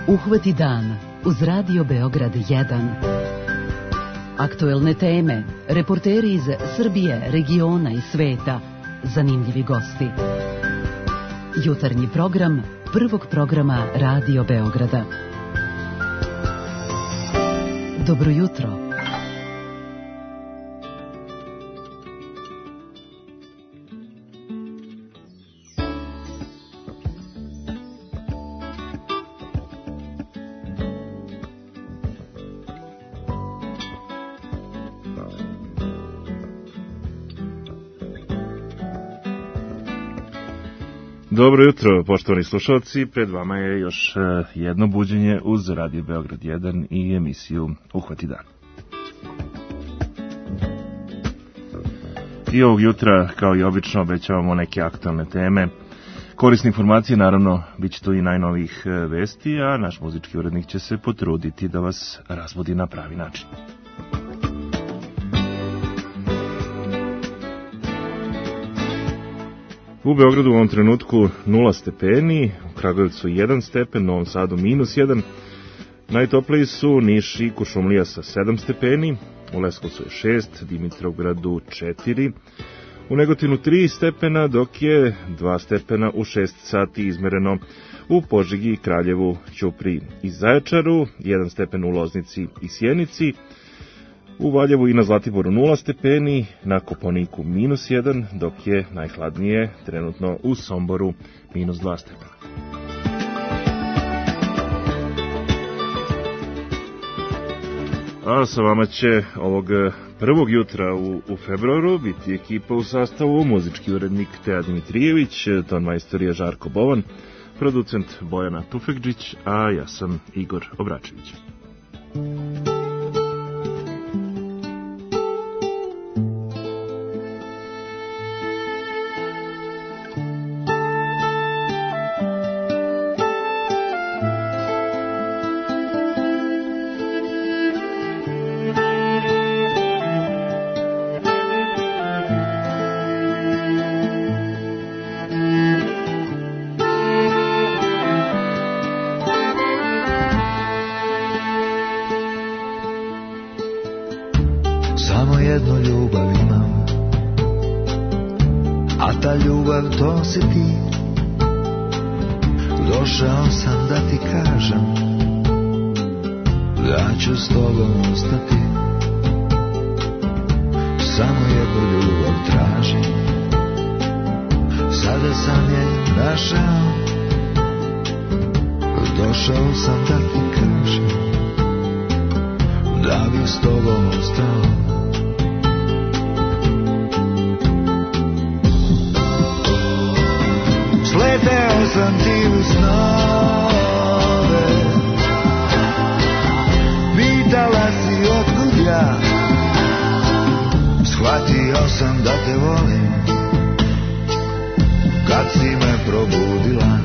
Uhvati dan uz Radio Beograd 1. Aktuelne teme, reporteri iz Srbije, regiona i sveta, zanimljivi gosti. Jutarnji program prvog programa Radio Beograda. Dobro jutro. Dobro jutro, poštovani slušalci, pred vama je još jedno buđenje uz Radio Beograd 1 i emisiju Uhvati dan. I ovog jutra, kao i obično, obećavamo neke aktualne teme, korisne informacije, naravno, bit će tu i najnovijih vesti, a naš muzički urednik će se potruditi da vas razvodi na pravi način. U Beogradu u ovom trenutku 0 stepeni, u Kragujevcu 1 stepen, Novom Sadu -1, najtopliji su Niš i Kuršumlija sa 7 stepeni, u Leskovcu je 6, Dimitrovgradu 4, u Negotinu 3 stepena, dok je 2 stepena u 6 sati izmereno u Požegi, Kraljevu, Ćupriji i Zaječaru, 1 stepen u Loznici i Sjenici, u Valjevu i na Zlatiboru 0 stepeni, na Kopaoniku -1, dok je najhladnije trenutno u Somboru -2 stepena. A sa vama će ovog prvog jutra u februaru biti ekipa u sastavu muzički urednik Teja Dimitrijević, tonmajstor je Žarko Bovan, producent Bojana Tufekđić, a ja sam Igor Obračević. To si ti, došao sam da ti kažem da ću s tobom ostati. Samo jednu ljubav tražim, sada sam je našao. Došao sam da ti kažem da bih s tobom ostao. Sleteo sam ti u snove, pitala si otkud ja, shvatio sam da te volim, kad si me probudila.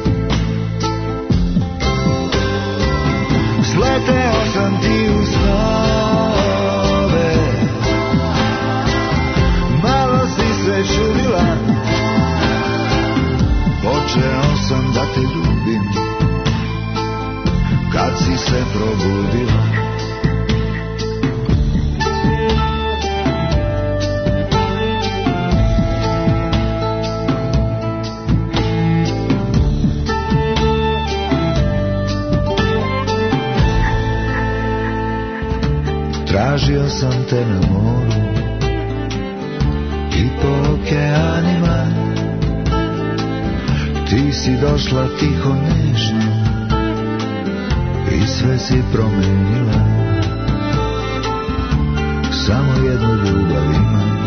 Sleteo sam ti u snove, malo si se čudila, počeo sam da te ljubim, kad si se probudila. Tražio sam te na moru i po okeanima, ti si došla tiho nežno i sve si promenila. Samo jednu ljubav imam,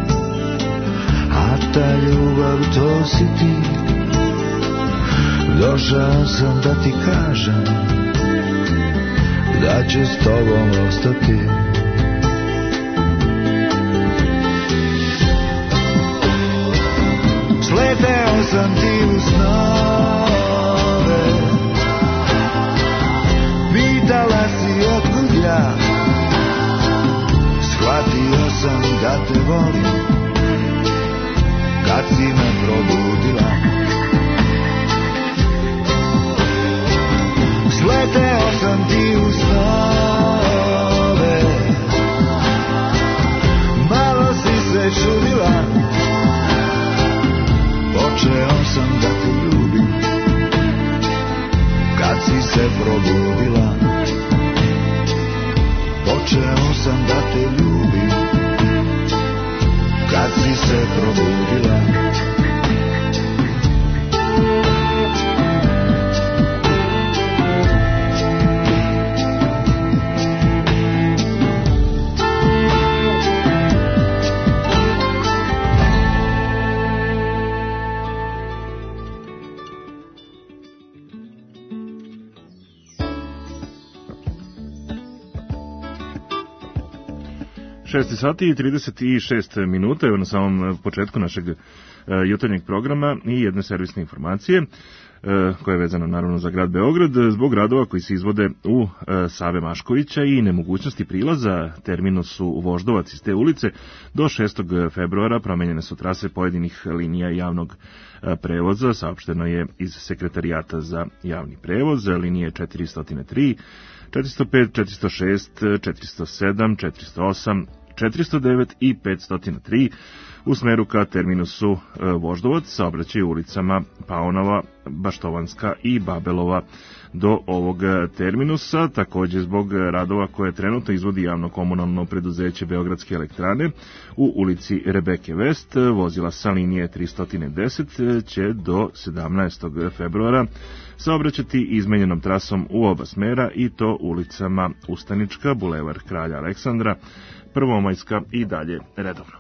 a ta ljubav to si ti. Došao sam da ti kažem da ću s tobom ostati. Sleteo sam ti u snove, pitala si otkud ja, shvatio sam da te volim, kad si me probudila. probudila. Počeo sam da te ljubim kad si se probudila. Šest sati i 36 minuta, evo na samom početku našeg jutarnjeg programa i jedne servisne informacije koja je vezana naravno za grad Beograd. Zbog radova koji se izvode u Save Maškovića i nemogućnosti prilaza terminusu Voždovac iz te ulice, do 6. februara promenjene su trase pojedinih linija javnog prevoza, saopšteno je iz Sekretarijata za javni prevoz, linije 403, 405, 406, 407, 408, 409 i 503 u smeru ka terminusu Voždovac saobraćaju ulicama Paunova, Baštovanska i Babelova do ovog terminusa. Takođe zbog radova koje trenutno izvodi javno komunalno preduzeće Beogradske elektrane u ulici Rebeke Vest, vozila sa linije 310 će do 17. februara saobraćati izmenjenom trasom u oba smera i to ulicama Ustanička, Bulevar Kralja Aleksandra, Prvomajska i dalje redovno.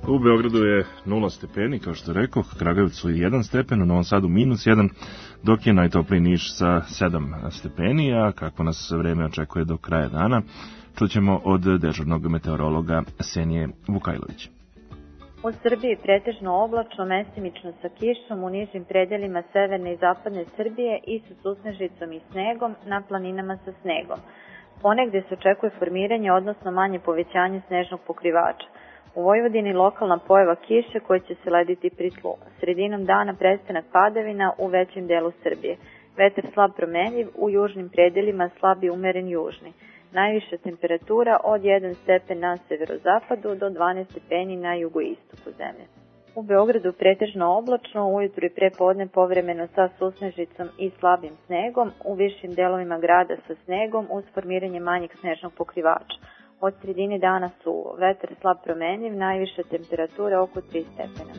U Beogradu je 0 stepeni, kao što rekao, Kragujevcu 1 stepen, u Novom Sadu -1, dok je najtopliji Niš sa 7 stepeni, a kako nas vreme očekuje do kraja dana, čućemo od dežurnog meteorologa Senije Vukajlovića. U Srbiji pretežno oblačno, mestimično sa kišom, u nižim predelima severne i zapadne Srbije i sa susnežicom i snegom, na planinama sa snegom. Ponegde se očekuje formiranje, odnosno manje povećanje snežnog pokrivača. U Vojvodini lokalna pojava kiše koja će se lediti pri tlu. Sredinom dana prestanak padavina u većem delu Srbije. Vetar slab promenljiv, u južnim predelima slab i umeren južni. Najviša temperatura od 1 stepen na severozapadu do 12 stepeni na jugoistoku zemlje. U Beogradu pretežno oblačno, ujutru i prepodne povremeno sa susnežicom i slabim snegom, u višim delovima grada sa snegom uz formiranje manjeg snežnog pokrivača. Od sredine dana suvo, vetar slab promenljiv, najviša temperatura oko 3 stepena.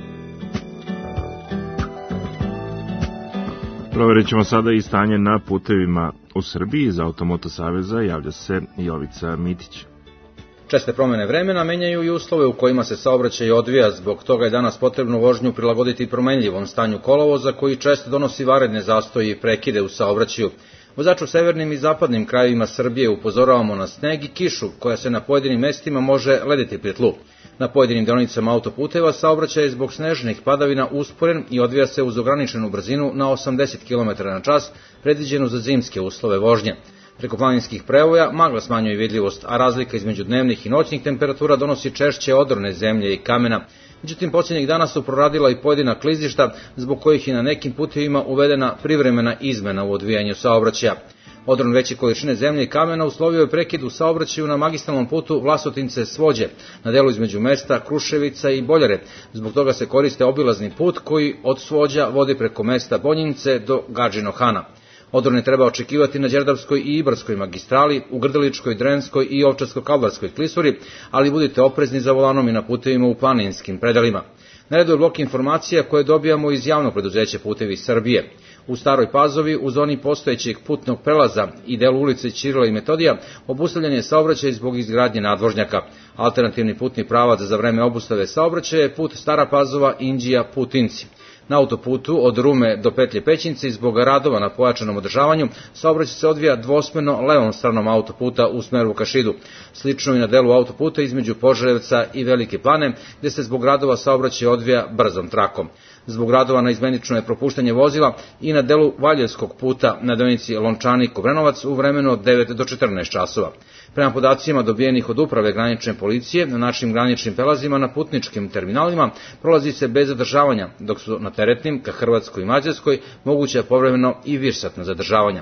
Proverit ćemo sada i stanje na putevima u Srbiji. Za Automoto Saveza javlja se Jovica Mitić. Česte promene vremena menjaju i uslove u kojima se saobraćaj odvija, zbog toga je danas potrebno vožnju prilagoditi promenljivom stanju kolovoza koji često donosi vanredne zastoje i prekide u saobraćaju. Vozač u severnim i zapadnim krajevima Srbije upozoravamo na sneg i kišu koja se na pojedinim mestima može lediti pri tlu. Na pojedinim deonicama autoputeva saobraćaj je zbog snežnih padavina usporen i odvija se uz ograničenu brzinu na 80 km/h, predviđenu za zimske uslove vožnje. Preko planinskih prevoja magla smanjuje vidljivost, a razlika između dnevnih i noćnih temperatura donosi češće odrone zemlje i kamena. Međutim, posljednjih dana su proradila i pojedina klizišta, zbog kojih je na nekim putevima uvedena privremena izmena u odvijanju saobraćaja. Odron veće količine zemlje i kamena uslovio je prekid u saobraćaju na magistralnom putu Vlasotince-Svođe, na delu između mesta Kruševica i Boljare. Zbog toga se koriste obilazni put koji od Svođa vodi preko mesta Bonjince do Gadžinog Hana. Odrone treba očekivati na Đerdapskoj i Ibarskoj magistrali, u Grdeličkoj, Drenskoj i Ovčarsko-Kablarskoj klisuri, ali budite oprezni za volanom i na putevima u planinskim predelima. Na redu je blok informacija koje dobijamo iz javnog preduzeća Putevi Srbije. U Staroj Pazovi, u zoni postojećeg putnog prelaza i delu ulice Ćirila i Metodija, obustavljen je saobraćaj zbog izgradnje nadvožnjaka. Alternativni putni pravac za vreme obustave saobraćaja je put Stara Pazova, Inđija, Putinci. Na autoputu od Rume do Petlje Pećinci zbog radova na pojačanom održavanju saobraćaj se odvija dvosmerno levom stranom autoputa u smeru ka Šidu. Slično i na delu autoputa između Požarevca i Velike Plane, gde se zbog radova saobraćaj odvija brzom trakom. Zbog radova na izmenično je propuštanje vozila i na delu Valjevskog puta na deonici Lončanik-Obrenovac u vremenu od 9 do 14 časova. Prema podacima dobijenih od uprave granične policije, na našim graničnim prelazima na putničkim terminalima prolazi se bez zadržavanja, dok su na teretnim ka Hrvatskoj i Mađarskoj moguće povremeno i višsatna zadržavanja.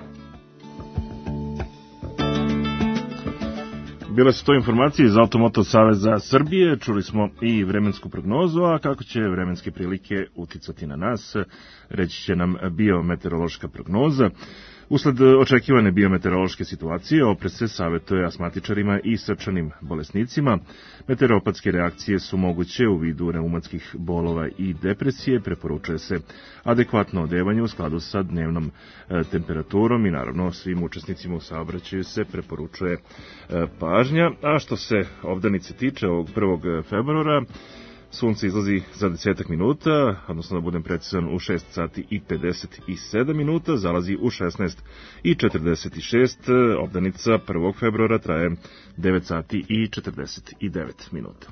Bile su to informacije iz Automoto Saveza Srbije, čuli smo i vremensku prognozu, a kako će vremenske prilike uticati na nas, reći će nam biometeorološka prognoza. Usled očekivane biometeorološke situacije, oprez se savjetuje asmatičarima i srčanim bolesnicima. Meteoropatske reakcije su moguće u vidu reumatskih bolova i depresije, preporučuje se adekvatno odevanje u skladu sa dnevnom temperaturom i naravno svim učesnicima u saobraćaju se preporučuje pažnja. A što se obdanice tiče ovog 1. februara, sunce izlazi za 10 minuta, odnosno da budem precizan u 6 sati i 57 minuta, zalazi u 16 i 46, obdanica 1. februara traje 9 sati i 49 minuta.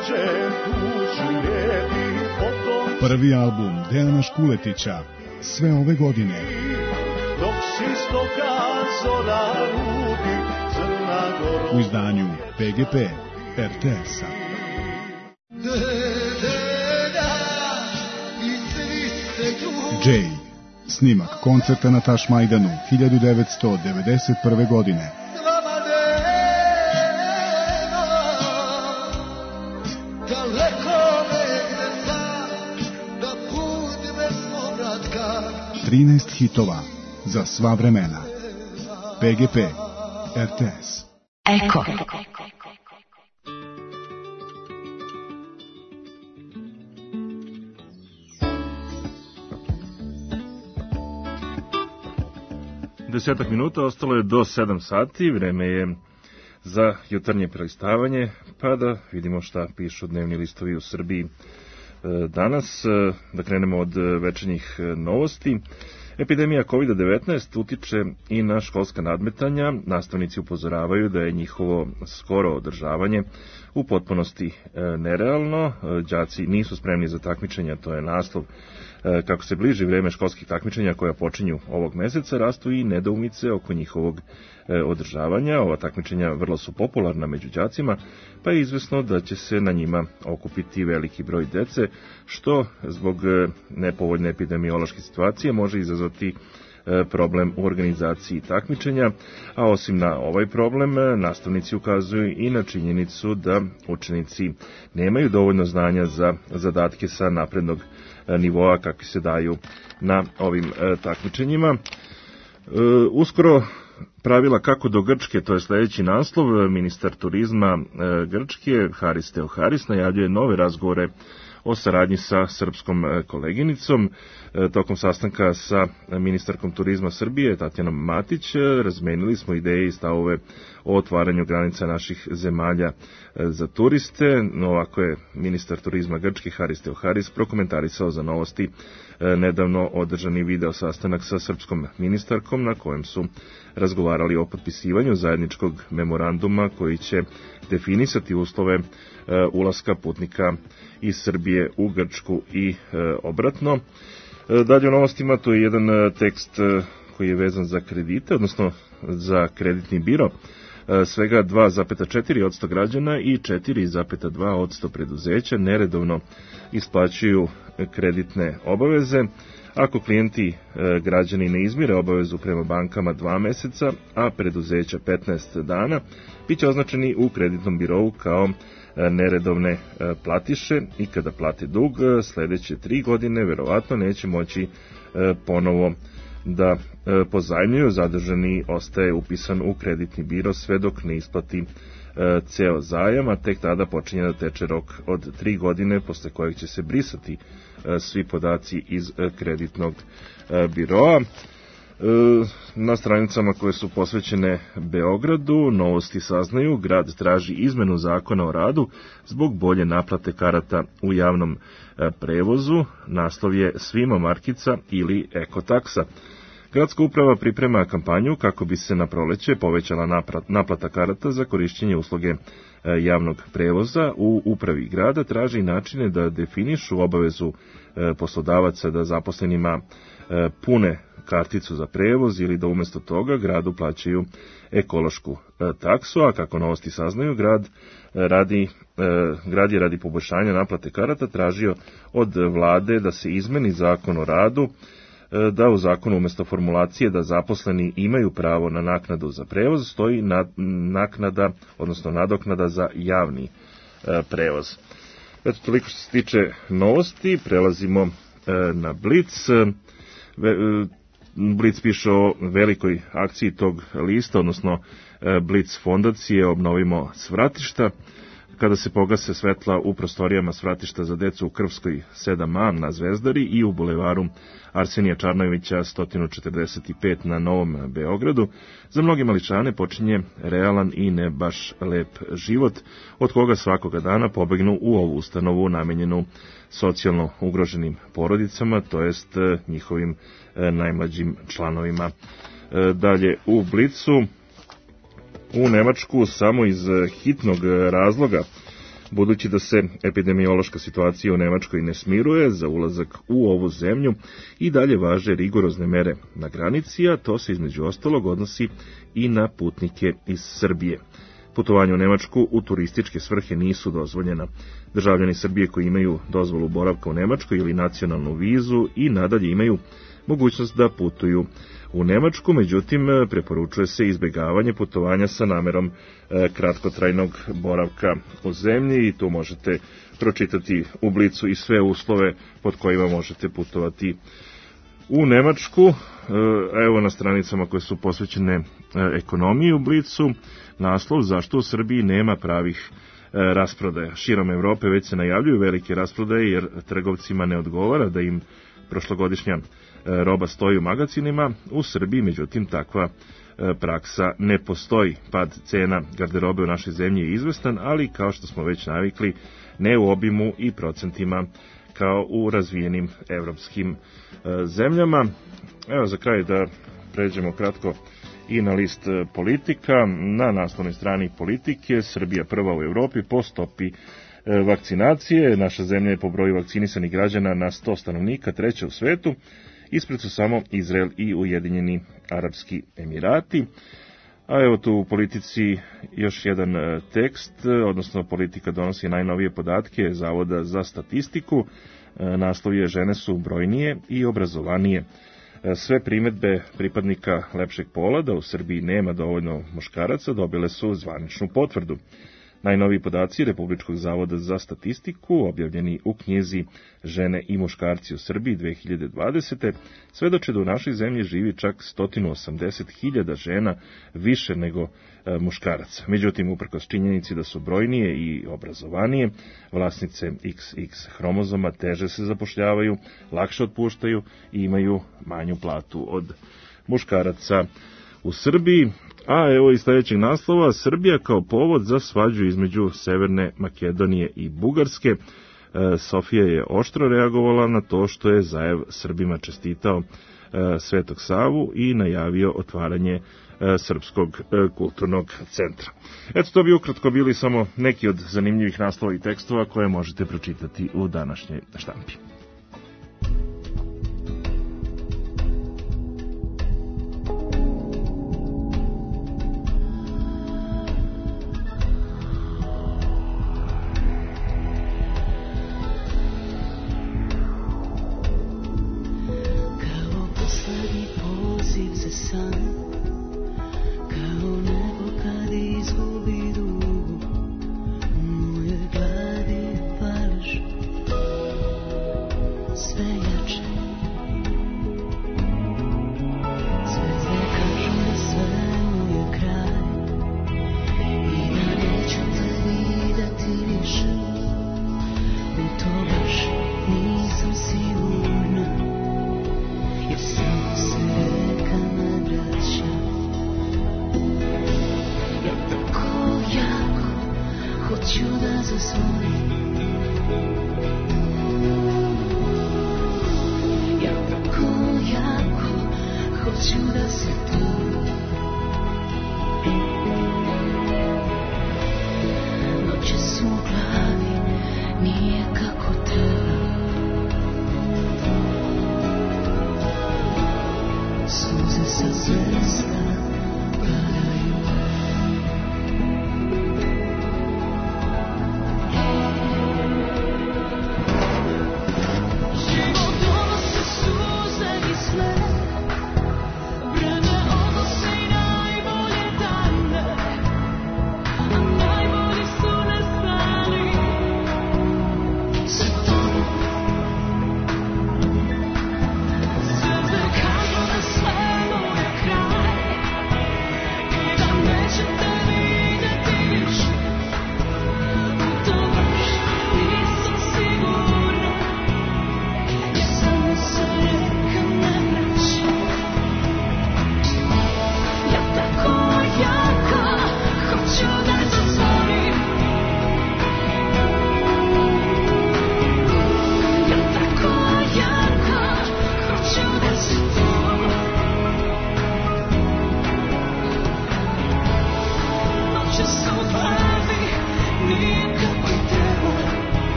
Prvi album Dejana Škuletića sve ove godine. U izdanju PGP RTS-a. Jay, snimak koncerta na Tašmajdanu 1991. godine. Trinaest hitova za sva vremena. PGP RTS. Eko. Desetak minuta, ostalo je do 7 sati, vreme je za jutarnje prelistavanje, pa da vidimo šta pišu dnevni listovi u Srbiji danas. Da krenemo od večernjih novosti. Epidemija COVID-19 utiče i na školska nadmetanja. Nastavnici upozoravaju da je njihovo skoro održavanje u potpunosti nerealno. Đaci nisu spremni za takmičenja, to je naslov. Kako se bliži vreme školskih takmičenja koja počinju ovog meseca, rastu i nedoumice oko njihovog održavanja. Ova takmičenja vrlo su popularna među đacima, pa je izvesno da će se na njima okupiti veliki broj dece, što zbog nepovoljne epidemiološke situacije može izazvati problem u organizaciji takmičenja, a osim na ovaj problem, nastavnici ukazuju i na činjenicu da učenici nemaju dovoljno znanja za zadatke sa naprednog nivoa kakvi se daju na ovim takmičenjima. Uskoro pravila kako do Grčke, to je sledeći naslov. Ministar turizma Grčke, Haris Theoharis, najavljuje nove razgovore o saradnji sa srpskom koleginicom. Tokom sastanka sa ministarkom turizma Srbije, Tatjanom Matić, razmenili smo ideje i stavove o otvaranju granica naših zemalja za turiste. Ovako je ministar turizma Grčke, Haris Theoharis, prokomentarisao za novosti nedavno održani video sastanak sa srpskom ministarkom na kojem su razgovarali o potpisivanju zajedničkog memoranduma koji će definisati uslove ulaska putnika iz Srbije u Grčku i obratno. Dalje u novostima, to je jedan tekst koji je vezan za kredite, odnosno za kreditni biro. Svega 2,4% građana i 4,2% preduzeća neredovno isplaćuju kreditne obaveze. Ako klijenti građani ne izmire obavezu prema bankama 2 meseca, a preduzeća 15 dana, bit će označeni u kreditnom birovu kao neredovne platiše i kada plate dug sledeće 3 godine verovatno neće moći ponovo da pozajmljuju. Zadržani ostaje upisan u kreditni biro sve dok ne isplati ceo zajam, a tek tada počinje da teče rok od 3 godine posle kojeg će se brisati svi podaci iz kreditnog biroa. Na stranicama koje su posvećene Beogradu novosti saznaju, grad traži izmenu zakona o radu zbog bolje naplate karata u javnom prevozu. Naslov je svima markica ili ekotaksa. Gradska uprava priprema kampanju kako bi se na proleće povećala naplata karata za korišćenje usluge javnog prevoza. U upravi grada traži načine da definišu obavezu poslodavaca da zaposlenima pune karticu za prevoz ili da umesto toga gradu plaćaju ekološku taksu, a kako novosti saznaju, grad je radi poboljšanja naplate karata tražio od vlade da se izmeni zakon o radu, da u zakonu umesto formulacije da zaposleni imaju pravo na naknadu za prevoz stoji naknada, odnosno nadoknada za javni prevoz. Eto, toliko što se tiče novosti, prelazimo na Blic. Blic piše o velikoj akciji tog lista, odnosno Blic fondacije Obnovimo svratišta. Kada se pogase svetla u prostorijama svratišta za decu u Krvskoj 7a na Zvezdari i u bulevaru Arsenija Čarnojevića 145 na Novom Beogradu, za mnoge maličane počinje realan i ne baš lep život, od koga svakoga dana pobegnu u ovu ustanovu namenjenu socijalno ugroženim porodicama, to jest njihovim najmlađim članovima. Dalje u Blicu, u Nemačku samo iz hitnog razloga Budući da se epidemiološka situacija u Nemačkoj ne smiruje, za ulazak u ovu zemlju i dalje važe rigorozne mere na granici, a to se između ostalog odnosi i na putnike iz Srbije. Putovanje u Nemačku u turističke svrhe nisu dozvoljena. Državljani Srbije koji imaju dozvolu boravka u Nemačkoj ili nacionalnu vizu i nadalje imaju mogućnost da putuju u Nemačku, međutim preporučuje se izbjegavanje putovanja sa namerom kratkotrajnog boravka u zemlji i tu možete pročitati u Blicu i sve uslove pod kojima možete putovati u Nemačku. Evo na stranicama koje su posvećene ekonomiji u Blicu, naslov zašto u Srbiji nema pravih rasprodaja. Širom Evrope već se najavljuju velike rasprodaje jer trgovcima ne odgovara da im prošlogodišnja roba stoji u magazinima. U Srbiji, međutim, takva praksa ne postoji. Pad cena garderobe u našoj zemlji je izvestan, ali kao što smo već navikli, ne u obimu i procentima kao u razvijenim evropskim zemljama. Evo za kraj da pređemo kratko i na list politika. Na naslovnoj strani Politike, Srbija prva u Evropi po stopi vakcinacije. Naša zemlja je po broju vakcinisanih građana na 100 stanovnika treća u svetu. Ispred su samo Izrael i Ujedinjeni Arapski Emirati. A evo tu u Politici još jedan tekst, odnosno Politika donosi najnovije podatke Zavoda za statistiku. Naslov je žene su brojnije i obrazovanije. Sve primedbe pripadnika lepšeg pola da u Srbiji nema dovoljno muškaraca dobile su zvaničnu potvrdu. Najnoviji podaci Republičkog zavoda za statistiku, objavljeni u knjizi Žene i muškarci u Srbiji 2020. svedoče da u našoj zemlji živi čak 180.000 žena više nego muškaraca. Međutim, uprkos činjenici da su brojnije i obrazovanije, vlasnice XX hromozoma teže se zapošljavaju, lakše otpuštaju i imaju manju platu od muškaraca u Srbiji. A evo iz sljedećeg naslova, Srbija kao povod za svađu između Severne Makedonije i Bugarske. Sofija je oštro reagovala na to što je Zaev Srbima čestitao Svetog Savu i najavio otvaranje Srpskog kulturnog centra. Eto, to bi ukratko bili samo neki od zanimljivih naslova i tekstova koje možete pročitati u današnjoj štampi. Sigurna, jer sam se reka nadraći.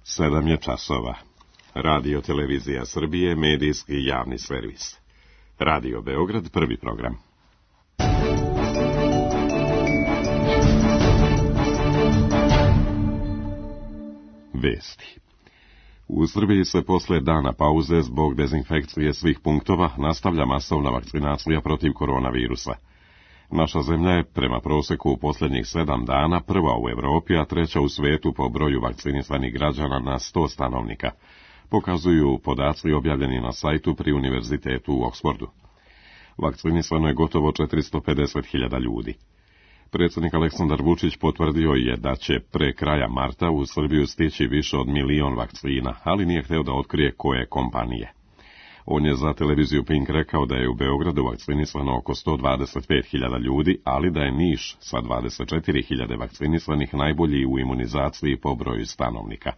7 je časova. Radio Televizija Srbije, medijski javni servis. Radio Beograd, prvi program. Vesti. U Srbiji se posle dana pauze zbog dezinfekcije svih punktova nastavlja masovna vakcinacija protiv koronavirusa. Naša zemlja je prema proseku u posljednjih 7 dana prva u Evropi, a treća u svetu po broju vakcinisanih građana na 100 stanovnika, pokazuju podaci objavljeni na sajtu pri Univerzitetu u Oksfordu. Vakcinisano je gotovo 450.000 ljudi. Predsjednik Aleksandar Vučić potvrdio je da će pre kraja marta u Srbiju stići više od 1 milion vakcina, ali nije hteo da otkrije koje kompanije. On je za televiziju Pink rekao da je u Beogradu vakcinisano oko 125.000 ljudi, ali da je Niš sa 24.000 vakcinisanih najbolji u imunizaciji po broju stanovnika.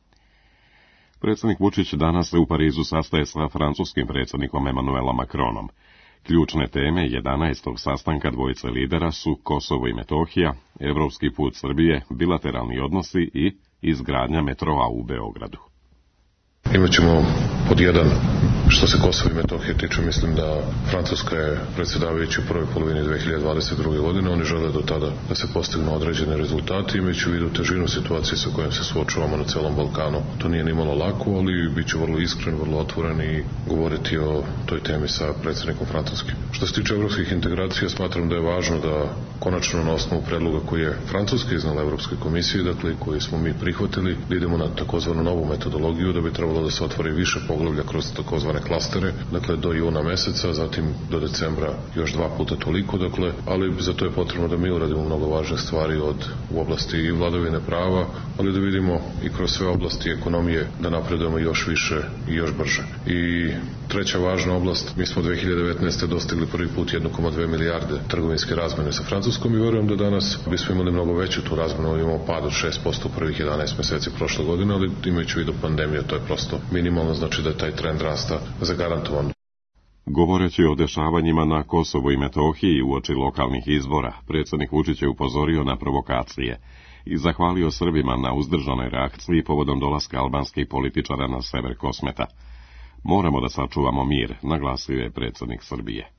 Predsjednik Vučić danas se u Parizu sastaje sa francuskim predsjednikom Emmanuelom Macronom. Ključne teme 11. sastanka dvojice lidera su Kosovo i Metohija, evropski put Srbije, bilateralni odnosi i izgradnja metroa u Beogradu. Imaćemo pod jedan, što se Kosova i Metohije tiče, mislim da Francuska je predsjedavajući u prvoj polovini 2022. godine. Oni žele do tada da se postignu određene rezultati, imajući u vidu težinu situacije sa kojom se suočavamo na celom Balkanu. To nije ni malo lako, ali bit ću vrlo iskren, vrlo otvoren i govoriti o toj temi sa predsjednikom Francuske. Što se tiče evropskih integracija, smatram da je važno da konačno na osnovu predloga koji je Francuska iznala Evropskoj komisiji, dakle koji smo mi prihvatili, da idemo na takozvanu novu metodologiju, da bi trebalo da se otvori više poglavlja kroz takozvane klastere, dakle do juna meseca, zatim do decembra još 2 puta toliko, dakle, ali za to je potrebno da mi uradimo mnogo važne stvari u oblasti i vladavine prava, ali da vidimo i kroz sve oblasti ekonomije da napredujemo još više i još brže. I treća važna oblast, mi smo 2019. dostigli prvi put 1,2 milijarde trgovinske razmene sa Francuskom i verujem da danas bismo imali mnogo veću tu razmenu, imamo pad od 6% u prvih 11 meseci prošle godine, ali imajući u vidu pandemiju, to je prosto minimalno, znači da je taj trend rasta zagarantovan. Govoreći o dešavanjima na Kosovu i Metohiji uoči lokalnih izbora, predsjednik Vučić je upozorio na provokacije i zahvalio Srbima na uzdržanoj reakciji povodom dolaska albanskih političara na sever Kosmeta. Moramo da sačuvamo mir, naglasio je predsjednik Srbije.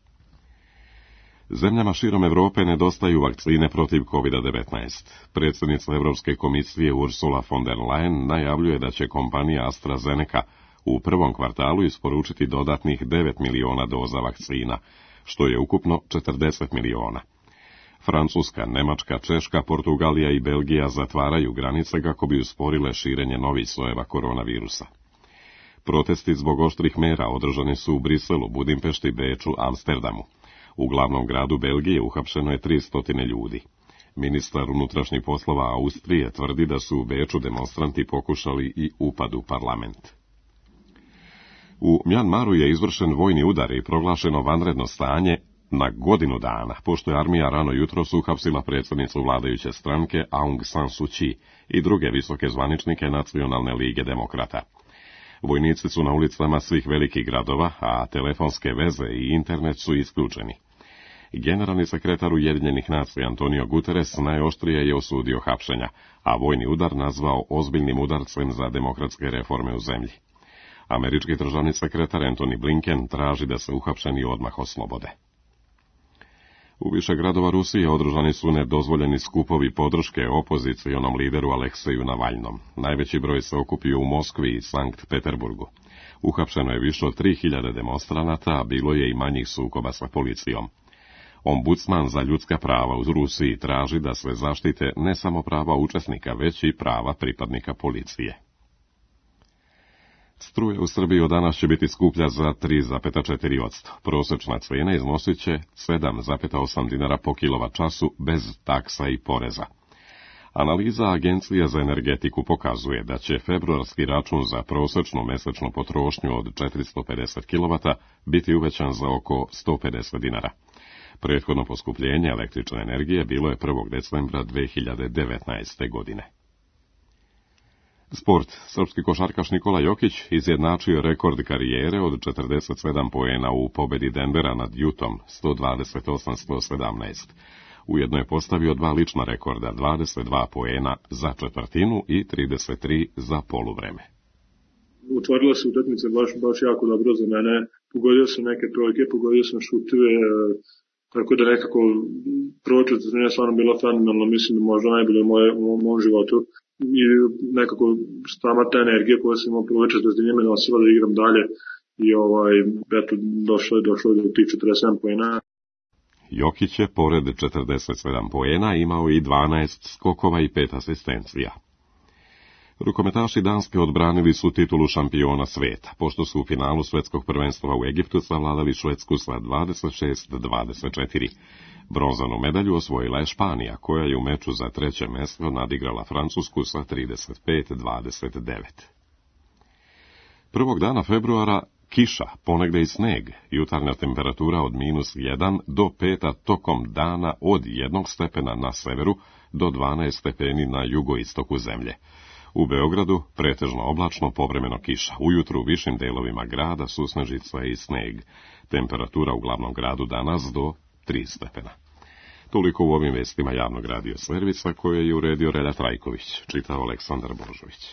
Zemljama širom Evrope nedostaju vakcine protiv COVID-19. Predsjednica Evropske komisije Ursula von der Leyen najavljuje da će kompanija AstraZeneca u prvom kvartalu isporučiti dodatnih 9 miliona doza vakcina, što je ukupno 40 miliona. Francuska, Nemačka, Češka, Portugalija i Belgija zatvaraju granice kako bi usporile širenje novih sojeva koronavirusa. Protesti zbog oštrih mera održani su u Briselu, Budimpešti, Beču, Amsterdamu. U glavnom gradu Belgije uhapšeno je 300 ljudi. Ministar unutrašnjih poslova Austrije tvrdi da su u Beču demonstranti pokušali i upad u parlament. U Mjanmaru je izvršen vojni udar i proglašeno vanredno stanje na godinu dana, pošto je armija rano jutros uhapsila predsjednicu vladajuće stranke Aung San Suu Kyi i druge visoke zvaničnike Nacionalne lige demokrata. Vojnici su na ulicama svih velikih gradova, a telefonske veze i internet su isključeni. Generalni sekretar Ujedinjenih nacija Antonio Guterres najoštrije je osudio hapšenja, a vojni udar nazvao ozbiljnim udarcem za demokratske reforme u zemlji. Američki državni sekretar Antony Blinken traži da se uhapšeni odmah oslobode. U više gradova Rusije održani su nedozvoljeni skupovi podrške opozicionom lideru Alekseju Navalnom. Najveći broj se okupio u Moskvi i Sankt Peterburgu. Uhapšeno je više od 3000 demonstranata, a bilo je i manjih sukoba sa policijom. Ombudsman za ljudska prava u Rusiji traži da se zaštite ne samo prava učesnika, već i prava pripadnika policije. Struja u Srbiji od danas će biti skuplja za 3,4%. Prosječna cijena iznosit će 7,8 dinara po kilovat-času bez taksa i poreza. Analiza Agencije za energetiku pokazuje da će februarski račun za prosječnu mesečnu potrošnju od 450 kW biti uvećan za oko 150 dinara. Prethodno poskupljenje električne energije bilo je 1. decembra 2019. godine. Sport. Srpski košarkaš Nikola Jokić izjednačio rekord karijere od 47 poena u pobedi Denvera nad Utahom 128-117. Ujedno je postavio 2 lična rekorda, 22 poena za četvrtinu i 33 za poluvreme. Otvorila se utakmica baš jako dobro za mene. Pogodio sam neke trojke, pogodio sam šuteve, tako da nekako prvo četvrtina je stvarno bila fenomenalno, mislim da možda najbolje u mom životu. I nekako sama ta energija koja sam imao prvo četvrtina me nosila da igram dalje i eto, došlo je do tih 47 poena. Jokić je, pored 47 poena, imao i 12 skokova i 5 asistencija. Rukometaši Danske odbranili su titulu šampiona sveta, pošto su u finalu svetskog prvenstva u Egiptu savladali Švedsku sa 26-24. Bronzanu medalju osvojila je Španija, koja je u meču za 3. mesto nadigrala Francusku sa 35-29. Prvog dana februara kiša, ponegde i sneg, jutarnja temperatura od -1 do 5 tokom dana od 1 stepena na severu do 12 stepeni na jugoistoku zemlje. U Beogradu pretežno oblačno, povremeno kiša. Ujutru u višim delovima grada susnežica i sneg. Temperatura u glavnom gradu danas do 3 stepena. Toliko u ovim vestima javnog radio servisa koje je uredio Relja Trajković, čitao Aleksandar Božović.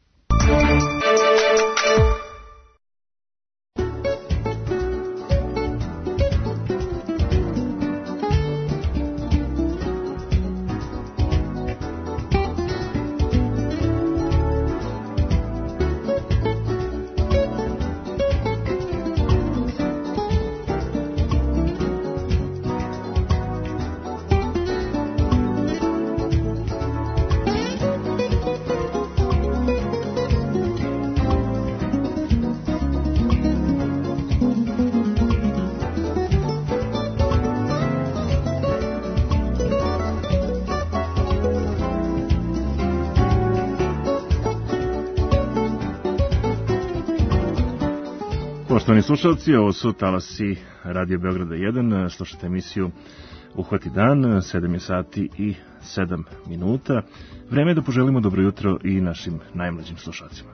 Poštovani slušalci, ovo su talasi Radio Beograda 1, slušate emisiju Uhvati dan, 7 je sati i 7 minuta. Vreme je da poželimo dobro jutro i našim najmlađim slušalcima.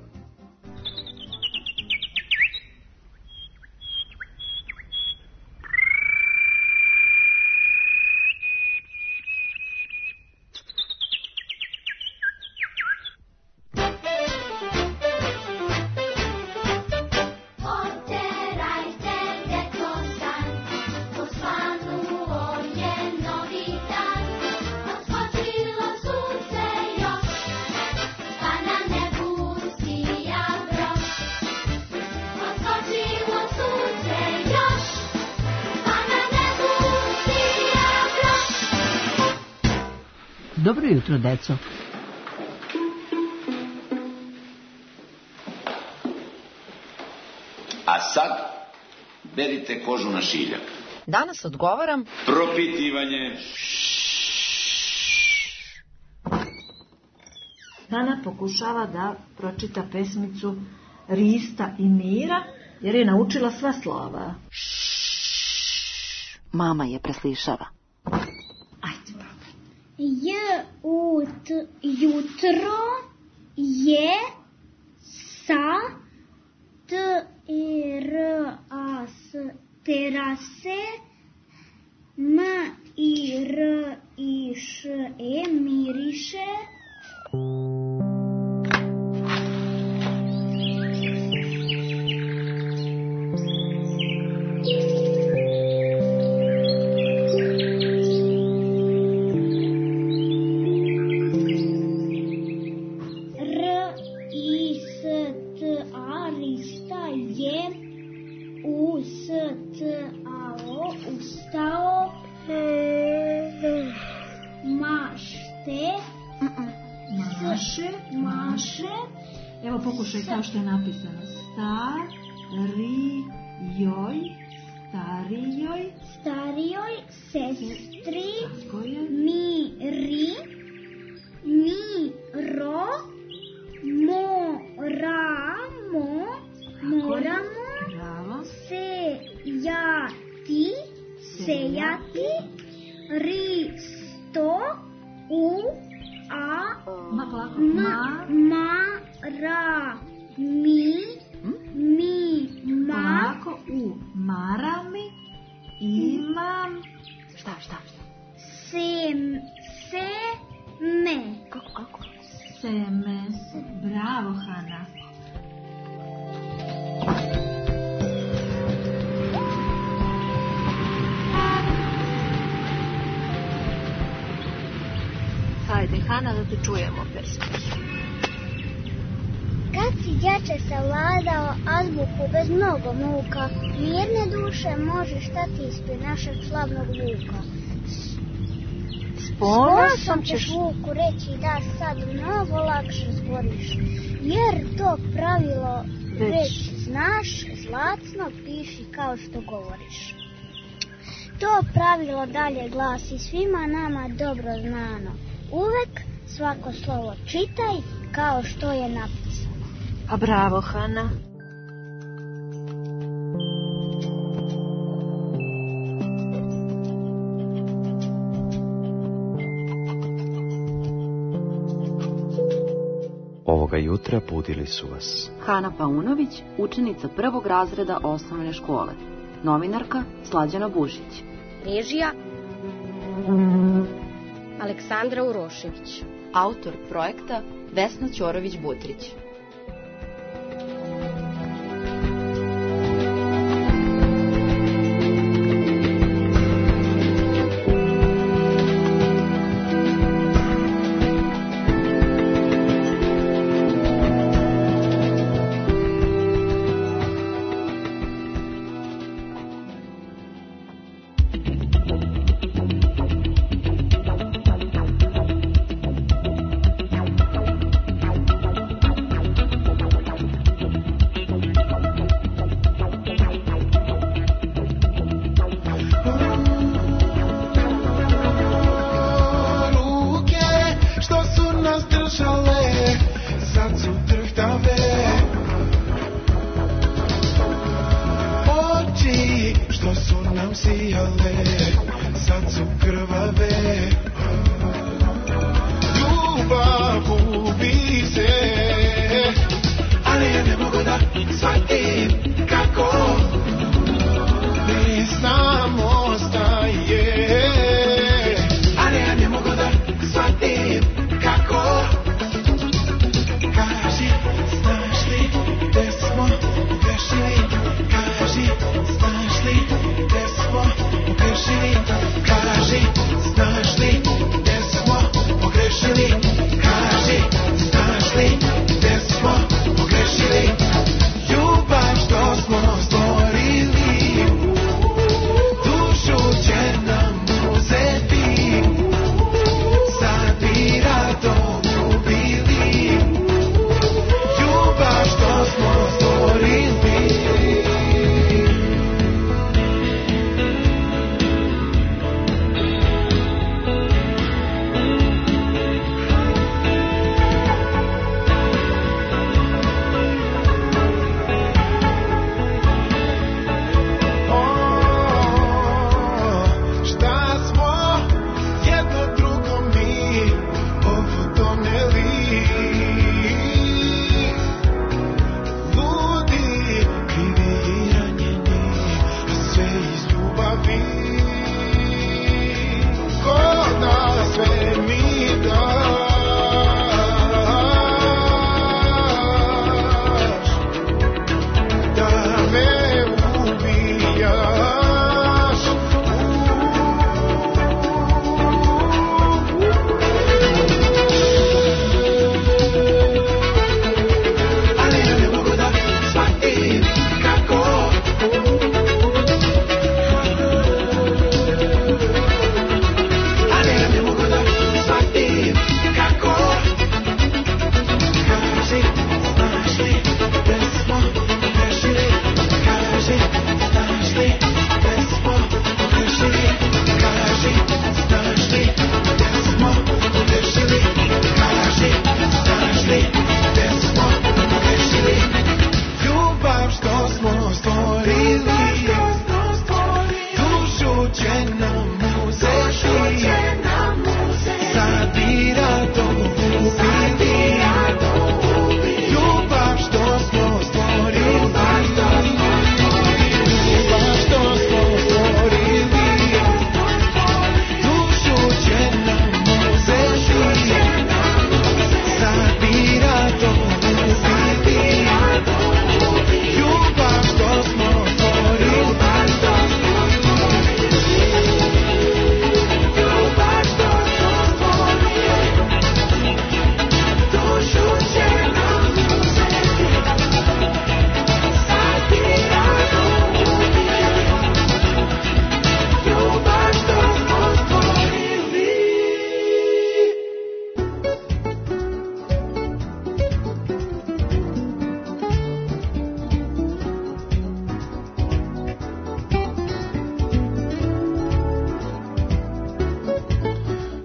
Dobro jutro, deco. A sad, berite kožu na šiljak. Danas odgovaram... Propitivanje. Nana pokušava da pročita pesmicu Rista i Mira, jer je naučila sva slova. Mama je preslišava. Jutro je sa terase miriše. Evo pokušaj kao što je napisano. Starijoj sestri Miri Miro moramo sejati Risto marami imam Šta? MS. Bravo, Hana. Hajde, Hana, da te čujemo pesmu. Kad si dječe savladao azbuku bez mnogo muka, mirne duše možeš stati ispred našeg slavnog vuka. S ponosom ćeš vuku reći da sad mnogo lakše zboriš, jer to pravilo već znaš, zlacno piši kao što govoriš. To pravilo dalje glasi svima nama dobro znano. Uvek svako slovo čitaj kao što je napisano. A bravo, Hana. Ovoga jutra budili su vas Hana Paunović, učenica 1. razreda osnovne škole. Novinarka Slađana Bušić. Režija Aleksandra Urošević. Autor projekta Vesna Ćorović-Butrić.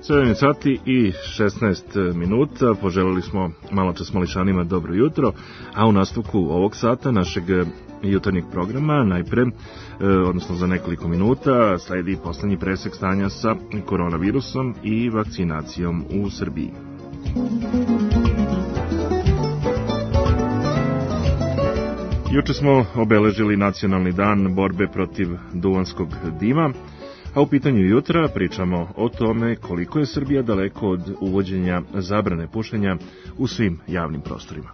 7 sati i 16 minuta, poželili smo malo čas Mališanima dobro jutro, a u nastavku ovog sata našeg jutarnjeg programa najpre, odnosno za nekoliko minuta, sledi poslednji presek stanja sa koronavirusom i vakcinacijom u Srbiji. Juče smo obeležili nacionalni dan borbe protiv duvanskog dima, a u pitanju jutra pričamo o tome koliko je Srbija daleko od uvođenja zabrane pušenja u svim javnim prostorima.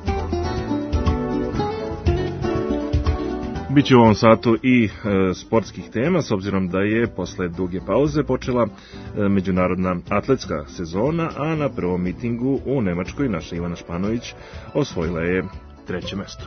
Biće u ovom satu i sportskih tema, s obzirom da je posle duge pauze počela međunarodna atletska sezona, a na prvom mitingu u Nemačkoj naša Ivana Španović osvojila je 3. mesto.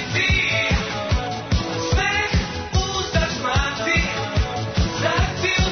Feel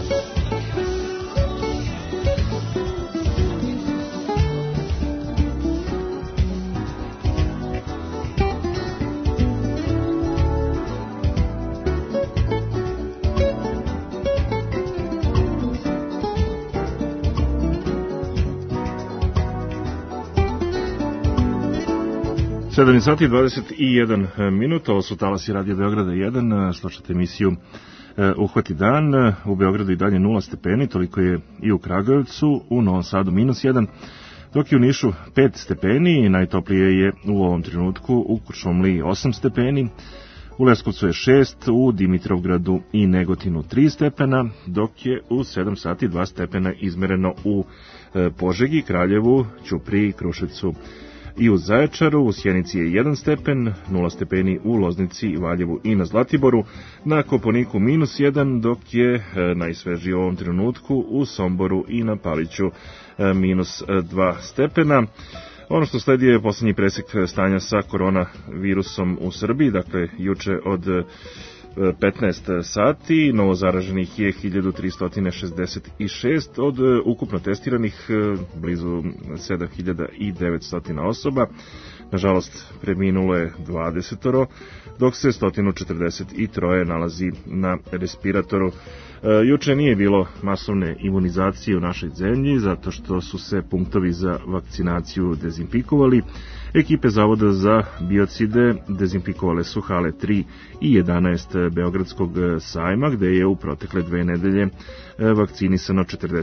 7 sati i 21 minut, ovo su talasi Radio Beograda 1, slušate emisiju Uhvati dan, u Beogradu i dalje 0 stepeni, toliko je i u Kragujevcu, u Novom Sadu -1, dok je u Nišu 5 stepeni i najtoplije je u ovom trenutku u Kuršumliji 8 stepeni, u Leskovcu je 6, u Dimitrovgradu i Negotinu 3 stepena, dok je u 7 sati 2 stepena izmereno u Požegi, Kraljevu, Ćupriji, Kruševcu i u Zaječaru, u Sjenici je 1 stepen, 0 stepeni u Loznici, Valjevu i na Zlatiboru, na Kopaoniku -1, dok je najsvežiji u ovom trenutku u Somboru i na Paliću -2 stepena. Ono što sledi je poslednji presek stanja sa koronavirusom u Srbiji, dakle juče od 15 sati, novo zaraženih je 1366, od ukupno testiranih blizu 7900 osoba. Nažalost, preminulo je 20, dok se 143 nalazi na respiratoru. Juče nije bilo masovne imunizacije u našoj zemlji, zato što su se punktovi za vakcinaciju dezinfikovali. Ekipe Zavoda za biocide dezinfikovale su hale 3 i 11 Beogradskog sajma, gde je u protekle 2 nedelje vakcinisano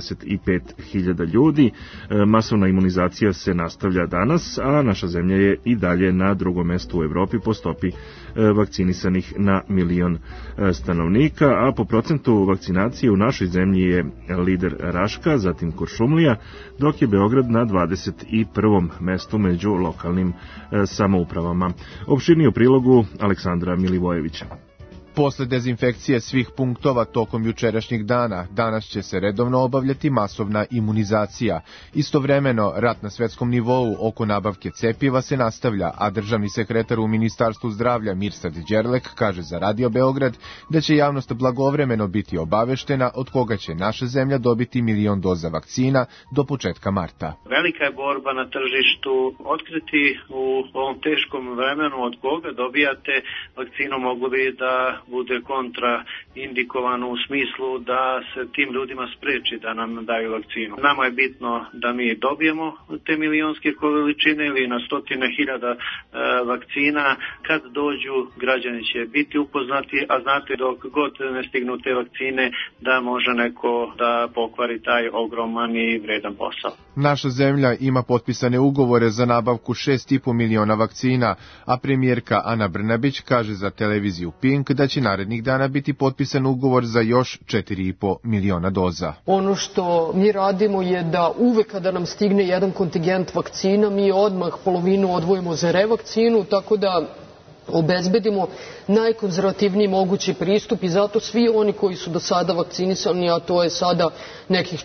45.000 ljudi. Masovna imunizacija se nastavlja danas, a naša zemlja je i dalje na drugom mestu u Evropi po stopi vakcinisanih na milion stanovnika, a po procentu vakcinacije u našoj zemlji je lider Raška, zatim Kuršumlija, dok je Beograd na 21. mestu među lokalnim samoupravama. Opširnije u prilogu Aleksandra Milivojevića. Posle dezinfekcije svih punktova tokom jučerašnjeg dana, danas će se redovno obavljati masovna imunizacija. Istovremeno, rat na svetskom nivou oko nabavke cepiva se nastavlja, a državni sekretar u Ministarstvu zdravlja Mirsad Đerlek kaže za Radio Beograd da će javnost blagovremeno biti obaveštena od koga će naša zemlja dobiti 1 milion doza vakcina do početka marta. Velika je borba na tržištu. Otkriti u ovom teškom vremenu od koga dobijate vakcinu, mogu li da bude kontraindikovano u smislu da se tim ljudima spreči da nam daju vakcinu. Nama je bitno da mi dobijemo te milionske količine ili na 100.000 vakcina. Kad dođu, građani će biti upoznati, a znate dok god ne stignu te vakcine da može neko da pokvari taj ogroman i vredan posao. Naša zemlja ima potpisane ugovore za nabavku 6,5 miliona vakcina, a premijerka Ana Brnabić kaže za televiziju Pink da će narednih dana biti potpisan ugovor za još 4,5 miliona doza. Ono što mi radimo je da uvek kada nam stigne jedan kontingent vakcina, mi odmah polovinu odvojimo za revakcinu, tako da obezbedimo najkonzervativniji mogući pristup i zato svi oni koji su do sada vakcinisani, a to je sada nekih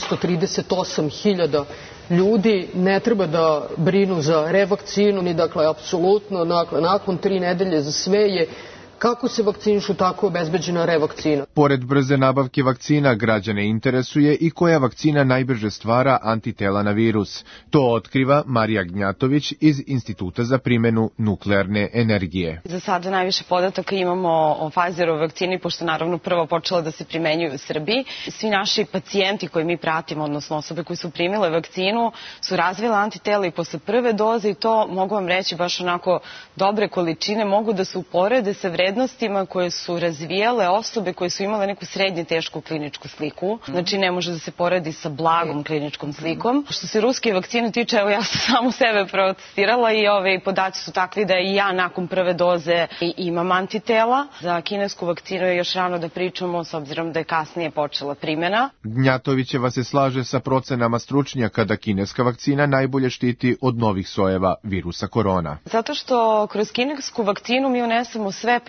438.000 ljudi, ne treba da brinu za revakcinu, ni dakle apsolutno nakon 3 nedelje za sve je kako se vakcinišu, tako je obezbeđena revakcina. Pored brze nabavke vakcina, građane interesuje i koja vakcina najbrže stvara antitela na virus. To otkriva Marija Gnjatović iz Instituta za primjenu nuklearne energije. Za sada najviše podataka imamo o Pfizerovoj vakcini, pošto naravno prvo počela da se primenjuje u Srbiji. Svi naši pacijenti koji mi pratimo, odnosno osobe koji su primile vakcinu, su razvile antitela i posle prve doze i to, mogu vam reći, baš onako dobre količine, mogu da se uporede sa vrednostima koje su razvijale osobe koje su imale neku srednje tešku kliničku sliku. Znači ne može da se poredi sa blagom kliničkom slikom. Što se ruske vakcine tiče, evo ja sam samo sebe protestirala i podaci su takvi da i ja nakon prve doze imam antitela. Za kinesku vakcinu je još rano da pričamo s obzirom da je kasnije počela primjena. Gnjatovićeva se slaže sa procenama stručnjaka da kineska vakcina najbolje štiti od novih sojeva virusa korona. Zato što kroz kinesku vakcinu mi unesemo sve proteine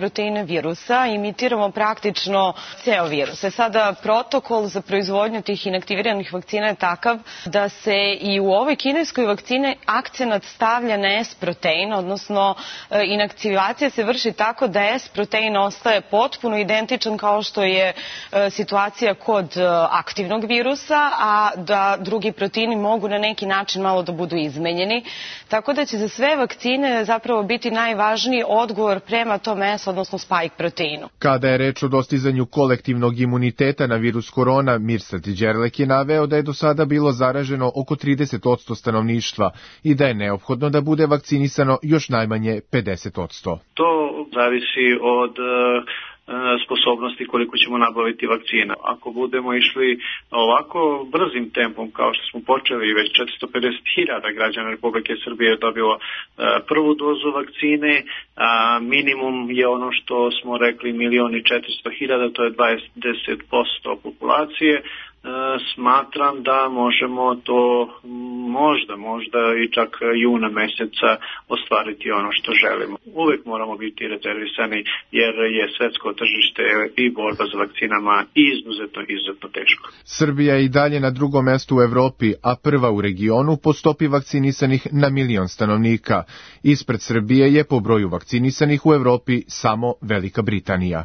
proteine virusa, imitiramo praktično ceo virus. Sada protokol za proizvodnju tih inaktiviranih vakcina je takav da se i u ovoj kineskoj vakcini akcenat stavlja na S-protein, odnosno inaktivacija se vrši tako da S-protein ostaje potpuno identičan kao što je situacija kod aktivnog virusa, a da drugi proteini mogu na neki način malo da budu izmenjeni. Tako da će za sve vakcine zapravo biti najvažniji odgovor prema tom S, odnosno spike proteinu. Kada je reč o dostizanju kolektivnog imuniteta na virus korona, Mirsad Đerlek je naveo da je do sada bilo zaraženo oko 30% stanovništva i da je neophodno da bude vakcinisano još najmanje 50%. To zavisi od sposobnosti koliko ćemo nabaviti vakcina. Ako budemo išli ovako brzim tempom kao što smo počeli, već 450.000 građana Republike Srbije je dobilo prvu dozu vakcine, minimum je ono što smo rekli 1.400.000, to je 20% populacije. Smatram da možemo to možda i čak juna meseca ostvariti ono što želimo. Uvek moramo biti rezervisani jer je svetsko tržište i borba za vakcinama izuzetno teško. Srbija je i dalje na drugom mestu u Evropi, a prva u regionu po stopi vakcinisanih na 1.000.000 stanovnika. Ispred Srbije je po broju vakcinisanih u Evropi samo Velika Britanija.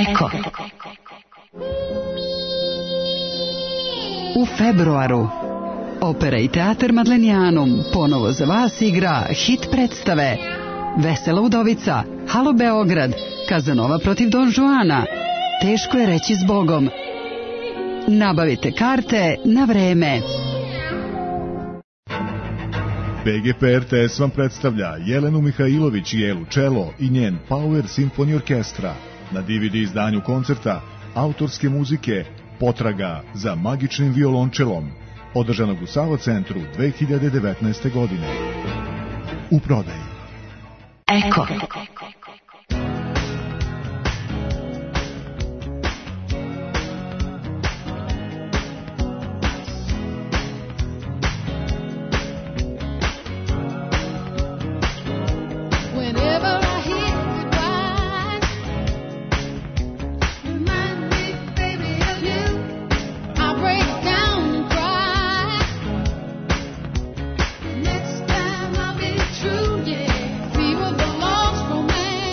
Eko. U februaru Opera i teatar Madlenijanum ponovo za vas igra hit predstave Vesela udovica, Halo Beograd, Kazanova protiv Don Juana, Teško je reći zbogom. Nabavite karte na vreme. BGP RTS vam predstavlja Jelenu Mihajlović i Elu Čelo i njen Power Symphony Orkestra na DVD izdanju koncerta autorske muzike Potraga za magičnim violončelom, održanog u Sava centru 2019. godine. U prodaji. Eko. True, yeah, we were the lost romance.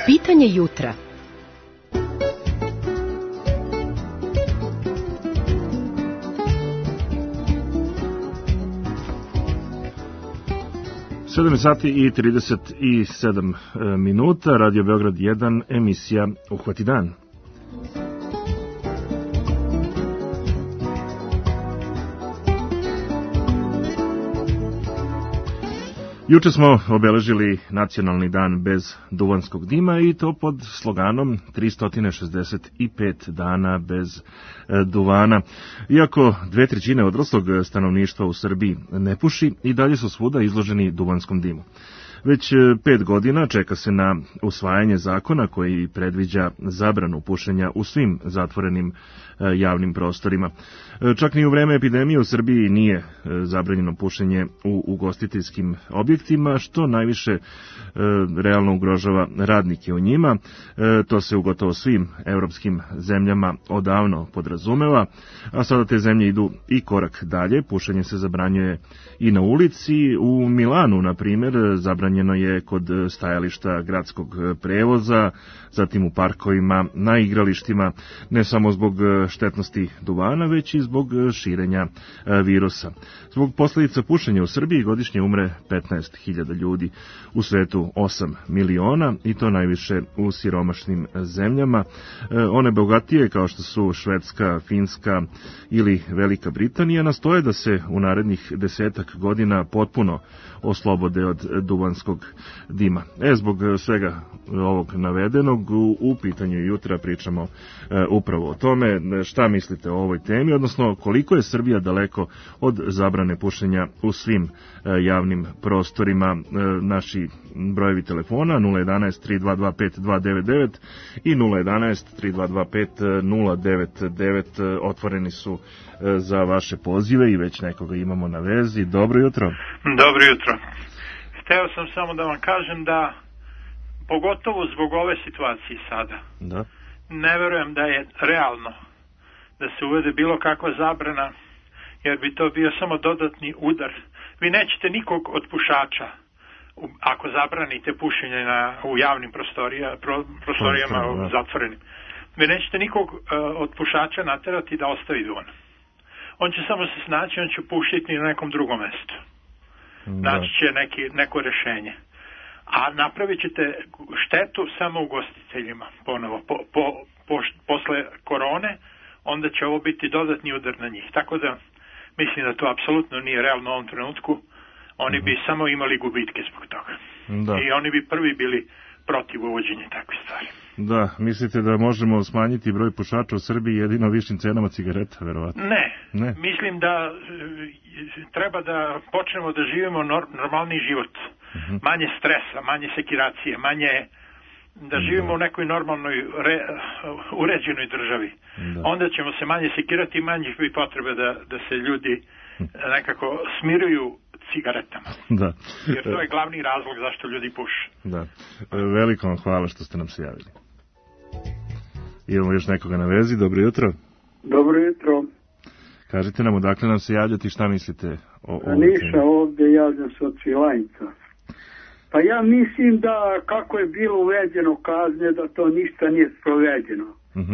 Pitanje jutra. Sedam sati i 37 minuta, Radio Beograd 1, emisija Uhvati dan. Juče smo obeležili nacionalni dan bez duvanskog dima i to pod sloganom 365 dana bez duvana. Iako 2/3 odraslog stanovništva u Srbiji ne puši, i dalje su svuda izloženi duvanskom dimu. Već 5 godina čeka se na usvajanje zakona koji predviđa zabranu pušenja u svim zatvorenim javnim prostorima. Čak ni u vreme epidemije u Srbiji nije zabranjeno pušenje u ugostiteljskim objektima, što najviše realno ugrožava radnike u njima. To se u gotovo svim evropskim zemljama odavno podrazumeva, a sada te zemlje idu i korak dalje. Pušenje se zabranjuje i na ulici. U Milanu, na primjer, zabranjeno je kod stajališta gradskog prevoza, zatim u parkovima, na igralištima, ne samo zbog štetnosti duvana, već i zbog širenja virusa. Zbog posljedica pušenja u Srbiji godišnje umre 15.000 ljudi, u svetu 8 miliona, i to najviše u siromašnim zemljama. One bogatije, kao što su Švedska, Finska ili Velika Britanija, nastoje da se u narednih 10 godina potpuno oslobode od duvanskog dima. Zbog svega ovog navedenog, u pitanju jutra pričamo upravo o tome. Šta mislite o ovoj temi, odnosno koliko je Srbija daleko od zabrane pušenja u svim javnim prostorima? Naši brojevi telefona 011-3225-299 i 011-3225-099 otvoreni su za vaše pozive i već nekoga imamo na vezi. Dobro jutro. Dobro jutro. Hteo sam samo da vam kažem da, pogotovo zbog ove situacije sada, ne verujem da je realno da se uvede bilo kakva zabrana, jer bi to bio samo dodatni udar. Vi nećete nikog od pušača, ako zabranite pušenje u javnim prostorijama zatvorenim, vi nećete nikog od pušača naterati da ostavi duvan. On će samo se snaći, on će pušiti na nekom drugom mestu. Naći će neko rešenje. A napravit ćete štetu samo ugostiteljima ponovo. Posle korone, onda će ovo biti dodatni udar na njih. Tako da mislim da to apsolutno nije realno u ovom trenutku. Oni bi samo imali gubitke zbog toga. I oni bi prvi bili protiv uvođenja takve stvari. Da, mislite da možemo smanjiti broj pušača u Srbiji jedino višim cenama cigareta, verovatno? Ne. Mislim da treba da počnemo da živimo normalni život. Manje stresa, manje sekiracije, manje da živimo u nekoj normalnoj uređenoj državi. Onda ćemo se manje sekirati i manje bi potrebe da se ljudi nekako smiruju cigaretama. Jer to je glavni razlog zašto ljudi puše. Veliko vam hvala što ste nam se javili. Imamo još nekoga na vezi. Dobro jutro. Dobro jutro. Kažite nam odakle nam se javljati, šta mislite o ovoj Niša ovdje, javljam se od Svilajnca. Pa ja mislim da kako je bilo uveđeno kazne, da to ništa nije sproveđeno.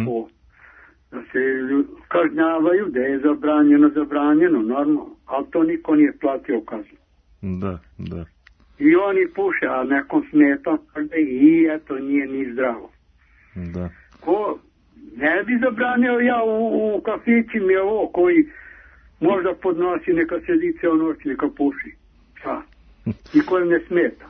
Da se kažnjavaju, da je zabranjeno, normalno. Ali to niko nije platio kaznu. Da. I oni puše, a nekom smeta, i eto nije ni zdravo. Ko ne bi zabranio ja u kafićima ovo koji možda podnosi neka sedi ceo noć, neka puši. I kojem ne smeta.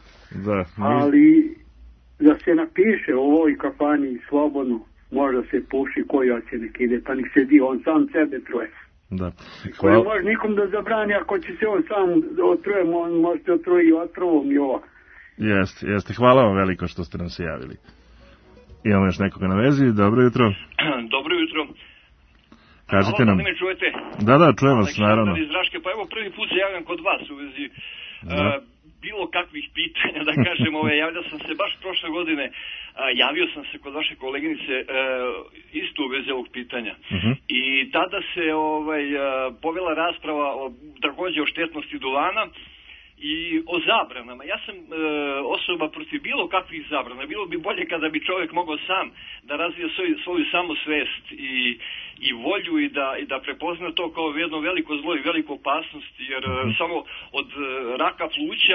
Ali da se napiše u ovoj kafani slobodno, možda se puši, koji hoće nek ide, pa nek sedi, on sam sebe troje. Koji može nikom da zabrani, ako će se on sam otruje, on može se otruje i otrovom i ova. Jeste, hvala vam veliko što ste nam se javili. Imamo još nekoga na vezi, dobro jutro. Dobro jutro. Kažite nam. Da me čujete? Da, čujem vas, naravno. Pa evo prvi put se javljam kod vas u vezi bilo kakvih pitanja, da kažem, javljao sam se baš prošle godine, javio sam se kod vaše koleginice isto u vezi ovog pitanja. I tada se povela rasprava takođe o štetnosti duvana i o zabranama. Ja sam osoba protiv bilo kakvih zabrana. Bilo bi bolje kada bi čovjek mogao sam da razvije svoju samosvest i volju i da prepozna to kao jedno veliko zlo i veliku opasnost, jer samo od raka pluća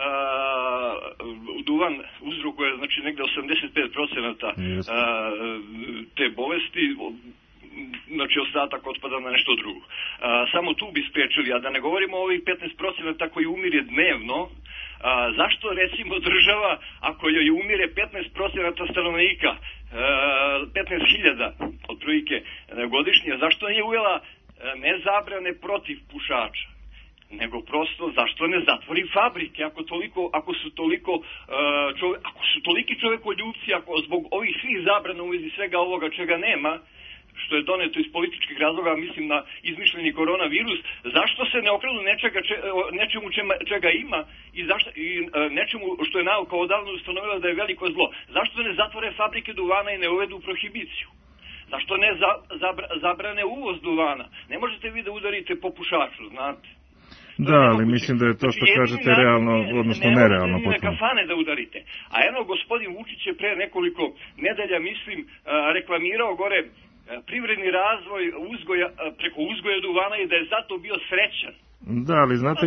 duvan uzrokuje znači negde 85% te bolesti, znači ostatak otpada na nešto drugo. Samo tu bi spriječili, a da ne govorimo o ovih 15% koji umire dnevno. Zašto recimo država, ako joj umire 15% stanovnika, 15.000 otprilike godišnje, zašto nije uvela ne zabrane protiv pušača, nego prosto zašto ne zatvori fabrike ako su toliki čovekoljubci, ako zbog ovih svih zabrana u vezi svega ovoga čega nema, što je doneto iz političkih razloga, mislim na izmišljeni koronavirus, zašto se ne okrenu nečemu čega ima i nečemu što je nauka odavno ustanovila da je veliko zlo? Zašto ne zatvore fabrike duvana i ne uvedu prohibiciju? Zašto ne zabrane uvoz duvana? Ne možete vi da udarite po pušaču, znate. Da, ali mislim da je to što kažete realno, odnosno nerealno. Ne možete ni na kafane da udarite. A eno, gospodin Vučić je pre nekoliko nedelja, mislim, reklamirao gore privredni razvoj preko uzgoja duvana i da je zato bio srećan. Da, ali znate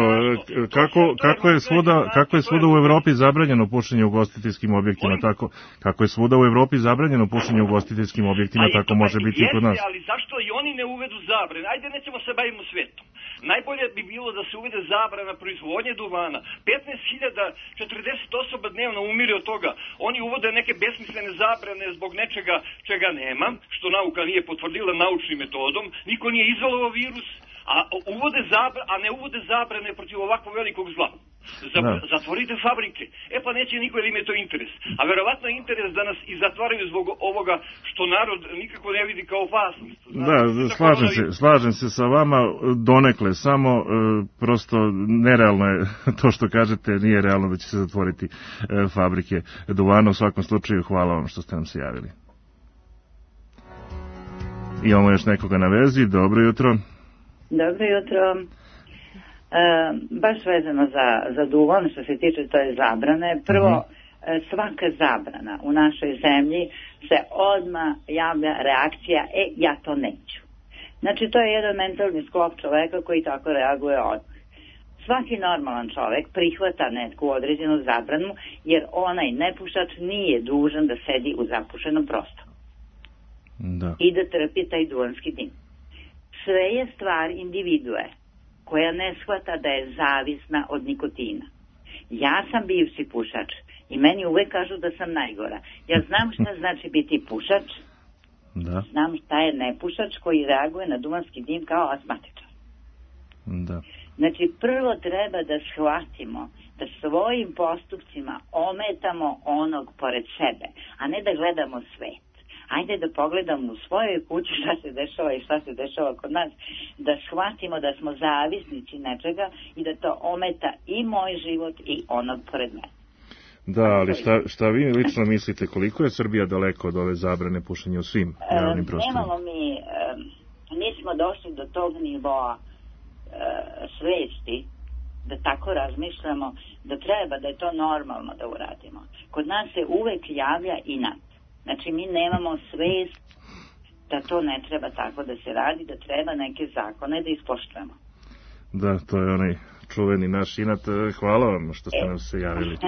kako je svuda u Evropi zabranjeno pušenje u ugostiteljskim objektima, kako je svuda u Evropi zabranjeno pušenje u ugostiteljskim objektima, tako može biti i kod nas. Ali zašto i oni ne uvedu zabrane? Ajde, nećemo se bavimo svetom. Najbolje bi bilo da se uvede zabrana proizvodnje duvana. 15.040 osoba dnevno umire od toga. Oni uvode neke besmislene zabrane zbog nečega čega nema, što nauka nije potvrdila naučnim metodom. Niko nije izolao virus, a ne uvode zabrane protiv ovako velikog zla. Zatvorite fabrike. Pa neće niko, jer im je to interes. A verovatno je interes da nas i zatvaraju zbog ovoga što narod nikako ne vidi kao opasnost. Da, slažem se sa vama donekle, samo prosto nerealno je to što kažete, nije realno da će se zatvoriti fabrike duvana. U svakom slučaju, hvala vam što ste nam se javili. Imamo još nekoga na vezi. Dobro jutro. Dobro jutro. Baš vezano za duvan, što se tiče to je zabrane. Prvo, svaka zabrana u našoj zemlji se odmah javlja reakcija, ja to neću. Znači, to je jedan mentalni sklop čoveka koji tako reaguje odmah. Svaki normalan čovek prihvata neku određenu zabranu, jer onaj nepušač nije dužan da sedi u zapušenom prostoru. I da trpi taj duvanski dim. Sve je stvar individue koja ne shvata da je zavisna od nikotina. Ja sam bivši pušač i meni uvek kažu da sam najgora. Ja znam šta znači biti pušač, znam šta je nepušač koji reaguje na duvanski dim kao astmatičar. Znači, prvo treba da shvatimo da svojim postupcima ometamo onog pored sebe, a ne da gledamo svet. Ajde da pogledamo u svojoj kući šta se dešava i šta se dešava kod nas, da shvatimo da smo zavisnici nečega i da to ometa i moj život i onog pored mene. Da, ali šta vi lično mislite, koliko je Srbija daleko od ove zabrane pušenja u svim javnim prostorima? Nemamo nismo došli do tog nivoa svesti da tako razmišljamo, da treba, da je to normalno da uradimo. Kod nas se uvek javlja inat. Znači, mi nemamo svest da to ne treba tako da se radi, da treba neke zakone da ispoštujemo. Da, to je onaj čuveni naš inat. Hvala vam što ste nam se javili.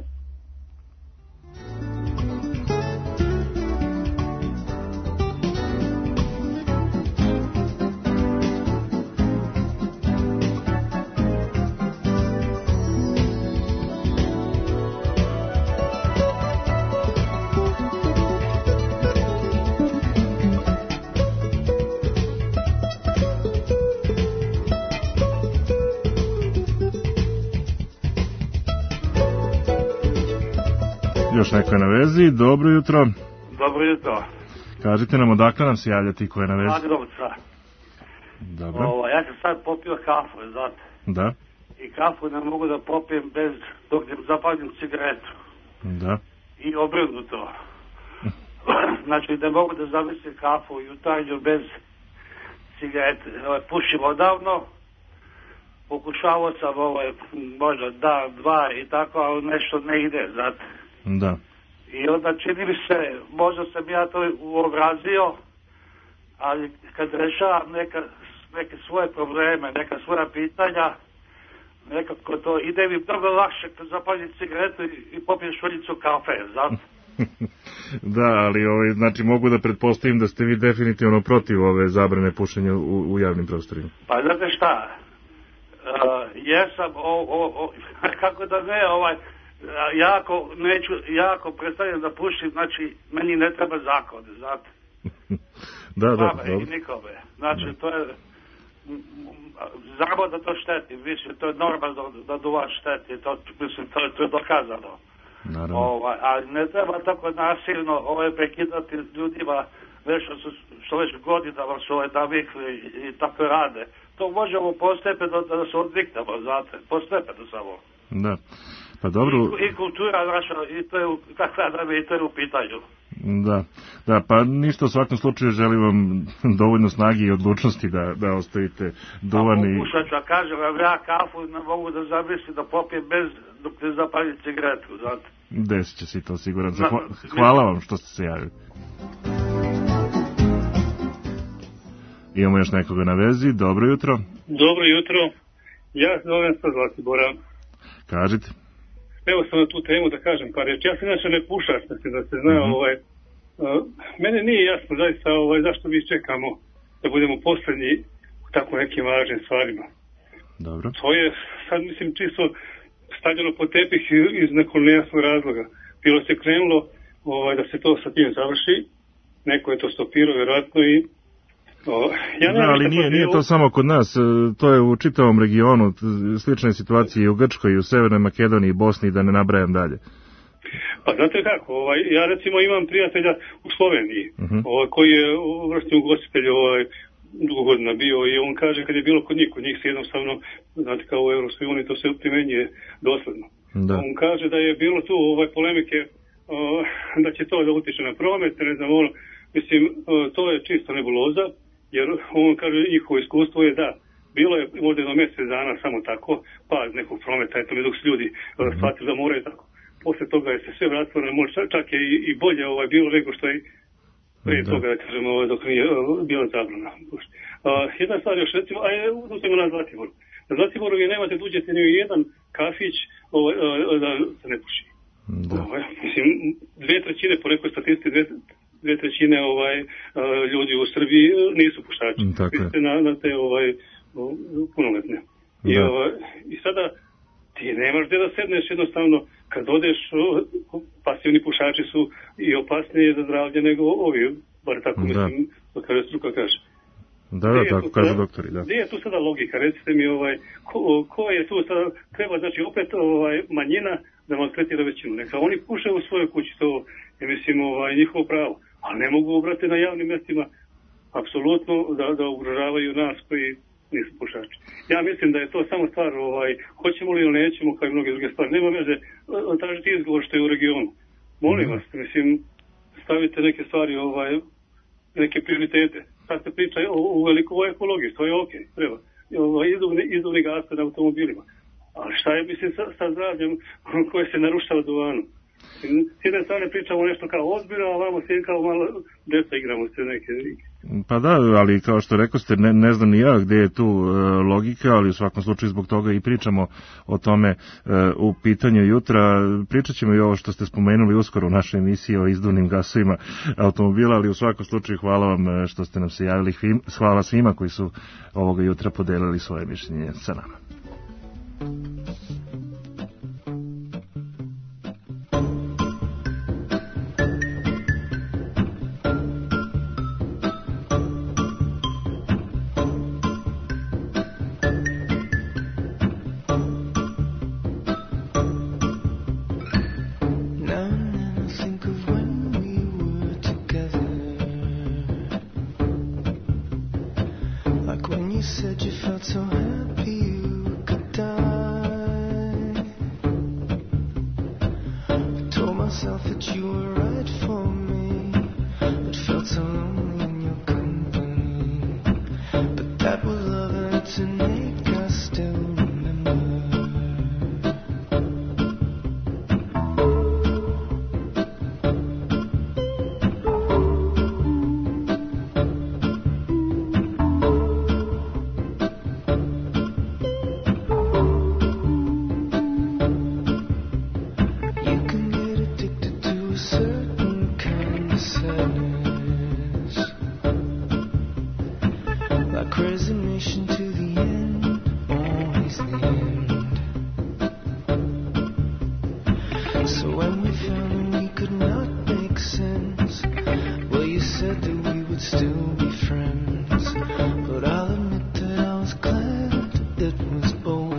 Još neko je na vezi, dobro jutro. Dobro jutro. Kažite nam odakle nam se javljati ko je na vezi. Magrovca. Dobro. Ja sam sad popio kafu, znate. Da. I kafu ne mogu da popijem dok ne zapalim cigaretu. Da. I obrnuto. Znači ne mogu da zamislim kafu u jutarnju bez cigarete. Pušim odavno, pokušavao sam možda da, dva i tako, ali nešto ne ide, znate. Da. I onda čini mi se, možda sam ja to uobrazio, ali kad rešavam neke svoje probleme, neka svoja pitanja, nekako to ide mi mnogo lakše kad zapalim cigaretu i popijem šoljicu kafe, znate. Da, ali znači mogu da pretpostavim da ste vi definitivno protiv ove zabrane pušenja u javnim prostorima. Pa znate šta, jesam, kako da ne, jako predstavljam da pušim, znači meni ne treba zakon, znate. Da, dobro. I nikome, znači to je, znamo da to šteti, mislim, to je normalno da duvan šteti, mislim, to je dokazano. Naravno. Ali ne treba tako nasilno prekidati ljudima što već godinama su navikli i tako rade. To možemo postepeno da se odviknemo, znate, postepeno samo. Da, pa dobro. I kultura naša, i to je u pitanju. Da, pa ništa, u svakom slučaju želim vam dovoljno snage i odlučnosti da ostavite duvan i... Pokušat ću, kažem vam, ja kafu ne mogu da zamislim da popijem dok ne zapalim cigaretu, znate. Desit će si to siguran. Hvala vam što ste se javili. Imamo još nekoga na vezi. Dobro jutro. Dobro jutro. Ja zovem sa Zlatibora. Kažite. Evo sam na tu temu da kažem par reći. Ja sam inače ne pušač, da se zna, mene nije jasno zaista zašto mi čekamo da budemo poslednji u tako nekim važnim stvarima. Dobro. To je sad, mislim, čisto stavljeno po tepih iz nekog nejasnog razloga. Bilo se krenulo da se to sa tim završi, neko je to stopirao vjerojatno i ali nije to samo kod nas, to je u čitavom regionu, slične situacije i u Grčkoj, i u Severnoj Makedoniji, i Bosni, da ne nabrajam dalje. Pa znate kako, ja recimo imam prijatelja u Sloveniji, koji je vrstni ugostitelj dugo godina bio i on kaže kad je bilo kod njih se jednostavno, znate kao u Evropskoj uniji, to se primjenjuje dosledno. Da. On kaže da je bilo tu polemike da će to da utiče na promet, ne znam, mislim, to je čisto nebuloza, jer on kaže njihovo iskustvo je da bilo je možda jedno mjesec dana samo tako, pad nekog prometa, eto dok su ljudi shvatili da moraju tako. Posle toga je se sve vratilo, čak je i bolje bilo nego što je prije toga, da kažemo, dok nije bila zabrana. Jedna stvar još, recimo, uzmemo na Zlatiboru. Na Zlatiboru vi nemate da uđete ni u jedan kafić da se ne puši. Mislim, 2/3 po nekoj statistici, 2/3 ljudi u Srbiji nisu pušači. Mislite na te punoletne. I sada ti nemaš gdje da sedneš, jednostavno kad odeš, pasivni pušači su i opasnije za zdravlje nego ovi, bar tako mislim, da kaže struka kaže. Da, tako kažu doktori, da. Gdje je tu sada logika? Recite mi, ko je tu sada, treba znači opet manjina da maltretira većinu. Neka oni puše u svojoj kući, to je mislim njihovo pravo, ali ne mogu obrati na javnim mjestima apsolutno da ugrožavaju nas koji nisu pušači. Ja mislim da je to samo stvar, hoćemo li ili nećemo, kao i mnoge druge stvari. Nema veze tražiti izgovor što je u regionu. Molim vas, mislim, stavite neke stvari, neke prioritete. Sad se priča o velikoj ekologiji, to je ok, treba. Izduvni gas na automobilima. Ali šta je, mislim, sa zdravljem koje se narušava duvanom? S jedne strane pričamo nešto kao ozbiljno, a vamo se kao malo djeca igramo se neke. Pa da, ali kao što rekao ste, ne znam ni ja gdje je tu logika, ali u svakom slučaju zbog toga i pričamo o tome u pitanju jutra. Pričat ćemo i ovo što ste spomenuli uskoro u našoj emisiji o izduvnim gasovima automobila, ali u svakom slučaju hvala vam što ste nam se javili. Hvala svima koji su ovoga jutra podelili svoje mišljenje sa nama. To make us still the sadness, like resignation to the end, always the end. So when we found we could not make sense, well, you said that we would still be friends, but I'll admit that I was glad it was over.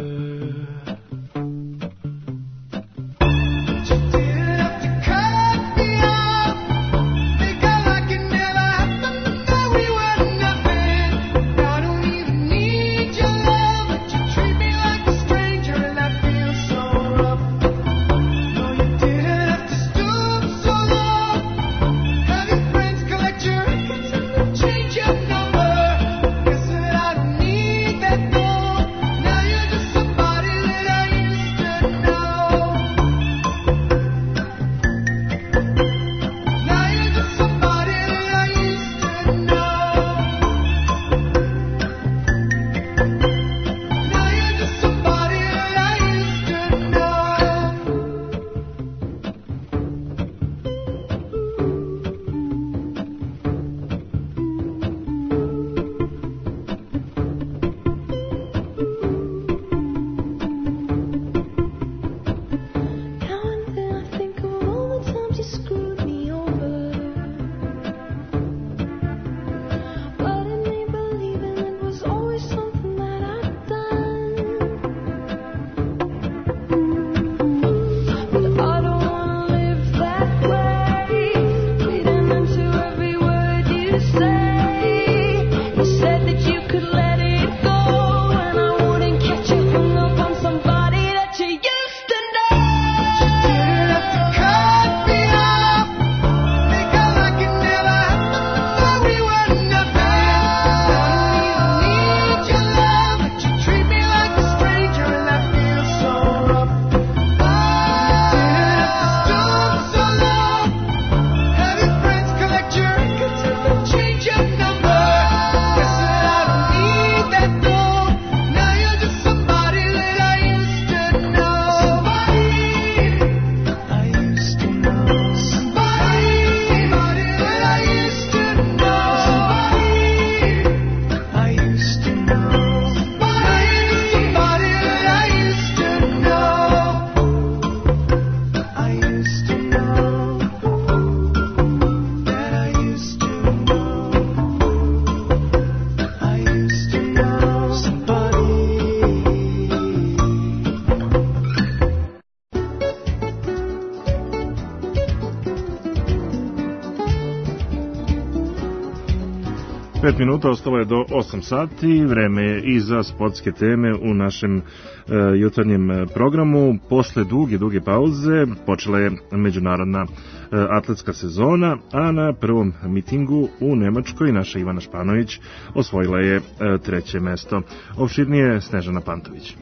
Minuta, ostalo je do 8 sati, vreme je i za sportske teme u našem jutarnjem programu. Posle duge pauze počela je međunarodna atletska sezona, a na prvom mitingu u Nemačkoj naša Ivana Španović osvojila je 3. mesto. Opširnije Snežana Pantović.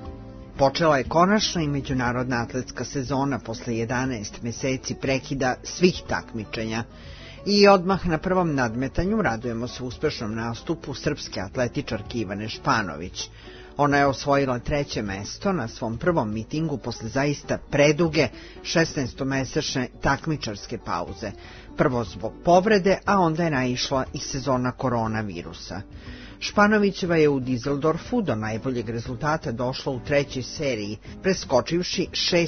Počela je konačno i međunarodna atletska sezona posle 11 meseci prekida svih takmičenja. I odmah na prvom nadmetanju radujemo se uspešnom nastupu srpske atletičarke Ivane Španović. Ona je osvojila 3. mesto na svom prvom mitingu posle zaista preduge 16-mesečne takmičarske pauze. Prvo zbog povrede, a onda je naišla i sezona koronavirusa. Španovićeva je u Dizeldorfu do najboljeg rezultata došla u 3. seriji, preskočivši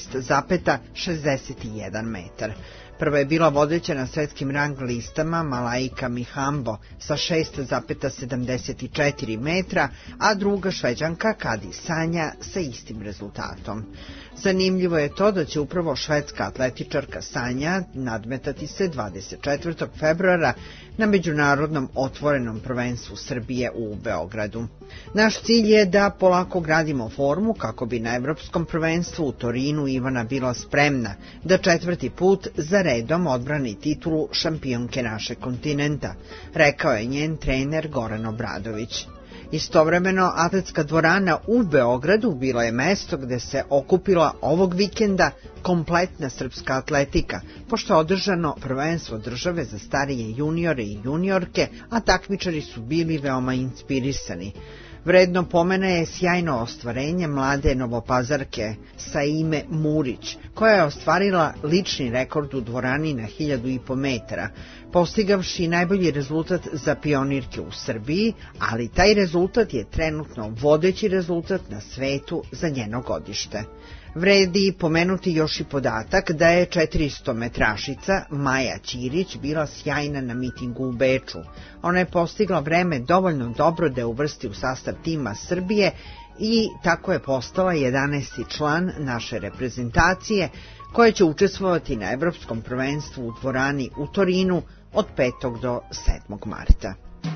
6,61 metar. Prva je bila vodeća na svetskim rang listama Malaika Mihambo sa 6,74 metra, a druga Šveđanka Kadi Sanja sa istim rezultatom. Zanimljivo je to da će upravo švedska atletičarka Sanja nadmetati se 24. februara na međunarodnom otvorenom prvenstvu Srbije u Beogradu. Naš cilj je da polako gradimo formu kako bi na evropskom prvenstvu u Torinu Ivana bila spremna da 4. put za redom odbrani titulu šampionke našeg kontinenta, rekao je njen trener Goran Obradović. Istovremeno, atletska dvorana u Beogradu bila je mesto gde se okupila ovog vikenda kompletna srpska atletika, pošto je održano prvenstvo države za starije juniore i juniorke, a takmičari su bili veoma inspirisani. Vredno pomena je sjajno ostvarenje mlade Novopazarke Saime Murić, koja je ostvarila lični rekord u dvorani na 1500 metara, postigavši najbolji rezultat za pionirke u Srbiji, ali taj rezultat je trenutno vodeći rezultat na svetu za njeno godište. Vredi pomenuti još i podatak da je 400 metrašica Maja Ćirić bila sjajna na mitingu u Beču. Ona je postigla vreme dovoljno dobro da je uvrsti u sastav tima Srbije i tako je postala 11. član naše reprezentacije koja će učestvovati na Evropskom prvenstvu u dvorani u Torinu od 5. do 7. marta.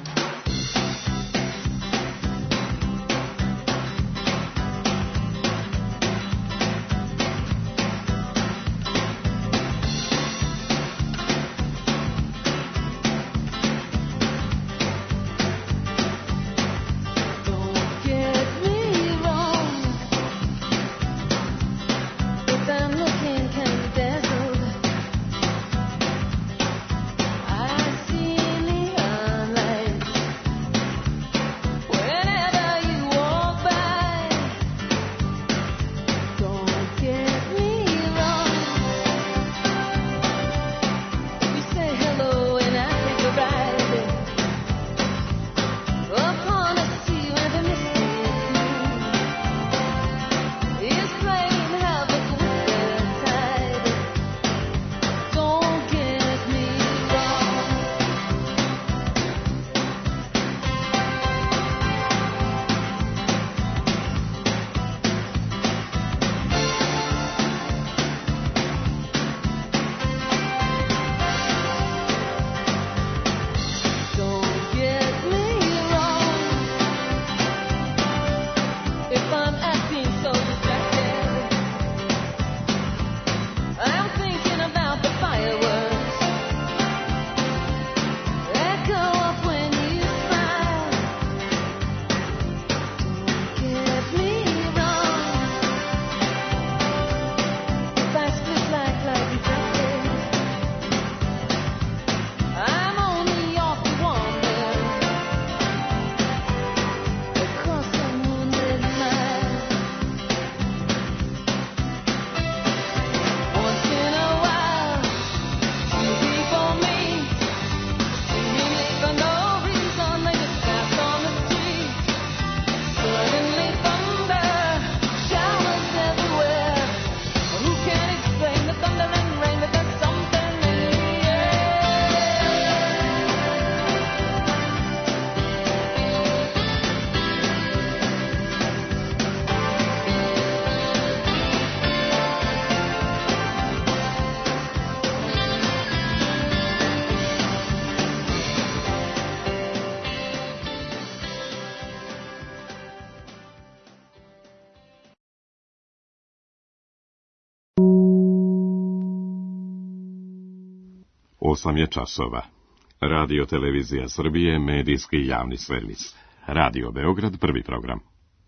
Osam je časova. Radio Televizija Srbije, medijski javni servis. Radio Beograd, prvi program.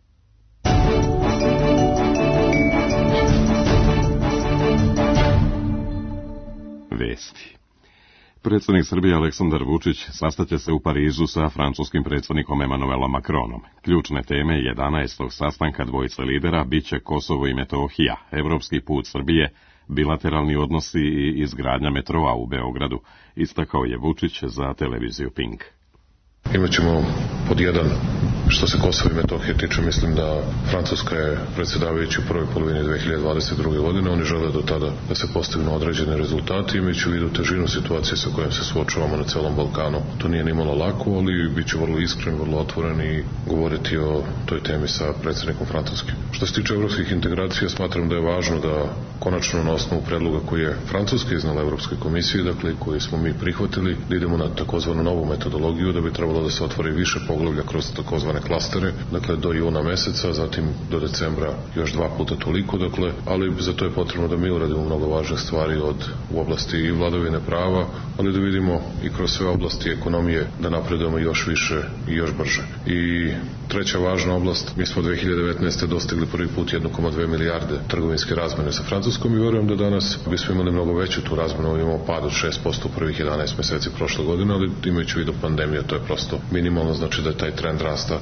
Vesti. Predsjednik Srbije Aleksandar Vučić sastaće se u Parizu sa francuskim predsjednikom Emanuelom Macronom. Ključne teme 11. sastanka dvojice lidera biće Kosovo i Metohija, evropski put Srbije, bilateralni odnosi i izgradnja metroa u Beogradu, istakao je Vučić za televiziju Pink. Imaćemo pod jedan, što se Kosova i Metohije tiče, mislim da Francuska je predsjedavajući u prvoj polovini 2022. godine. Oni žele do tada da se postignu određene rezultati, imajući u vidu težinu situacije sa kojom se suočavamo na celom Balkanu. To nije nimalo lako, ali bit će vrlo iskren, vrlo otvoren i govoriti o toj temi sa predsjednikom Francuske. Što se tiče evropskih integracija, smatram da je važno da konačno na osnovu predloga koji je Francuska iznala Evropskoj komisiji, dakle koji smo mi prihvatili, da idemo na takozvanu novu metodologiju, da bi trebalo da se otvori više poglavlja kroz takozvane klastere, dakle do juna meseca, zatim do decembra još 2 puta toliko, dakle, ali za to je potrebno da mi uradimo mnogo važne stvari u oblasti i vladavine prava, ali da vidimo i kroz sve oblasti ekonomije da napredujemo još više i još brže. I treća važna oblast, mi smo 2019. dostigli prvi put 1,2 milijarde trgovinske razmene sa Francuskom i verujem da danas bismo imali mnogo veću tu razmenu, imamo pad od 6% u prvih 11 meseci prošle godine, ali imajući u vidu pandemiju, to je prosto minimalno, znači da je taj trend rasta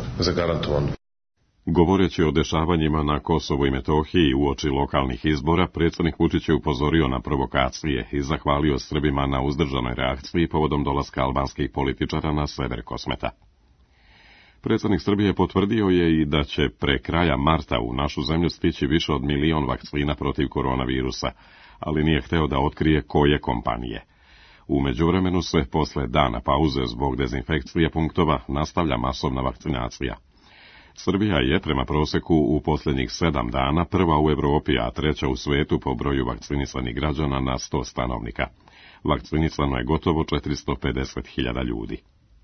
zagarantovan. Govoreći o dešavanjima na Kosovu i Metohiji uoči lokalnih izbora, predsjednik Vučić je upozorio na provokacije i zahvalio Srbima na uzdržanoj reakciji povodom dolaska albanskih političara na sever Kosmeta. Predsjednik Srbije potvrdio je i da će pre kraja marta u našu zemlju stići više od 1 milion vakcina protiv koronavirusa, ali nije hteo da otkrije koje kompanije. U međuvremenu se, posle dana pauze zbog dezinfekcije punktova, nastavlja masovna vakcinacija. Srbija je, prema proseku, u posljednjih 7 dana prva u Evropi, a treća u svetu po broju vakcinisanih građana na 100 stanovnika. Vakcinisano je gotovo 450.000 ljudi.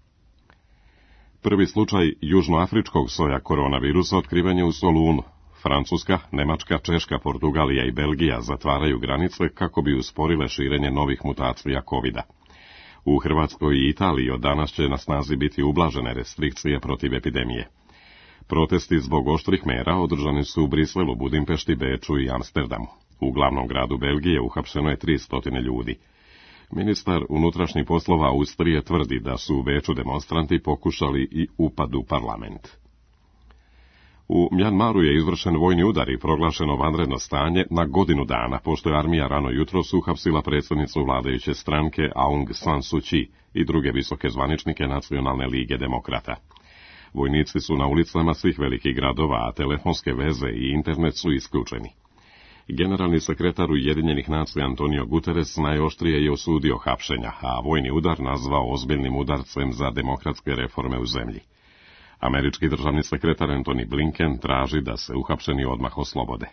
Prvi slučaj južnoafričkog soja koronavirusa otkriven je u Solunu. Francuska, Nemačka, Češka, Portugalija i Belgija zatvaraju granice kako bi usporile širenje novih mutacija COVID-a. U Hrvatskoj i Italiji od danas će na snazi biti ublažene restrikcije protiv epidemije. Protesti zbog oštrih mera održani su u Briselu, Budimpešti, Beču i Amsterdamu. U glavnom gradu Belgije uhapšeno je 300 ljudi. Ministar unutrašnjih poslova Austrije tvrdi da su u Beču demonstranti pokušali i upad u parlament. U Mjanmaru je izvršen vojni udar i proglašeno vanredno stanje na godinu dana, pošto je armija rano jutros uhapsila predsjednicu vladajuće stranke Aung San Suu Kyi i druge visoke zvaničnike Nacionalne lige demokrata. Vojnici su na ulicama svih velikih gradova, a telefonske veze i internet su isključeni. Generalni sekretar Ujedinjenih nacija Antonio Guterres najoštrije je osudio hapšenja, a vojni udar nazvao ozbiljnim udarcem za demokratske reforme u zemlji. Američki državni sekretar Antony Blinken traži da se uhapšeni odmah oslobode.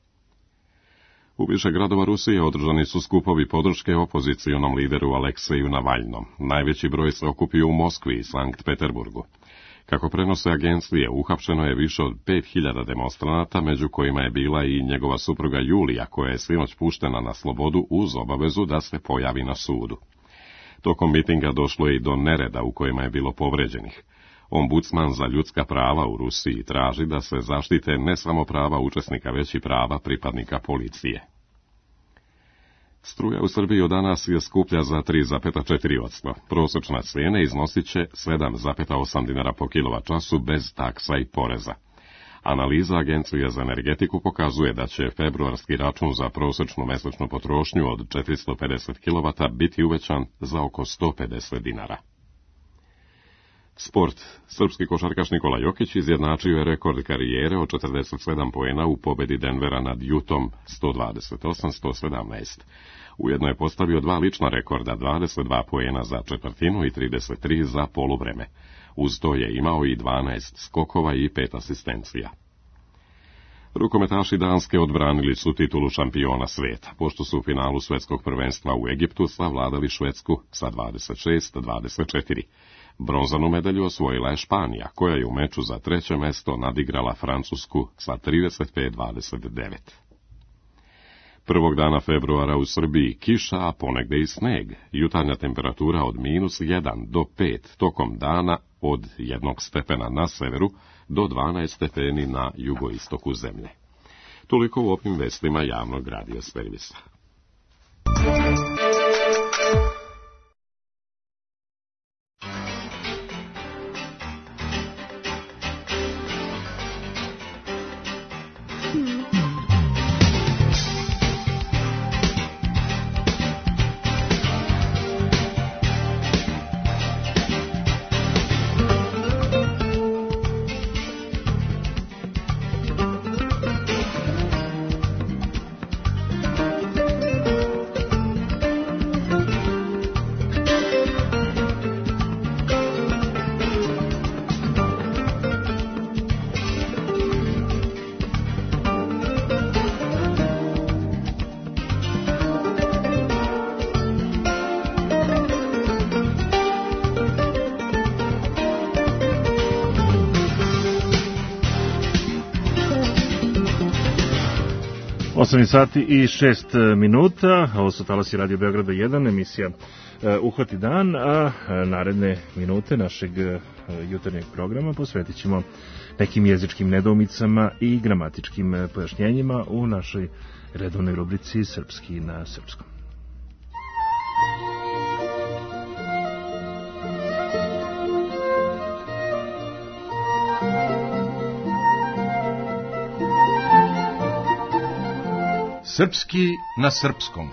U više gradova Rusije održani su skupovi podrške opozicionom lideru Alekseju Navalnom. Najveći broj se okupio u Moskvi i Sankt Peterburgu. Kako prenose agencije, uhapšeno je više od 5000 demonstranata, među kojima je bila i njegova supruga Julija, koja je sinoć puštena na slobodu uz obavezu da se pojavi na sudu. Tokom mitinga došlo je i do nereda u kojima je bilo povređenih. Ombudsman za ljudska prava u Rusiji traži da se zaštite ne samo prava učesnika, već i prava pripadnika policije. Struja u Srbiji od danas je skuplja za 3,4%. Prosječna cijena iznosit će 7,8 dinara po kWh bez taksa i poreza. Analiza Agencije za energetiku pokazuje da će februarski račun za prosječnu mesečnu potrošnju od 450 kW biti uvećan za oko 150 dinara. Sport. Srpski košarkaš Nikola Jokić izjednačio je rekord karijere od 47 poena u pobedi Denvera nad Utahom 128-117. Ujedno je postavio 2 lična rekorda, 22 poena za četvrtinu i 33 za poluvreme. Uz to je imao i 12 skokova i 5 asistencija. Rukometaši Danske odbranili su titulu šampiona sveta, pošto su u finalu svetskog prvenstva u Egiptu savladali Švedsku sa 26-24. Bronzanu medalju osvojila je Španija, koja je u meču za 3. mesto nadigrala Francusku sa 35-29. Prvog dana februara u Srbiji kiša, a ponegde i sneg. Jutarnja temperatura od -1 do 5, tokom dana od 1 stepena na severu do 12 stepeni na jugoistoku zemlje. Toliko u ovim vestima javnog radija servisa. Sati i 6 minuta, ovo su talasi Radio Beograda 1, emisija Uhvati dan, a naredne minute našeg jutarnjeg programa posvetit ćemo nekim jezičkim nedoumicama i gramatičkim pojašnjenjima u našoj redovnoj rubrici Srpski na srpskom. Srpski na srpskom.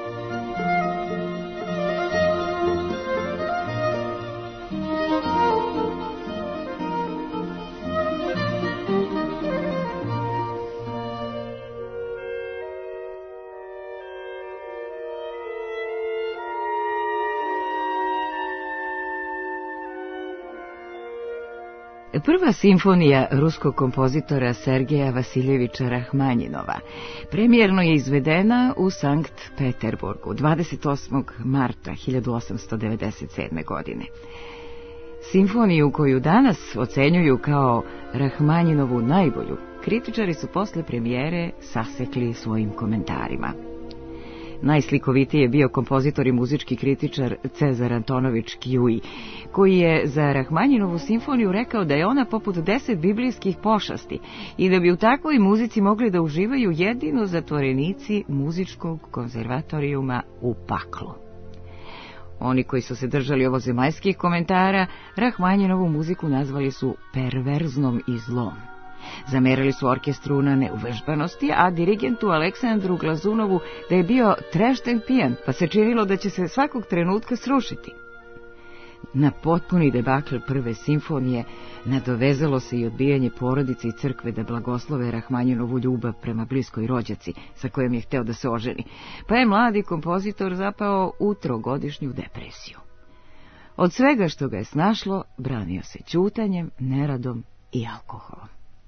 Prva simfonija ruskog kompozitora Sergeja Vasiljeviča Rahmanjinova premijerno je izvedena u Sankt Peterburgu 28. marta 1897. godine. Simfoniju koju danas ocenjuju kao Rahmanjinovu najbolju, kritičari su posle premijere sasekli svojim komentarima. Najslikovitiji je bio kompozitor i muzički kritičar Cezar Antonović Kjuji, koji je za Rahmanjinovu simfoniju rekao da je ona poput 10 biblijskih pošasti i da bi u takvoj muzici mogli da uživaju jedino zatvorenici muzičkog konzervatorijuma u paklu. Oni koji su se držali ovozemaljskih komentara, Rahmanjinovu muziku nazvali su perverznom i zlom. Zamerali su orkestru na neuvežbanosti, a dirigentu Aleksandru Glazunovu da je bio trešten pijan, pa se činilo da će se svakog trenutka srušiti. Na potpuni debakl prve simfonije nadovezalo se i odbijanje porodice i crkve da blagoslove Rahmanjinovu ljubav prema bliskoj rođaci sa kojom je hteo da se oženi, pa je mladi kompozitor zapao u trogodišnju depresiju. Od svega što ga je snašlo, branio se ćutanjem, neradom i alkoholom.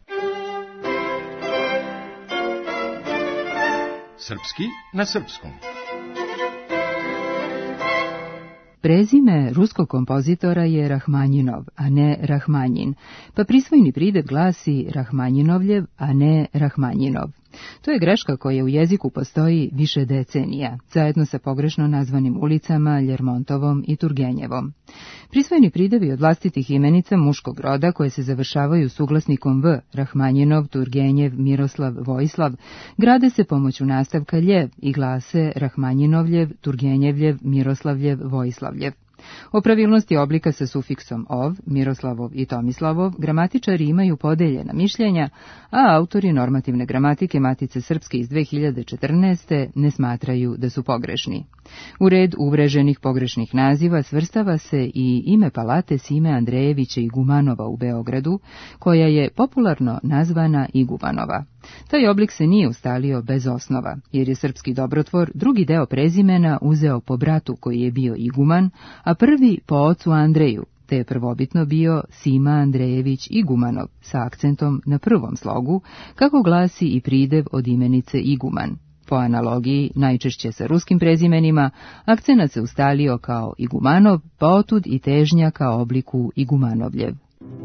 Srpski na srpskom. Prezime ruskog kompozitora je Rahmanjinov, a ne Rahmanjin, pa prisvojni pridev glasi Rahmanjinovljev, a ne Rahmanjinov. To je greška koja u jeziku postoji više decenija, zajedno sa pogrešno nazvanim ulicama Ljermontovom i Turgenjevom. Prisvojni pridevi od vlastitih imenica muškog roda koje se završavaju suglasnikom V, Rahmanjinov, Turgenjev, Miroslav, Vojislav, grade se pomoću nastavka ljev i glase Rahmanjinovljev, Turgenjevljev, Miroslavljev, Vojislavljev. O pravilnosti oblika sa sufiksom ov, Miroslavov i Tomislavov gramatičari imaju podeljena mišljenja, a autori normativne gramatike Matice Srpske iz 2014. ne smatraju da su pogrešni. U red uvreženih pogrešnih naziva svrstava se i ime palate Sime Andrejevića Igumanova u Beogradu, koja je popularno nazvana Igumanova. Taj oblik se nije ustalio bez osnova, jer je srpski dobrotvor drugi deo prezimena uzeo po bratu koji je bio Iguman, a prvi po ocu Andreju, te je prvobitno bio Sima Andrejević Igumanov sa akcentom na prvom slogu, kako glasi i pridev od imenice Iguman. Po analogiji, najčešće sa ruskim prezimenima, akcenat se ustalio kao Igumanov, pa otud i težnja kao obliku Igumanovljev.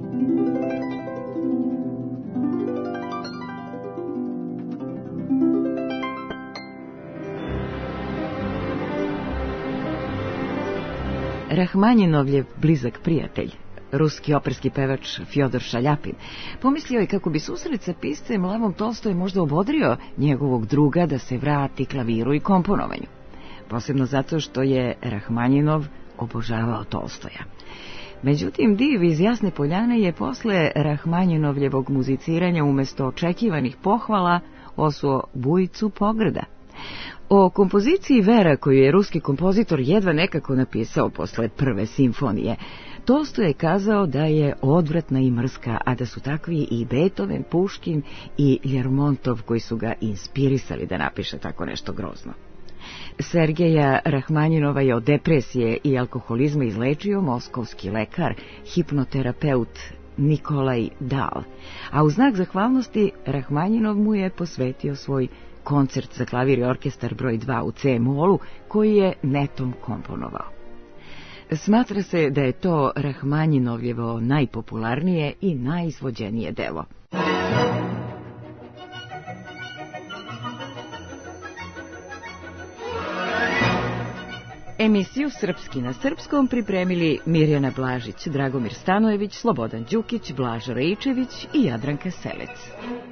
Rahmanjinovljev blizak prijatelj, ruski operski pevač Fjodor Šaljapin, pomislio je kako bi susret sa piscem Levom Tolstojem možda obodrio njegovog druga da se vrati klaviru i komponovanju. Posebno zato što je Rahmanjinov obožavao Tolstoja. Međutim, div iz Jasne Poljane je posle Rahmanjinovljevog muziciranja umjesto očekivanih pohvala osuo bujicu pogrda. O kompoziciji Vera, koju je ruski kompozitor jedva nekako napisao posle prve simfonije, Tolstoj je kazao da je odvratna i mrska, a da su takvi i Beethoven, Puškin i Ljermontov koji su ga inspirisali da napiše tako nešto grozno. Sergeja Rahmanjinova je od depresije i alkoholizma izlečio moskovski lekar, hipnoterapeut Nikolaj Dal, a u znak zahvalnosti Rahmanjinov mu je posvetio svoj koncert za klavir i orkestar broj 2 u C-molu, koji je netom komponovao. Smatra se da je to Rahmanjinovljevo najpopularnije i najizvođenije delo. Emisiju Srpski na srpskom pripremili Mirjana Blažić, Dragomir Stanojević, Slobodan Đukić, Blaža Rejčević i Jadranka Selec.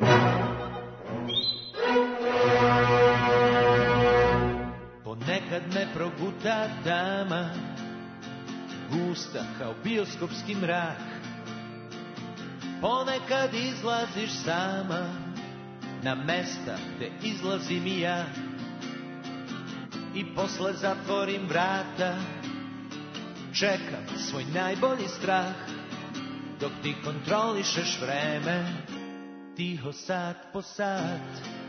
Ponekad me proguta dama, gusta kao bioskopski mrak. Ponekad izlaziš sama, na mesta gde izlazim i ja i posle zatvorim vrata, čekam svoj najbolji strah, dok ti kontrolišeš vreme, tiho sat po sat.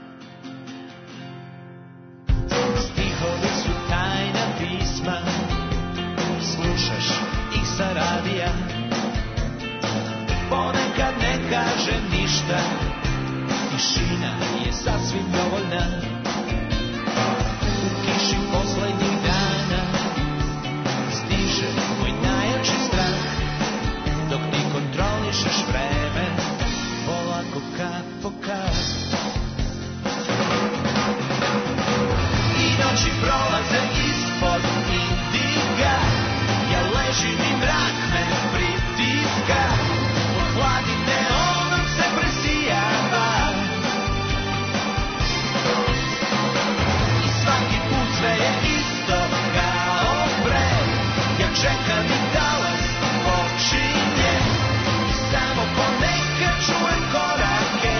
Stihovi su tajna pisma, slušaš ih sa radija, ponekad ne kažem ništa, tišina je sasvim dovoljna. U kiši poslednjih dana stiže moj najjači strah, dok ti kontrolišeš vreme, polako kap po kap. I noći prolaze ispod indiga, ja ležim i mrak me pritiska, od hladine onom se presijava. I svaki put sve je isto kao pre, ja čekam i talas počinje, i samo ponekad čujem korake.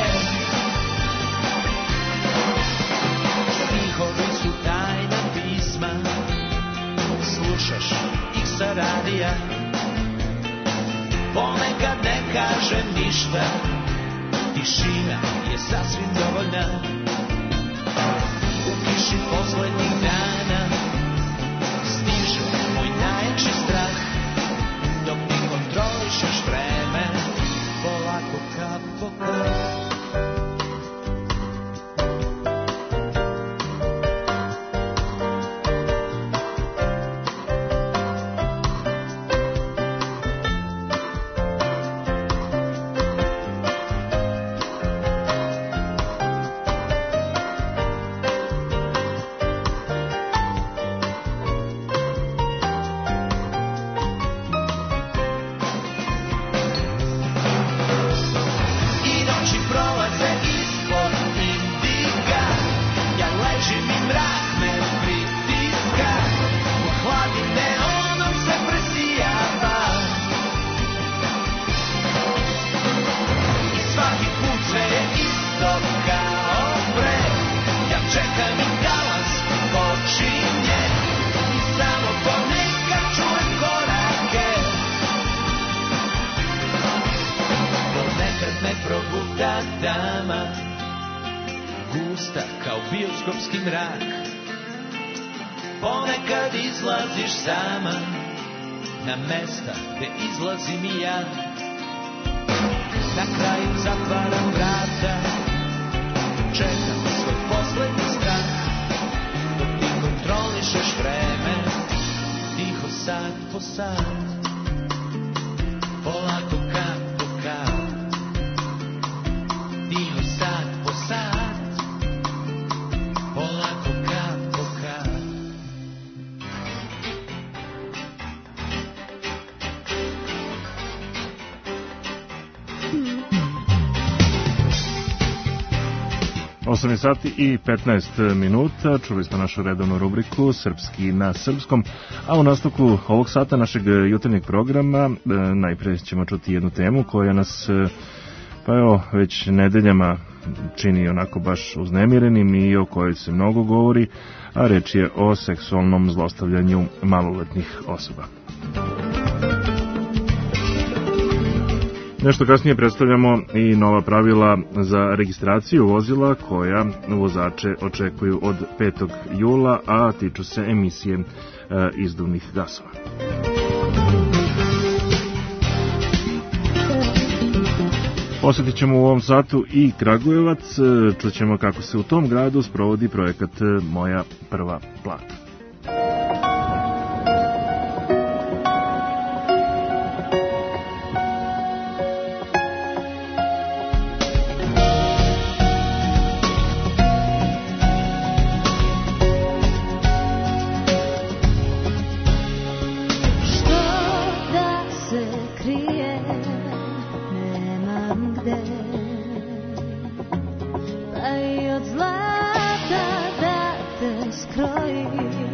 Stihovi su tajna pisma, slušaš ih sa radija, ponekad ne kažem ništa, tišina je sasvim dovoljna. U kiši poslednjih dana stiže moj najjači strah, dok ti kontrolišeš vreme, polako kap po kap. Na mesta gde izlazim i ja, na kraju zatvaram vrata, čekam svoj poslednji strah, dok ti kontrolišeš vreme, tiho sat po sat, polako kap po kap, tiho sat po sat, polako kap po kap. 8 sati i 15 minuta, čuli smo našu redovnu rubriku Srpski na srpskom, a u nastavku ovog sata našeg jutarnjeg programa najpre ćemo čuti jednu temu koja nas pa evo već nedeljama čini onako baš uznemirenim i o kojoj se mnogo govori, a reč je o seksualnom zlostavljanju maloletnih osoba. Nešto kasnije predstavljamo i nova pravila za registraciju vozila koja vozače očekuju od 5. jula, a tiču se emisije izduvnih gasova. Posjetit ćemo u ovom satu i Kragujevac, čućemo kako se u tom gradu sprovodi projekat Moja prva plata. Pa i od zlata da te skroji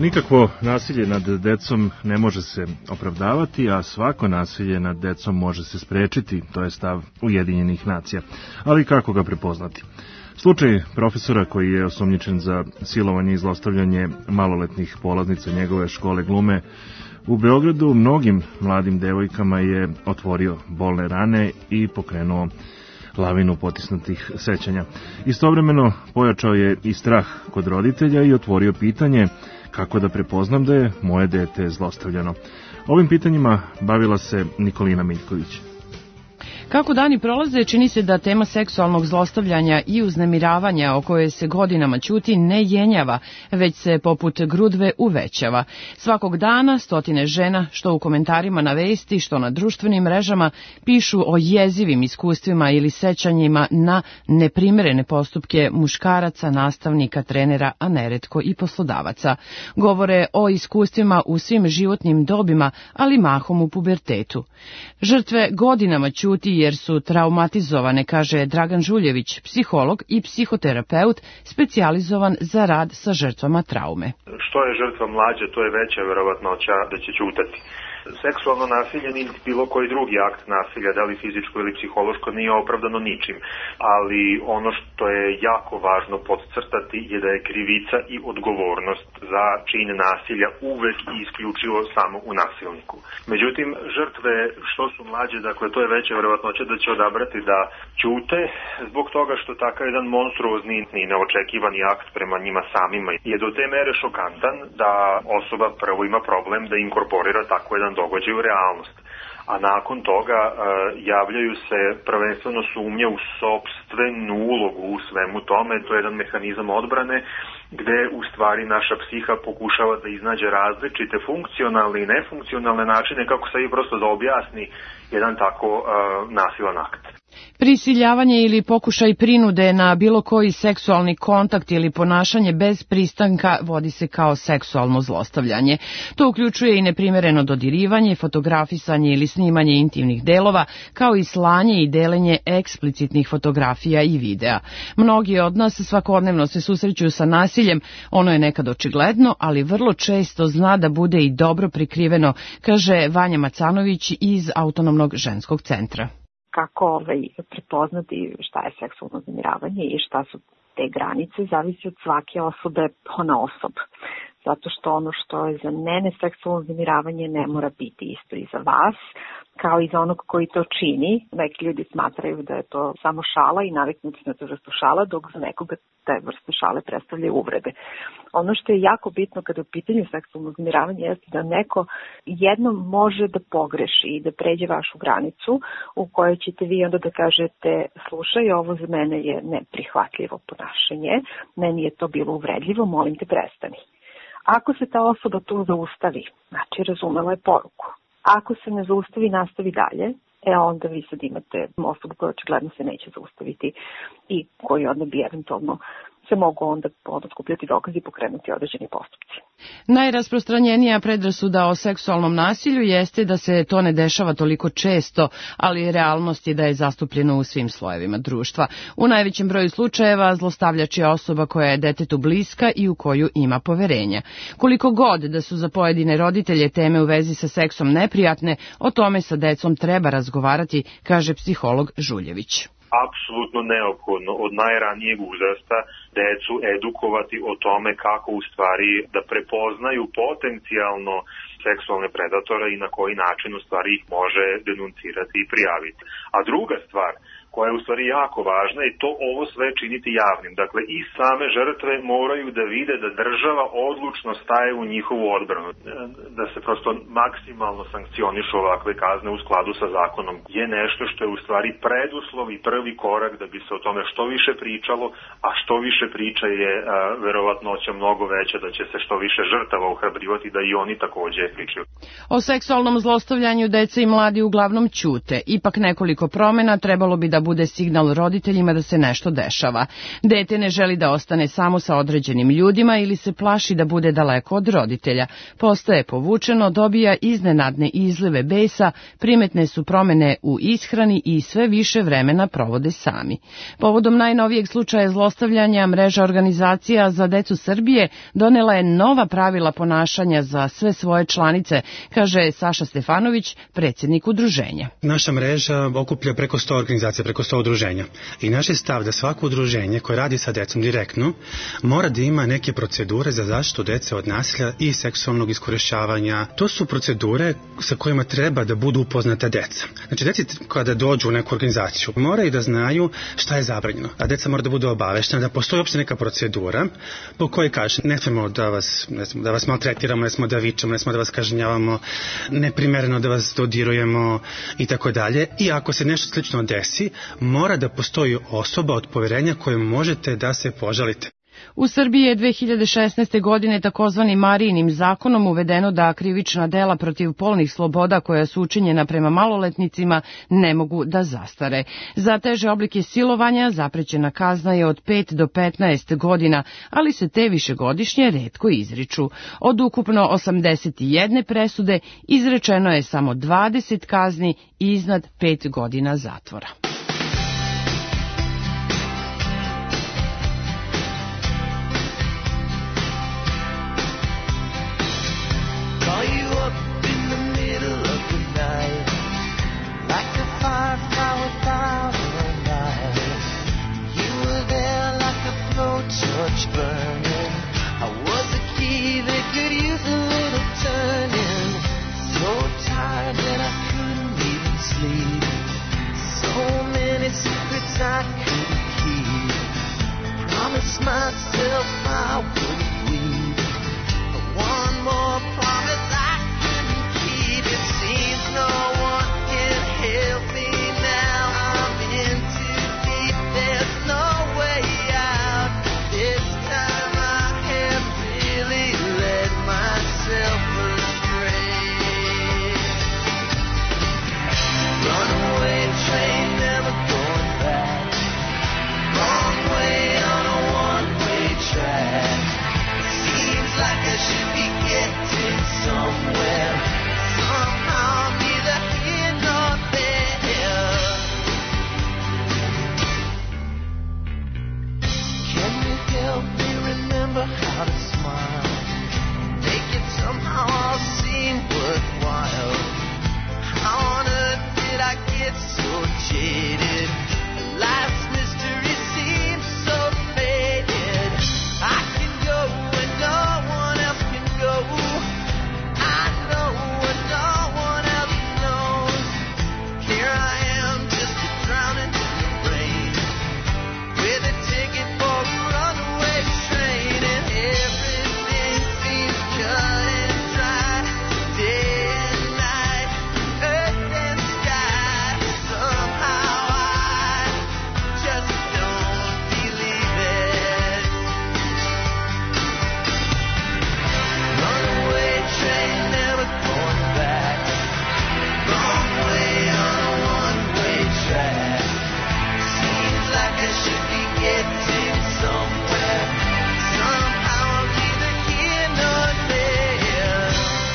Nikakvo nasilje nad decom ne može se opravdavati, a svako nasilje nad decom može se sprečiti, to je stav Ujedinjenih nacija. Ali kako ga prepoznati? Slučaj profesora koji je osumnjičen za silovanje i zlostavljanje maloletnih polaznica njegove škole glume u Beogradu mnogim mladim devojkama je otvorio bolne rane i pokrenuo lavinu potisnutih sećanja. Istovremeno pojačao je i strah kod roditelja i otvorio pitanje kako da prepoznam da je moje dete zlostavljano. Ovim pitanjima bavila se Nikolina Miljković. Kako dani prolaze, čini se da tema seksualnog zlostavljanja i uznemiravanja o kojoj se godinama ćuti ne jenjava, već se poput grudve uvećava. Svakog dana stotine žena, što u komentarima na vesti, što na društvenim mrežama, pišu o jezivim iskustvima ili sećanjima na neprimerene postupke muškaraca, nastavnika, trenera, a neretko i poslodavaca. Govore o iskustvima u svim životnim dobima, ali mahom u pubertetu. Žrtve godinama ćuti jer su traumatizovane, kaže Dragan Žuljević, psiholog i psihoterapeut specijalizovan za rad sa žrtvama traume. Što je žrtva mlađa, to je veća verovatnoća da će ćutati. Seksualno nasilje ni bilo koji drugi akt nasilja, da li fizičko ili psihološko, nije opravdano ničim. Ali ono što je jako važno podcrtati je da je krivica i odgovornost za čin nasilja uvek i isključivo samo u nasilniku. Međutim, žrtve što su mlađe, dakle to je veća verovatnoća da će odabrati da ćute zbog toga što takav jedan monstruozni i neočekivani akt prema njima samima je do te mere šokantan da osoba prvo ima problem da inkorporira tako jedan događaj u realnost. A nakon toga javljaju se prvenstveno sumnje u sopstvenu ulogu u svemu tome. To je jedan mehanizam odbrane gde u stvari naša psiha pokušava da iznađe različite funkcionalne i nefunkcionalne načine kako se i prosto da objasni jedan tako nasilan akt. Prisiljavanje ili pokušaj prinude na bilo koji seksualni kontakt ili ponašanje bez pristanka vodi se kao seksualno zlostavljanje. To uključuje i neprimereno dodirivanje, fotografisanje ili snimanje intimnih delova, kao i slanje i delenje eksplicitnih fotografija i videa. Mnogi od nas svakodnevno se susreću sa nasiljem, ono je nekad očigledno, ali vrlo često zna da bude i dobro prikriveno, kaže Vanja Macanović iz Autonomnog ženskog centra. Kako prepoznati šta je seksualno uznemiravanje i šta su te granice, zavisi od svake osobe ponaosob. Zato što ono što je za mene seksualno uznemiravanje ne mora biti isto i za vas, kao i za onog koji to čini. Neki ljudi smatraju da je to samo šala i naviknuti na to vrstu šala, dok za nekoga te vrste šale predstavljaju uvrede. Ono što je jako bitno kada je u pitanju seksualno uznemiravanje jeste da neko jednom može da pogreši i da pređe vašu granicu u kojoj ćete vi onda da kažete slušaj, ovo za mene je neprihvatljivo ponašanje, meni je to bilo uvredljivo, molim te prestani. Ako se ta osoba tu zaustavi, znači razumela je poruku. Ako se ne zaustavi, nastavi dalje, onda vi sad imate osobu koja očigledno se neće zaustaviti i koji onda bi eventualno se mogu onda skupljati dokazi i pokrenuti određeni postupci. Najrasprostranjenija predrasuda o seksualnom nasilju jeste da se to ne dešava toliko često, ali realnost je da je zastupljeno u svim slojevima društva. U najvećem broju slučajeva zlostavljač je osoba koja je detetu bliska i u koju ima poverenja. Koliko god da su za pojedine roditelje teme u vezi sa seksom neprijatne, o tome sa decom treba razgovarati, kaže psiholog Žuljević. Apsolutno neophodno od najranijeg uzrasta decu edukovati o tome kako u stvari da prepoznaju potencijalno seksualne predatore i na koji način u stvari ih može denuncirati i prijaviti. A druga stvar koja je u stvari jako važna i to ovo sve činiti javnim. Dakle, i same žrtve moraju da vide da država odlučno staje u njihovu odbranu. Da se prosto maksimalno sankcionišu ovakve kazne u skladu sa zakonom je nešto što je u stvari preduslov i prvi korak da bi se o tome što više pričalo, a što više priča je verovatnoća mnogo veća da će se što više žrtava ohrabrivati da i oni takođe pričaju. O seksualnom zlostavljanju deca i mladi uglavnom ćute. Ipak nekoliko promena trebalo bi da bude signal roditeljima da se nešto dešava. Dete ne želi da ostane samo sa određenim ljudima ili se plaši da bude daleko od roditelja. Postaje povučeno, dobija iznenadne izlive besa, primetne su promene u ishrani i sve više vremena provode sami. Povodom najnovijeg slučaja zlostavljanja, mreža organizacija za decu Srbije donela je nova pravila ponašanja za sve svoje članice, kaže Saša Stefanović, predsjednik udruženja. Naša mreža okuplja preko 100 organizacija, preko 100 udruženja. I naš je stav da svako udruženje koje radi sa decom direktno mora da ima neke procedure za zaštitu dece od nasilja i seksualnog iskorišćavanja. To su procedure sa kojima treba da budu upoznata deca. Znači, deci kada dođu u neku organizaciju moraju da znaju šta je zabranjeno. A deca mora da budu obaveštena da postoji uopšte neka procedura po kojoj kaže ne smemo da vas maltretiramo, ne smemo da vičemo, ne smemo da vas kažnjavamo, neprimereno da vas dodirujemo i tako dalje. I ako se nešto slično desi, mora da postoji osoba od poverenja kojoj možete da se požalite. U Srbiji je 2016. godine takozvani Marijinim zakonom uvedeno da krivična dela protiv polnih sloboda koja su učinjena prema maloletnicima ne mogu da zastare. Za teže oblike silovanja zaprećena kazna je od 5 do 15 godina, ali se te višegodišnje retko izriču. Od ukupno 81 presude izrečeno je samo 20 kazni iznad 5 godina zatvora. Burning. I was a key that could use a little turning. So tired that I couldn't even sleep. So many secrets I couldn't keep. Promised myself I wouldn't weep. But one more promise I couldn't keep. It seems no one can help me now. I'm in too deep. There's no way out. This time I have really led myself astray. Runaway train, never going back. Wrong way on a one-way track. Seems like I should be getting somewhere. Somehow I'm neither here nor there. Can you help me remember how to smile? Make it somehow all seem worthwhile. How on earth did I get so jaded? Life's mystery seems so faded. I can go where no one else can go. I know what no one else knows. Here I am, just a drowning in the rain, with a ticket for a runaway train, and everything seems cut and dry. Day and night, earth and sky. Somehow I just don't believe it. Runaway train, never going back. Wrong way on a one-way track. Seems like I should be getting somewhere. Somehow I'm neither here nor there.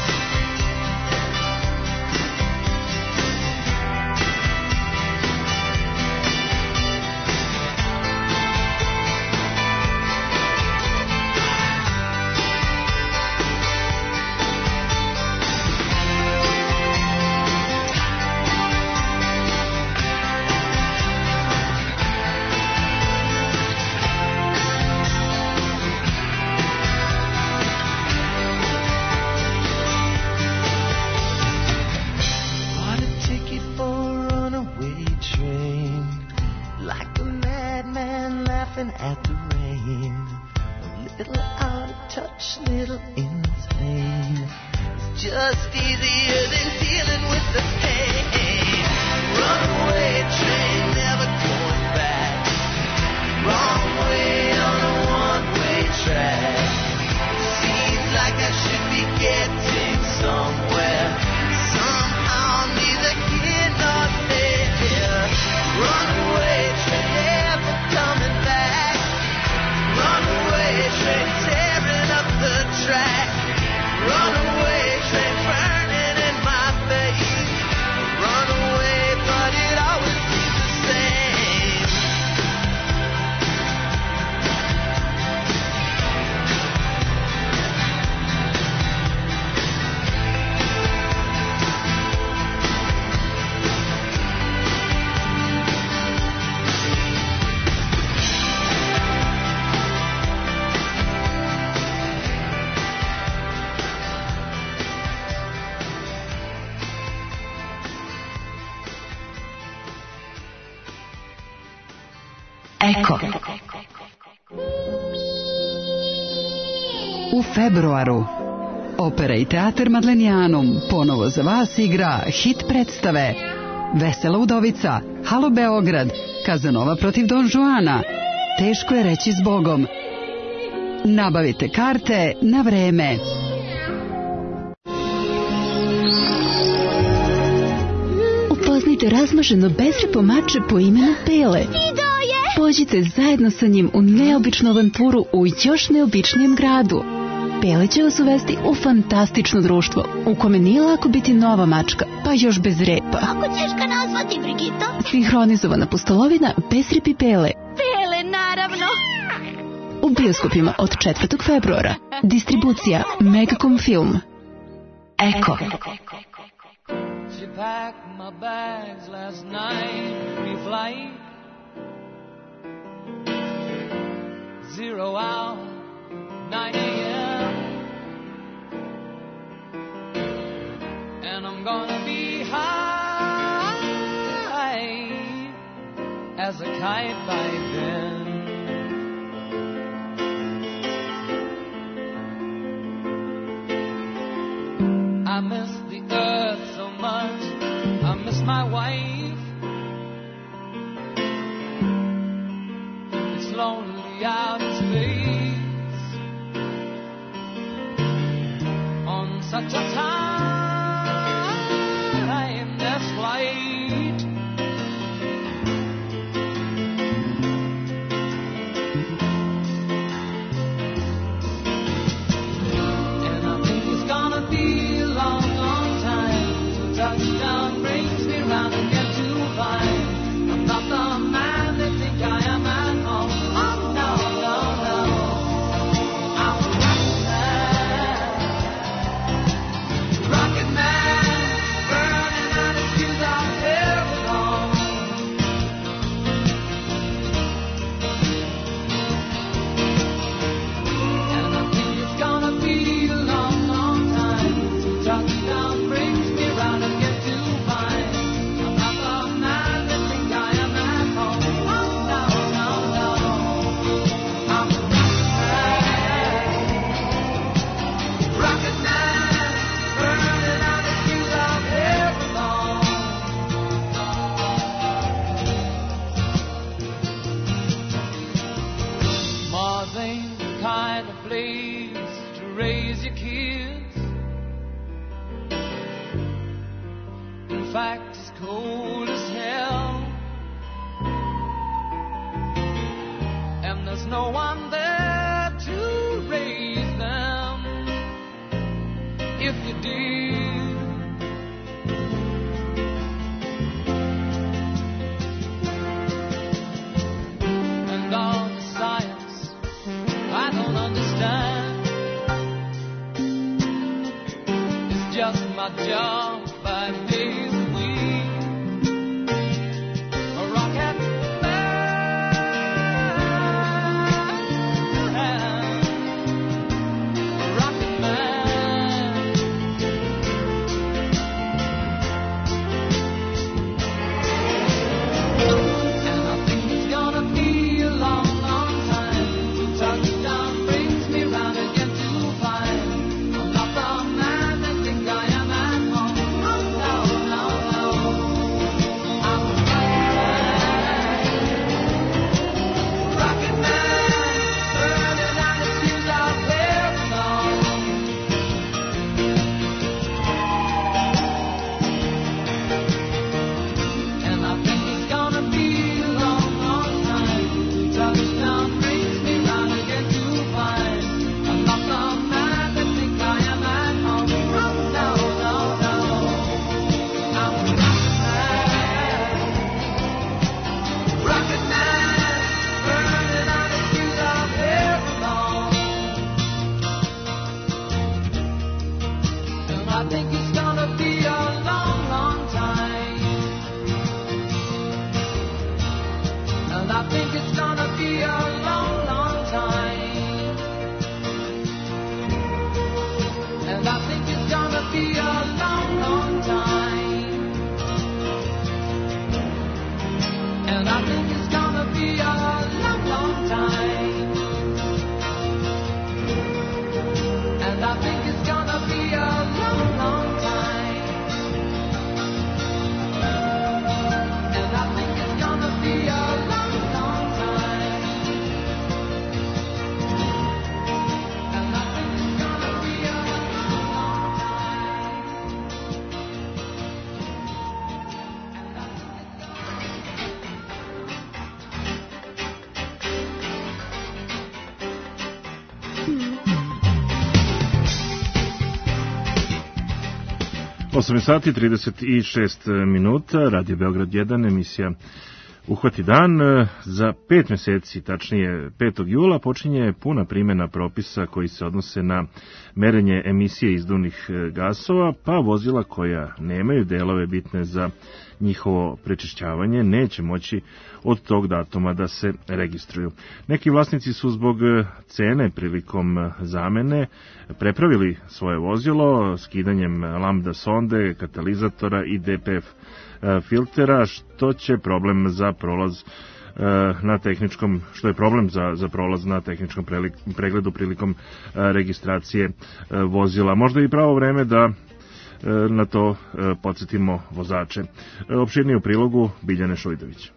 Bought a ticket for a runaway train, like a madman laughing at the rain. A little out of touch, little insane. It's just easier than dealing with the pain. Runaway train, never going back. Wrong way on a one-way track. Seems like I should be getting somewhere. Somehow I'm neither here nor there. Runaway Eko. U februaru Opera i teatar Madlenijanum ponovo za vas igra hit predstave Vesela udovica, Halo Beograd, Kazanova protiv Don Juana, Teško je reći zbogom. Nabavite karte na vreme. Upoznajte razmaženo bezrepo mače po imenu Pele. Pođite zajedno sa njim u neobičnu avanturu u još neobičnijem gradu. Pele će vas uvesti u fantastično društvo, u kome nije lako biti nova mačka, pa još bez repa. Kako ćeš ga nazvati, Brigito? Sinhronizovana pustolovina bez repi Pele. Pele, naravno. U bioskopima od 4. februara. Distribucija Megacom Film. Eko. She packed my bags last night, pre-flight. 0 hour, 9 a.m. And I'm gonna be high as a kite by then. I miss the earth so much, I miss my wife. It's lonely out in space on such a timeless flight. And I think it's gonna be a long, long time till touchdown brings me round again to find I'm not the man they think I am at home. Oh no, no, no, I'm a rocket man, burning out his fuse out there alone. And I think it's gonna be a long, long time till touchdown brings me round again to find I'm not the man they think I am at home. Oh no, no, no, I'm a rocket man, burning out the fuse out there alone. Mars ain't the kind of place to raise your kids. In fact, it's cold as hell. And there's no one there to raise them. If you did, and all the science I don't understand, it's just my job 5 days a week. A rocket man, a rocket man. And I think it's gonna be a long, long time till touchdown brings me round again to find I'm not the man they think I am at home. Oh no. 8 sati 36 minuta, Radio Beograd 1, emisija Uhvati dan. Za 5 meseci, tačnije 5. jula, počinje puna primjena propisa koji se odnose na merenje emisije izduvnih gasova, pa vozila koja nemaju delove bitne za njihovo prečišćavanje neće moći od tog datuma da se registruju. Neki vlasnici su zbog cene prilikom zamene prepravili svoje vozilo skidanjem lambda sonde, katalizatora i DPF filtera, što će problem za prolaz na tehničkom, što je problem za prolaz na tehničkom pregledu prilikom registracije vozila. Možda i pravo vreme da na to podsjetimo vozače. Opširnije u prilogu Biljane Šojdović.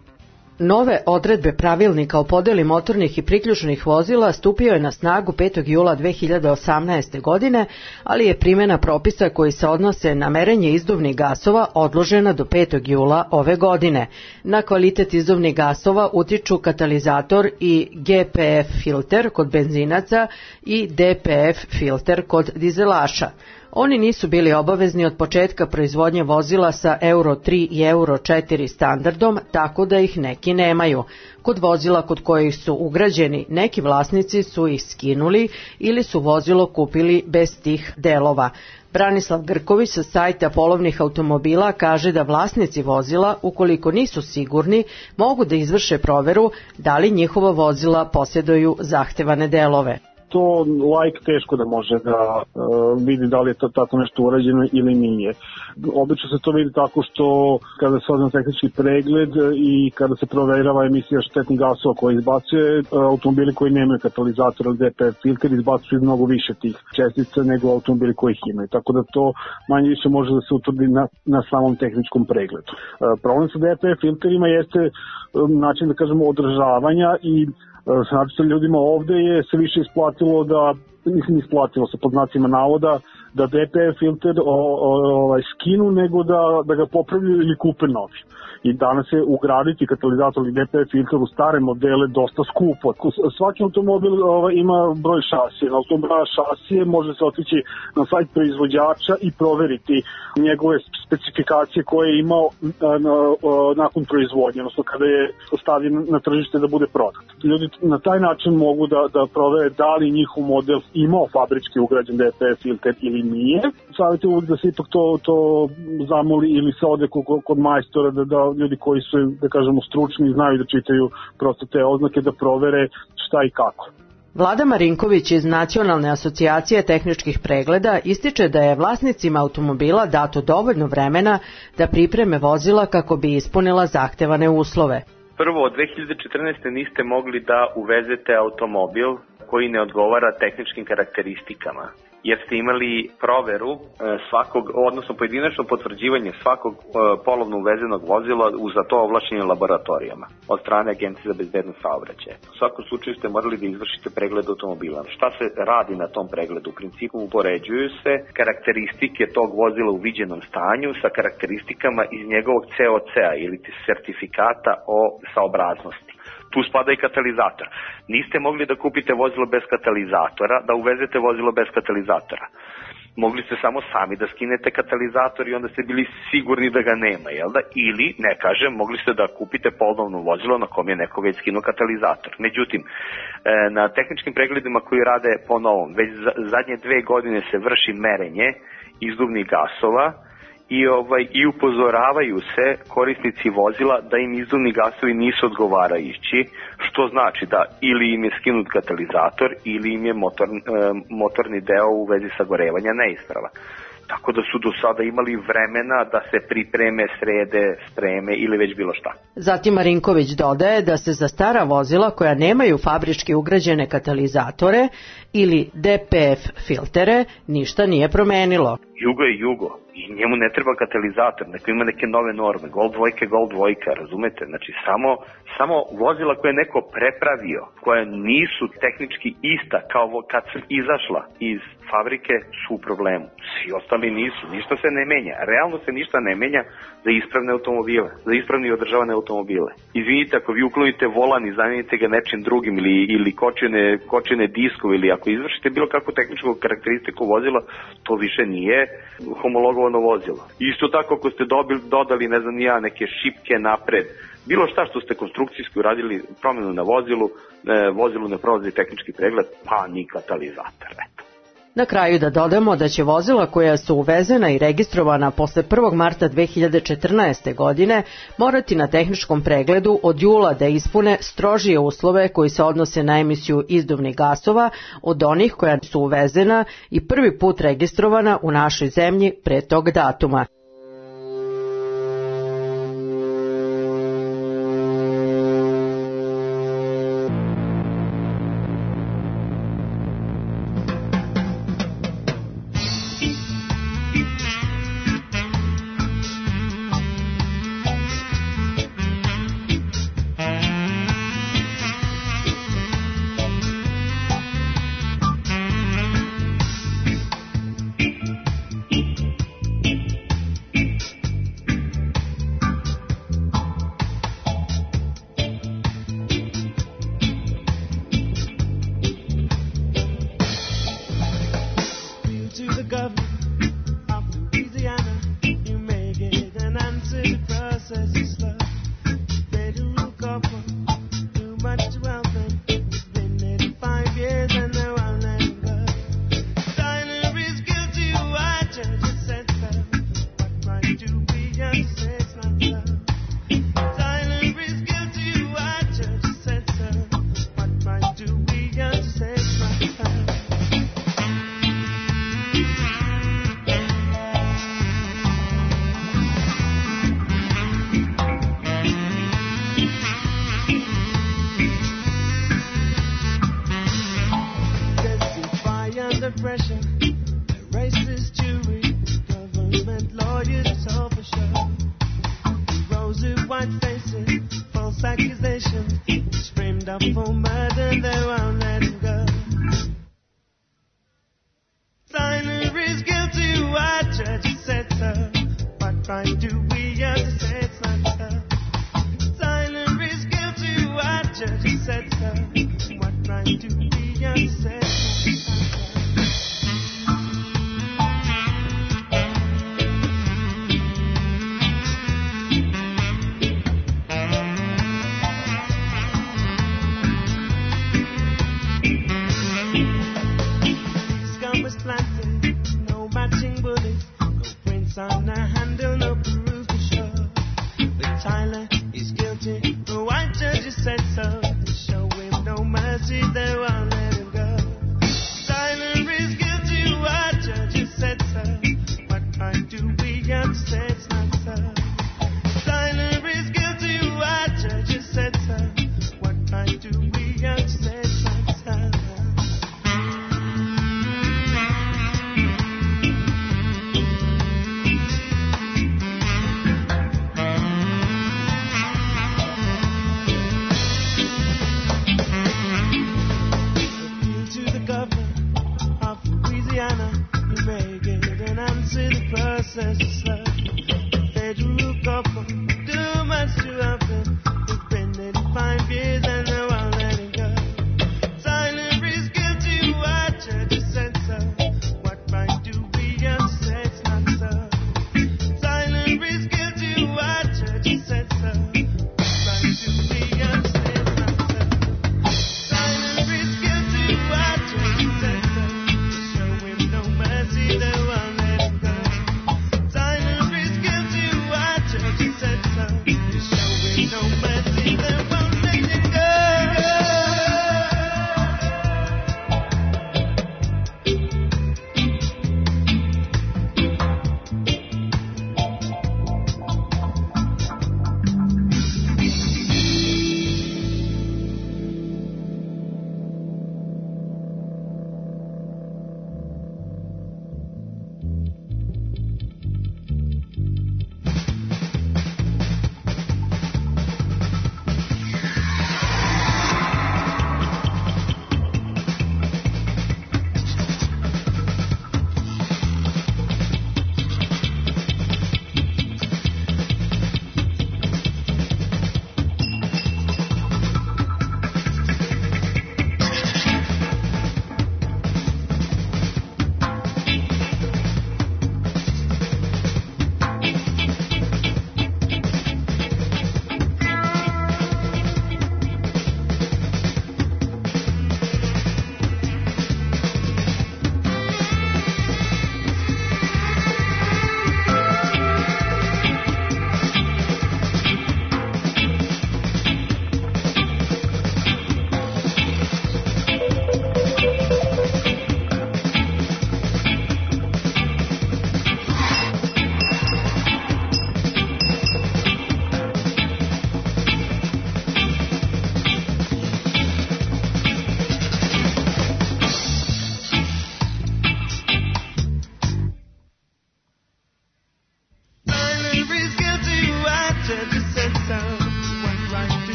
Nove odredbe pravilnika o podeli motornih i priključnih vozila stupio je na snagu 5. jula 2018. godine, ali je primjena propisa koji se odnose na merenje izduvnih gasova odložena do 5. jula ove godine. Na kvalitet izduvnih gasova utiču katalizator i GPF filter kod benzinaca i DPF filter kod dizelaša. Oni nisu bili obavezni od početka proizvodnje vozila sa Euro 3 i Euro 4 standardom, tako da ih neki nemaju. Kod vozila kod kojih su ugrađeni, neki vlasnici su ih skinuli ili su vozilo kupili bez tih delova. Branislav Grković sa sajta polovnih automobila kaže da vlasnici vozila, ukoliko nisu sigurni, mogu da izvrše proveru da li njihova vozila posjeduju zahtevane delove. To laik teško da može da vidi da li je to tako nešto urađeno ili nije. Obično se to vidi tako što kada se odna tehnički pregled i kada se proverava emisija štetnih gasova koje izbacuje, automobili koji nemaju katalizator ili DPF filter izbacuju mnogo više tih čestica nego automobili koji ih imaju. Tako da to manje više može da se utvrdi na samom tehničkom pregledu. Problem sa DPF filterima jeste način, da kažemo, održavanja i znači sa ljudima ovde je se više isplatilo da, nisam isplatilo sa podznacima navoda, da DPF filter skinu nego da ga popravljaju ili kupe novi. I danas je ugraditi katalizator ili DPF filter u stare modele dosta skupo. Svaki automobil ima broj šasije. Na tom broju šasije može se otići na sajt proizvođača i proveriti njegove specifikacije koje je imao nakon proizvodnje, odnosno kada je stavljen na tržište da bude prodat. Ljudi na taj način mogu da provere da li njihov model imao fabrički ugrađen DPF filter ili nije. Savjetujem uvijek da se ipak to zamoli ili se ode kod majstora da ljudi koji su, da kažemo, stručni znaju da čitaju prosto te oznake, da provere šta i kako. Vlada Marinković iz Nacionalne asocijacije tehničkih pregleda ističe da je vlasnicima automobila dato dovoljno vremena da pripreme vozila kako bi ispunila zahtevane uslove. Prvo, od 2014. niste mogli da uvezete automobil koji ne odgovara tehničkim karakteristikama, jer ste imali proveru svakog, odnosno pojedinačno potvrđivanje svakog polovno uvezenog vozila u za to ovlašćenim laboratorijama od strane Agencije za bezbednost saobraćaja. U svakom slučaju ste morali da izvršite pregled automobila. Šta se radi na tom pregledu? U principu upoređuju se karakteristike tog vozila u viđenom stanju sa karakteristikama iz njegovog COC-a ili sertifikata o saobraznosti. Tu spada i katalizator. Niste mogli da kupite vozilo bez katalizatora, da uvezete vozilo bez katalizatora. Mogli ste samo sami da skinete katalizator i onda ste bili sigurni da ga nema, jel da? Ili, ne kažem, mogli ste da kupite polovno vozilo na kom je neko već skinuo katalizator. Međutim, na tehničkim pregledima koji rade po novom, već zadnje 2 godine se vrši merenje izduvnih gasova i upozoravaju se korisnici vozila da im izduvni gasovi nisu odgovarajući, što znači da ili im je skinut katalizator ili im je motorni deo u vezi sagorevanja neispravan. Tako da su do sada imali vremena da se pripreme, srede, spreme ili već bilo šta. Zatim Marinković dodaje da se za stara vozila koja nemaju fabrički ugrađene katalizatore ili DPF filtere ništa nije promenilo. Jugo je jugo i njemu ne treba katalizator, neko ima neke nove norme, Gold dvojke, Gold dvojka, razumete? Znači samo vozila koje je neko prepravio, koje nisu tehnički ista kao kad su izašla iz fabrike su u problemu. Svi ostali nisu, ništa se ne menja. Realno se ništa ne menja za ispravne automobile, za ispravni i održavane automobile. Izvinite, ako vi uklonite volan i zamijenite ga nečim drugim ili kočene diskove ili ako izvršite bilo kakvu tehničku karakteristiku vozila, to više nije homologovano vozilo. Isto tako ako ste dodali, ne znam ja, neke šipke napred, bilo šta što ste konstrukcijski uradili promjenu na vozilu ne prolazi tehnički pregled, pa ni katalizator, eto. Na kraju da dodamo da će vozila koja su uvezena i registrovana posle 1. marta 2014. godine morati na tehničkom pregledu od jula da ispune strožije uslove koji se odnose na emisiju izduvnih gasova od onih koja su uvezena i prvi put registrovana u našoj zemlji pre tog datuma. Said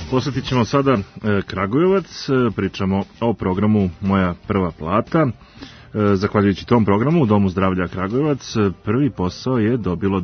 Posjetit ćemo sada Kragujevac, pričamo o programu Moja prva plata. Zahvaljujući tom programu u Domu zdravlja Kragujevac prvi posao je dobilo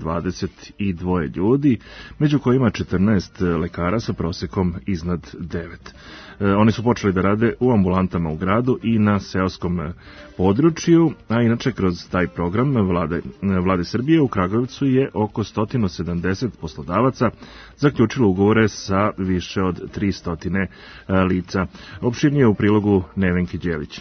22 ljudi, među kojima 14 lekara sa prosekom iznad 9. Oni su počeli da rade u ambulantama u gradu i na seoskom području, a inače kroz taj program Vlade Srbije u Kragujevcu je oko 170 poslodavaca zaključilo ugovore sa više od 300 lica. Opširnije u prilogu Nevenke Đelić.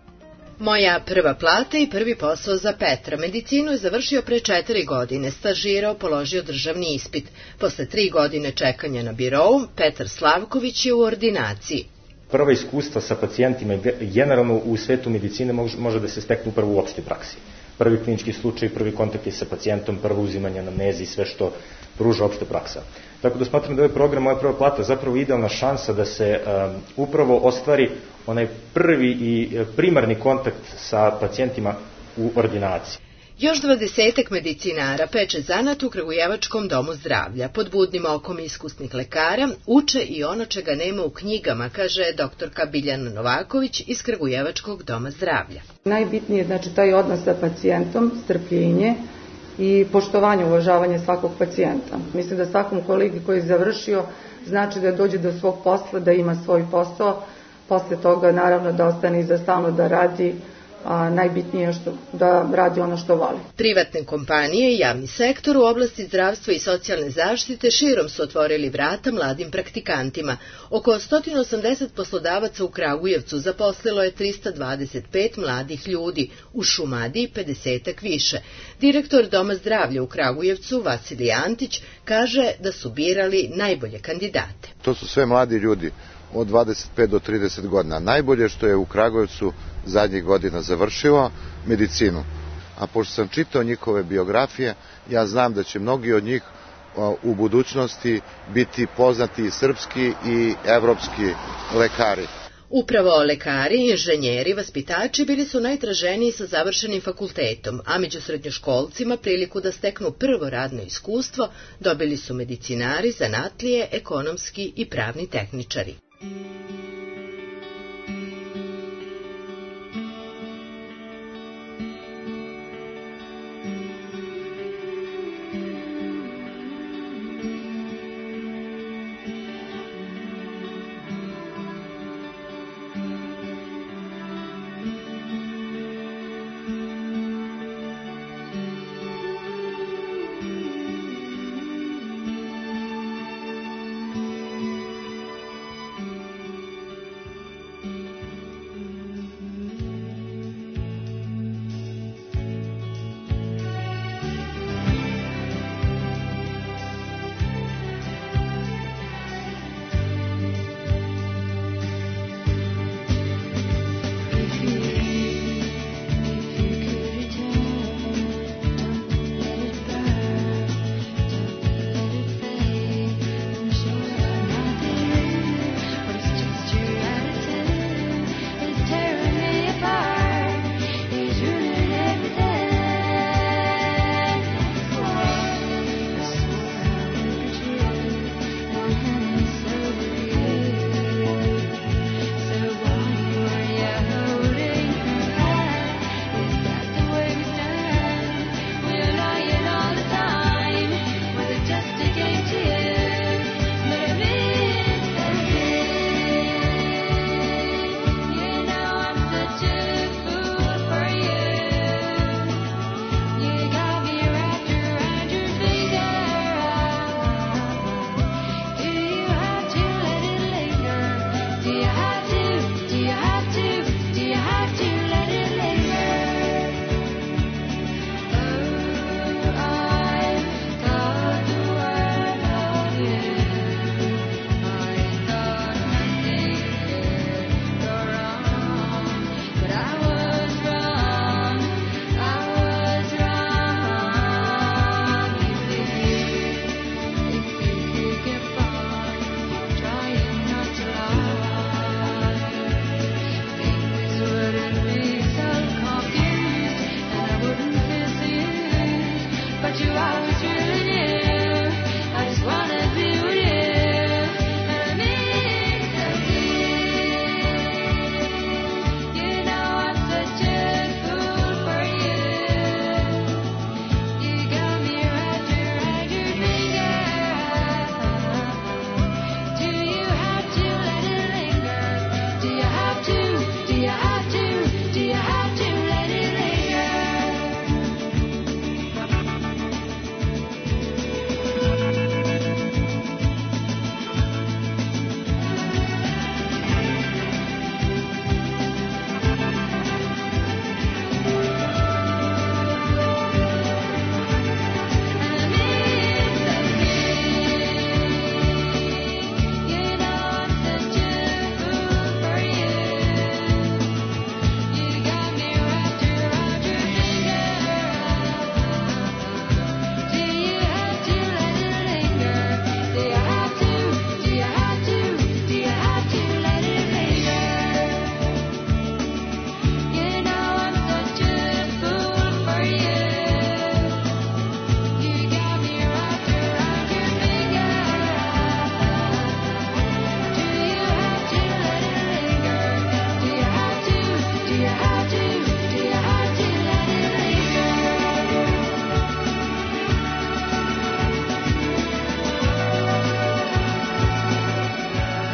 Moja prva plata i prvi posao za Petra. Medicinu je završio pre 4 godine, stažirao, položio državni ispit. Posle 3 godine čekanja na birou, Petar Slavković je u ordinaciji. Prva iskustva sa pacijentima generalno u svetu medicine može da se stekne upravo u opštoj praksi. Prvi klinički slučaj, prvi kontakt je sa pacijentom, prvo uzimanje anamneze i sve što pruža opšta praksa. Tako da smatram da je ovaj program Moja prva plata zapravo idealna šansa da se upravo ostvari onaj prvi i primarni kontakt sa pacijentima u ordinaciji. Još 20 medicinara peče zanat u Kragujevačkom domu zdravlja. Pod budnim okom iskusnih lekara uče i ono čega nema u knjigama, kaže doktorka Biljana Novaković iz Kragujevačkog doma zdravlja. Najbitnije je znači taj odnos sa pacijentom, strpljenje i poštovanje, uvažavanje svakog pacijenta. Mislim da svakom kolegi koji je završio znači da dođe do svog posla, da ima svoj posao, posle toga naravno da ostane i za stalno da radi, a najbitnije je da radi ono što voli. Privatne kompanije i javni sektor u oblasti zdravstva i socijalne zaštite širom su otvorili vrata mladim praktikantima. Oko 180 poslodavaca u Kragujevcu zaposlilo je 325 mladih ljudi, u Šumadiji 50-ak više. Direktor Doma zdravlja u Kragujevcu, Vasilij Antić, kaže da su birali najbolje kandidate. To su sve mladi ljudi od 25 do 30 godina. Najbolje što je u Kragujevcu zadnjih godina završilo medicinu. A pošto sam čitao njihove biografije, ja znam da će mnogi od njih u budućnosti biti poznati srpski i evropski lekari. Upravo lekari, inženjeri, vaspitači bili su najtraženiji sa završenim fakultetom, a među srednjoškolcima priliku da steknu prvo radno iskustvo dobili su medicinari, zanatlije, ekonomski i pravni tehničari.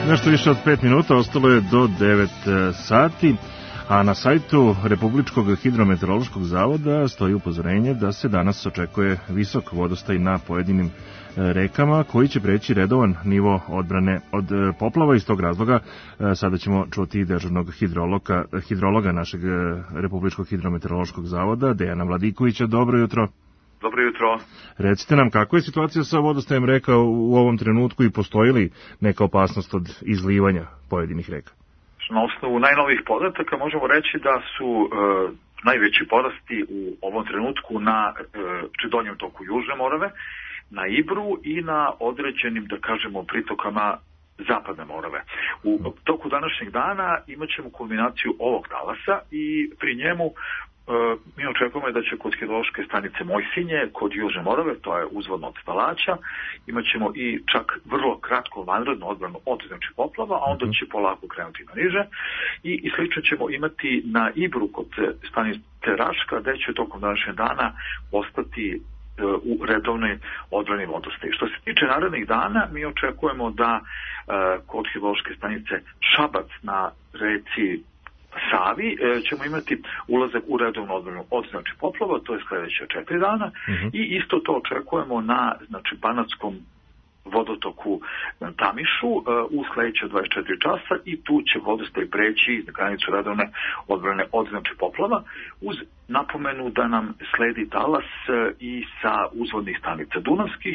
Nešto više od 5 minuta, ostalo je do 9 sati, a na sajtu Republičkog hidrometeorološkog zavoda stoji upozorenje da se danas očekuje visok vodostaj na pojedinim rekama koji će preći redovan nivo odbrane od poplava. Iz tog razloga sada ćemo čuti dežurnog hidrologa našeg Republičkog hidrometeorološkog zavoda, Dejana Vladikovića. Dobro jutro. Dobro jutro. Recite nam, kako je situacija sa vodostajem reka u ovom trenutku i postoji li neka opasnost od izlivanja pojedinih reka? Na osnovu najnovijih podataka možemo reći da su najveći porasti u ovom trenutku na donjem toku Južne Morave, na Ibru i na određenim, da kažemo, pritokama Zapadne Morave. U toku današnjeg dana imat ćemo kulminaciju ovog talasa i pri njemu mi očekujemo da će kod hidrološke stanice Mojsinje, kod Južne Morave, to je uzvodno od Stalaća, imat ćemo i čak vrlo kratko vanrednu odbranu od poplava, a onda će polako krenuti na niže i slično ćemo imati na Ibru kod stanice Raška, gde će tokom današnjeg dana ostati u redovnoj odbrani vodostaji. Što se tiče narednih dana, mi očekujemo da kod hidrološke stanice Šabac na reci Savi ćemo imati ulazak u redovnu odbranu od poplava, to je sledeće 4 dana i isto to očekujemo na banatskom vodotoku Tamišu u sledeće 24 časa i tu će vodostaj preći na granicu redovne odbrane od poplava uz napomenu da nam sledi talas i sa uzvodnih stanica Dunavskih,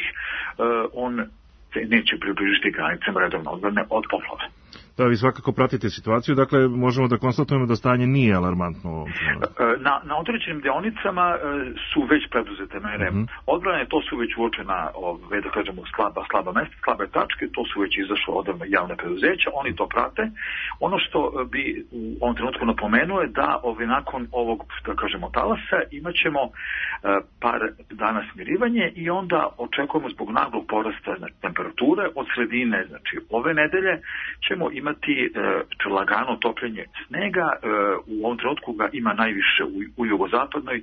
on se neće približiti granicama redovne odbrane od poplave. Da, vi svakako pratite situaciju, dakle možemo da konstatujemo da stanje nije alarmantno u ovom trenutku. Na određenim deonicama su već preduzete mere odbrane, to su već uočena, da kažemo, slaba mesta, slabe tačke, to su već izašle odavno javne preduzeća, oni to prate. Ono što bi u ovom trenutku napomenuo je da nakon ovog, da kažemo, talasa imat ćemo par dana smirivanje i onda očekujemo zbog naglog porasta temperature od sredine, ove nedelje ćemo imati lagano topljenje snega. U ovom trenutku ga ima najviše u jugozapadnoj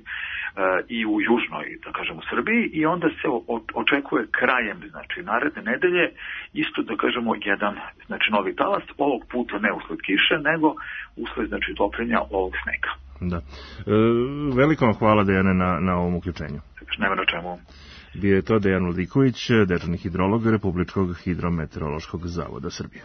i u južnoj, da kažemo, Srbiji i onda se očekuje krajem, naredne nedelje isto, da kažemo, jedan, novi talas, ovog puta ne usled kiše, nego usled, topljenja ovog snega. Da. Veliko vam hvala, Dejane, na ovom uključenju. Nema na čemu. Bio je to Dejan Vladiković, dežurni hidrolog Republičkog hidrometeorološkog zavoda Srbije.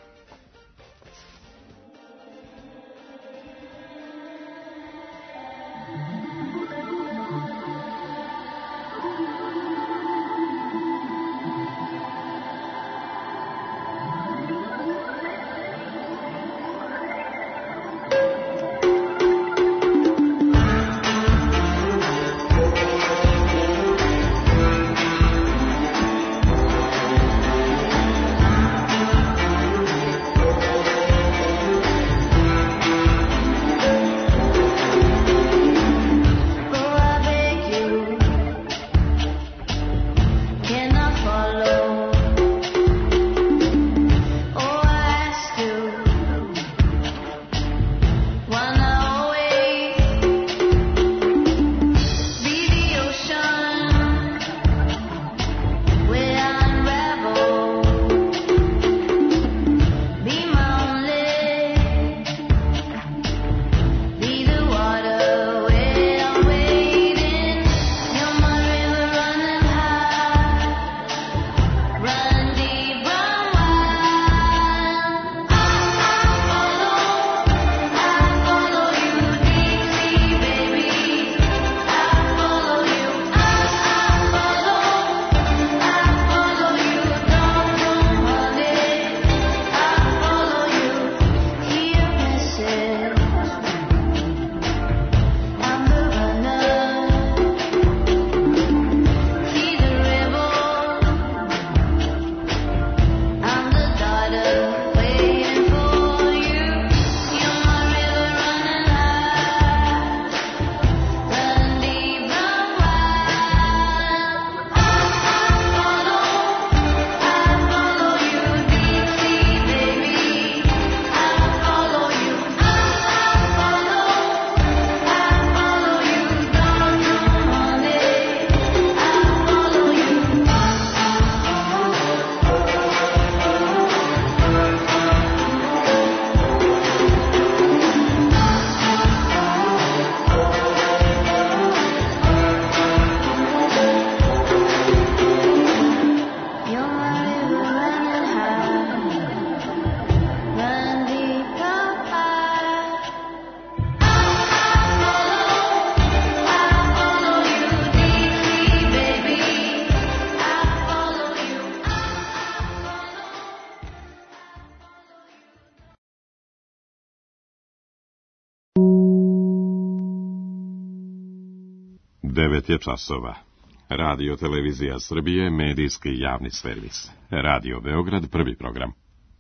9 je časova. Radio Televizija Srbije, medijski javni servis. Radio Beograd, prvi program.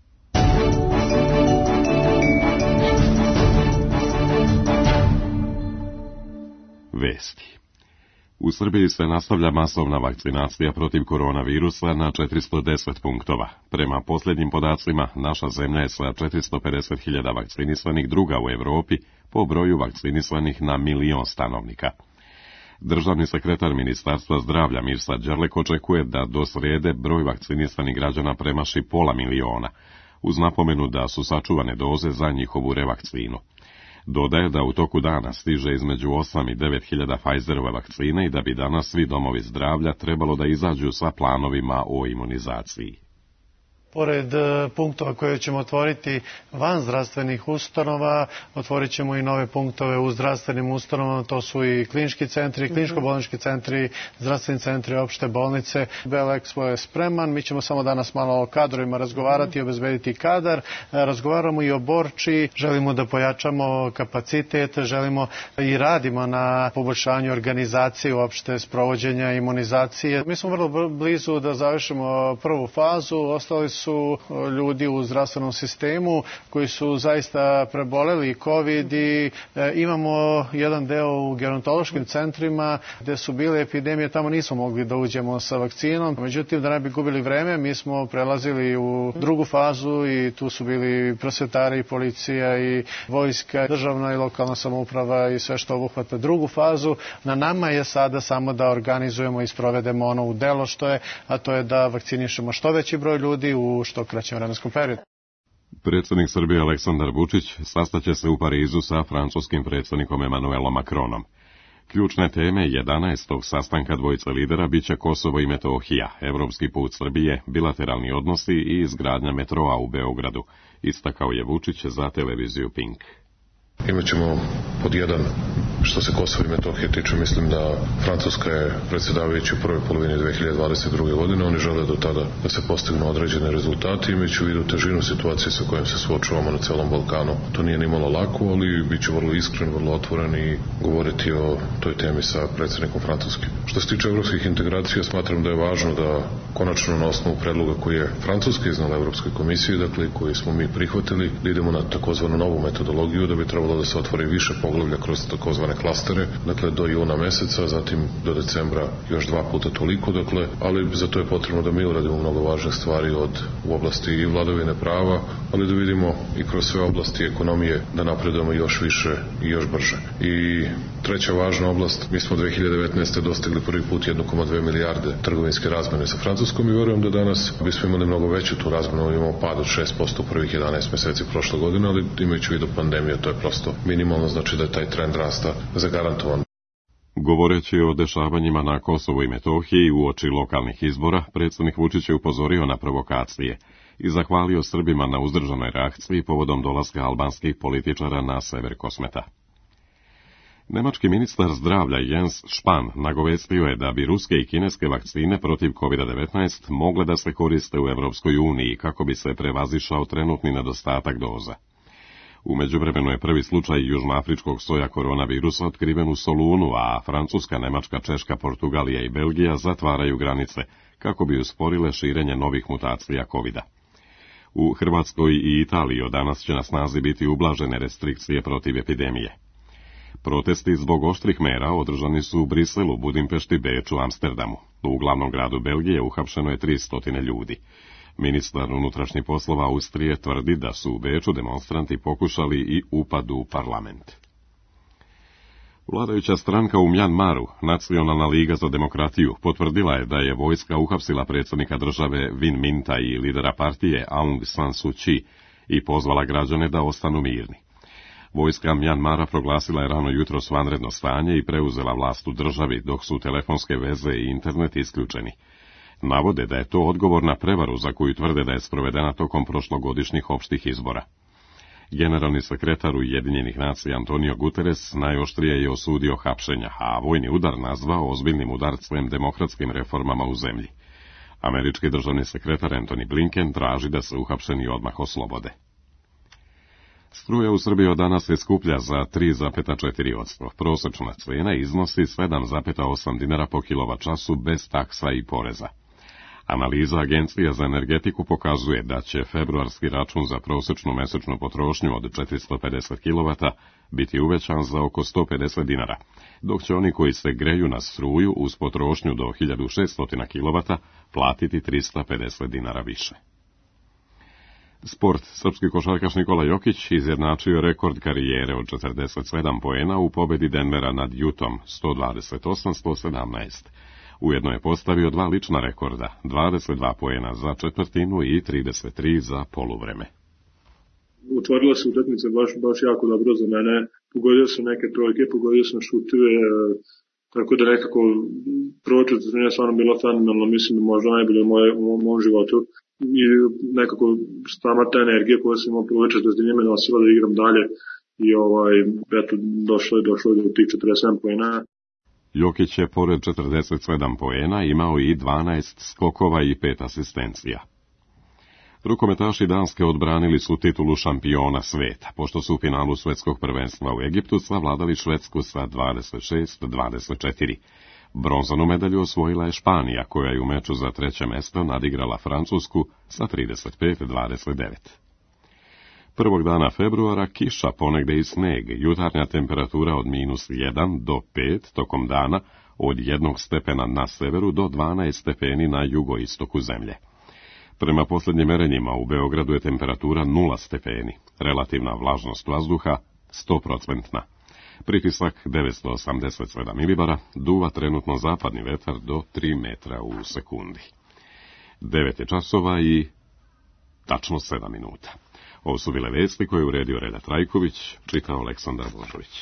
Vesti. U Srbiji se nastavlja masovna vakcinacija protiv koronavirusa na 410 punktova. Prema posljednjim podacima, naša zemlja je sa 450.000 vakcinisanih druga u Evropi po broju vakcinisanih na 1.000.000 stanovnika. Državni sekretar Ministarstva zdravlja Mirsad Đerlek očekuje da do srijede broj vakcinisanih građana premaši 500.000, uz napomenu da su sačuvane doze za njihovu revakcinu. Dodaje da u toku dana stiže između 8 i 9.000 Pfizerove vakcine i da bi danas svi domovi zdravlja trebalo da izađu sa planovima o imunizaciji. Pored punktova koje ćemo otvoriti van zdravstvenih ustanova, otvorit ćemo i nove punktove u zdravstvenim ustanovama, to su i klinički centri, kliničko-bolnički centri, zdravstveni centri, opšte bolnice. Belexpo je spreman, mi ćemo samo danas malo o kadrovima razgovarati i obezbediti kadar. Razgovaramo i o Borči, želimo da pojačamo kapacitet, želimo i radimo na poboljšanju organizacije uopšte sprovođenja imunizacije. Mi smo vrlo blizu da završimo prvu fazu, ostali su ljudi u zdravstvenom sistemu koji su zaista preboleli COVID i imamo jedan deo u gerontološkim centrima gde su bile epidemije, tamo nismo mogli da uđemo sa vakcinom. Međutim, da ne bi gubili vreme, mi smo prelazili u drugu fazu i tu su bili prosvetari, policija i vojska, državna i lokalna samouprava i sve što obuhvata drugu fazu. Na nama je sada samo da organizujemo i sprovedemo ono u delo što je, a to je da vakcinišemo što veći broj ljudi u što kraćem vremenskom periodu. Predsjednik Srbije Aleksandar Vučić sastaće se u Parizu sa francuskim predsjednikom Emmanuelom Macronom. Ključne teme 11. sastanka dvojice lidera biće Kosovo i Metohija, evropski put Srbije, bilateralni odnosi i izgradnja metroa u Beogradu, istakao je Vučić za televiziju Pink. Imaćemo pod jedan, što se Kosova i Metohije tiče, mislim da Francuska je predsjedavajući u prvoj polovini 2022. godine. Oni žele do tada da se postignu određene rezultati, imajući u vidu težinu situacije sa kojom se suočavamo na celom Balkanu. To nije ni malo lako, ali bit ću vrlo iskren, vrlo otvoren i govoriti o toj temi sa predsjednikom Francuske. Što se tiče evropskih integracija, smatram da je važno da konačno na osnovu predloga koji je Francuska iznala Evropskoj komisiji, dakle koji smo mi prihvatili, da idemo na takozvanu novu metodologiju, da bi trebalo da se otvori više poglavlja kroz takozvane klastere, dakle do juna meseca, zatim do decembra još 2 puta toliko, dakle, ali za to je potrebno da mi uradimo mnogo važne stvari u oblasti i vladavine prava, ali da vidimo i kroz sve oblasti ekonomije da napredujemo još više i još brže. I treća važna oblast, mi smo 2019. dostigli prvi put 1,2 milijarde trgovinske razmene sa Francuskom i verujem da danas bismo imali mnogo veću tu razmenu, imamo pad od 6% u prvih 11 meseci prošle godine, ali imajući u vidu pandemiju, to je prosto minimalno, znači da je taj trend rasta zagarantovan. Govoreći o dešavanjima na Kosovu i Metohiji uoči lokalnih izbora, predsjednik Vučić je upozorio na provokacije i zahvalio Srbima na uzdržanoj reakciji povodom dolaska albanskih političara na sever Kosmeta. Nemački ministar zdravlja Jens Spahn nagovestio je da bi ruske i kineske vakcine protiv COVID-19 mogle da se koriste u Evropskoj uniji kako bi se prevazišao trenutni nedostatak doza. U međuvremenu je prvi slučaj južnoafričkog soja koronavirusa otkriven u Solunu, a Francuska, Nemačka, Češka, Portugalija i Belgija zatvaraju granice kako bi usporile širenje novih mutacija COVID-a. U Hrvatskoj i Italiji od danas će na snazi biti ublažene restrikcije protiv epidemije. Protesti zbog oštrih mera održani su u Briselu, Budimpešti, Beču, Amsterdamu. U glavnom gradu Belgije uhapšeno je 300 ljudi. Ministar unutrašnjih poslova Austrije tvrdi da su u Beču demonstranti pokušali i upad u parlament. Vladajuća stranka u Mjanmaru, Nacionalna liga za demokratiju, potvrdila je da je vojska uhapsila predsjednika države Win Minta i lidera partije Aung San Suu Kyi i pozvala građane da ostanu mirni. Vojska Mjanmara proglasila je rano jutros vanredno stanje i preuzela vlast u državi, dok su telefonske veze i internet isključeni. Navode da je to odgovor na prevaru za koju tvrde da je sprovedena tokom prošlogodišnjih opštih izbora. Generalni sekretar Ujedinjenih nacija Antonio Guterres najoštrije je osudio hapšenja, a vojni udar nazvao ozbiljnim udarcem demokratskim reformama u zemlji. Američki državni sekretar Antony Blinken traži da se uhapšeni odmah oslobode. Struja u Srbiji od danas je skuplja za 3,4%. Prosečna cena iznosi 7,8 dinara po kilovat-času bez taksa i poreza. Analiza Agencija za energetiku pokazuje da će februarski račun za prosečnu mesečnu potrošnju od 450 kW biti uvećan za oko 150 dinara, dok će oni koji se greju na struju uz potrošnju do 1600 kW platiti 350 dinara više. Sport. Srpski košarkaš Nikola Jokić izjednačio je rekord karijere od 47 poena u pobedi Denvera nad Jutom 128-117. Ujedno je postavio 2 lična rekorda, 22 poena za četvrtinu i 33 za poluvreme. Otvorila se utakmica baš jako dobro za mene. Pogodio sam neke trojke, pogodio sam šuteve, tako da nekako prvo četvrtina je stvarno bila fenomenalno, mislim da možda najbolje u mom životu. I nekako sama ta energija koja sam imao prvo četvrtine me nosila da igram dalje i eto, došlo je do tih 47 poena. Jokić je pored 47 poena imao i 12 skokova i 5 asistencija. Rukometaši Danske odbranili su titulu šampiona sveta, pošto su u finalu svetskog prvenstva u Egiptu savladali Švedsku sa 26-24. Bronzanu medalju osvojila je Španija, koja je u meču za treće mesto nadigrala Francusku sa 35-29. Prvog dana februara kiša, ponegde i sneg, jutarnja temperatura od -1 do 5 tokom dana, od 1 stepena na severu do 12 stepeni na jugoistoku zemlje. Prema posljednjim merenjima u Beogradu je temperatura 0 stepeni, relativna vlažnost vazduha 100%. Pritisak 987 milibara, duva trenutno zapadni vetar do 3 metra u sekundi. 9 je časova i tačno 7 minuta. Ovo su bile vesti koje je uredio Reda Trajković, čitao Aleksandar Božović.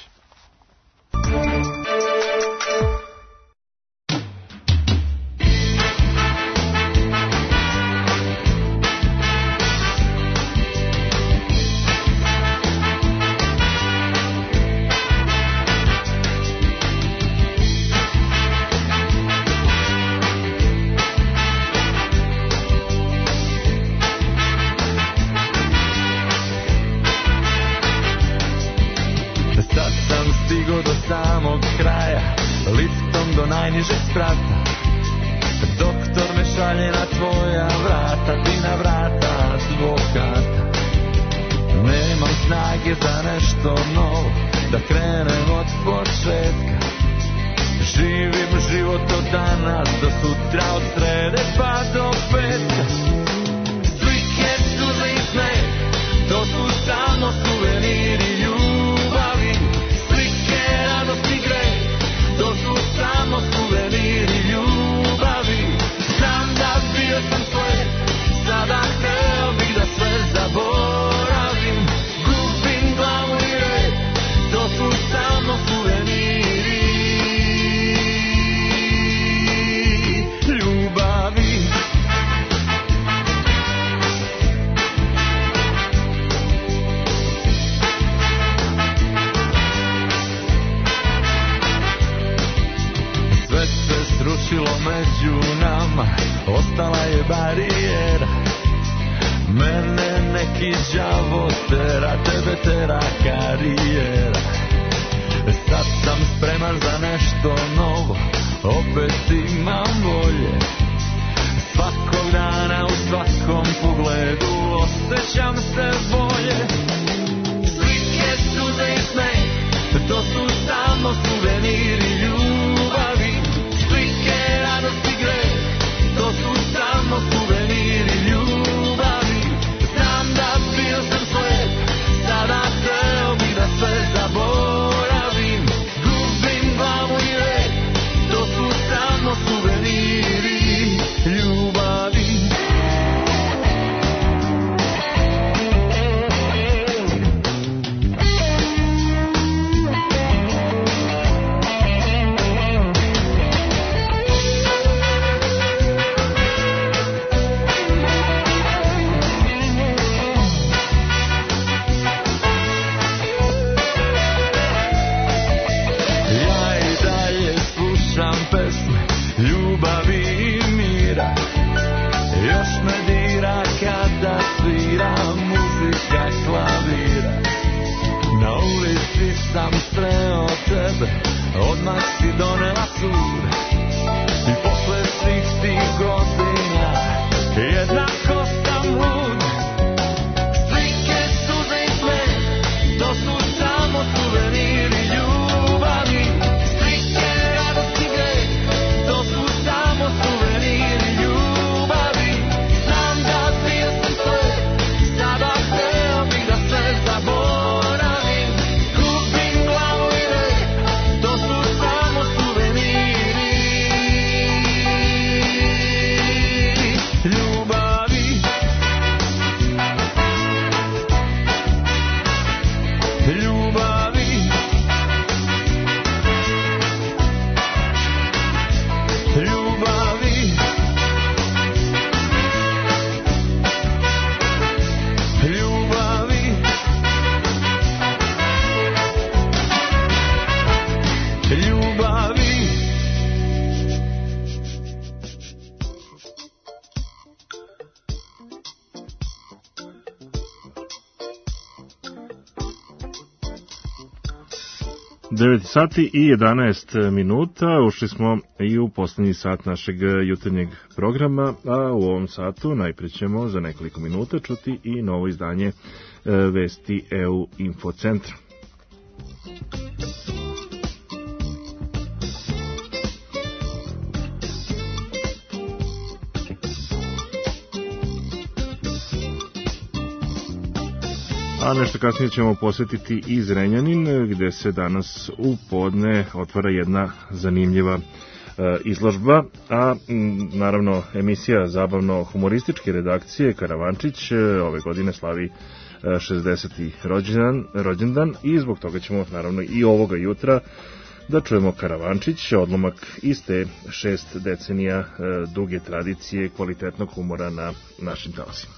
Doktor me šalje na tvoja vrata, ti na vrata advokata. Nemam snage za nešto novo, da krenem od početka. Živim život od danas do sutra, od srede pa do petka. Slike, suze i sneg, to su samo suveniri ljubavi. Slike, radost i greh, to su samo suveniri ljubavi. Znam da bio sam tvoj, sada hteo bih da sve zaboravim. Gubim glavu i red, to su samo suveniri ljubavi. Sve se srušilo među nama, ostala je barijera. Mene neki đavo tera, tebe tera karijera. Sad sam spreman za nešto novo, opet imam volje. Svakog dana u svakom pogledu osjećam se bolje. Slike, suze i sneg, to su samo suveniri ljubavi. Slike, radost i greh, to su samo suveniri ljubavi. Znam da bio sam svet, sada hteo bih da sve zaboravim. Gubim glavu i red, to su samo suveniri 9 sati i 11 minuta, ušli smo i u poslednji sat našeg jutarnjeg programa, a u ovom satu najprije ćemo za nekoliko minuta čuti i novo izdanje vesti EU Infocentra. A nešto kasnije ćemo posjetiti i Zrenjanin, gde se danas u podne otvara jedna zanimljiva izložba, a naravno emisija zabavno-humorističke redakcije Karavančić ove godine slavi 60. rođendan i zbog toga ćemo naravno i ovoga jutra da čujemo Karavančić, odlomak iz te 6 decenija duge tradicije kvalitetnog humora na našim talasima.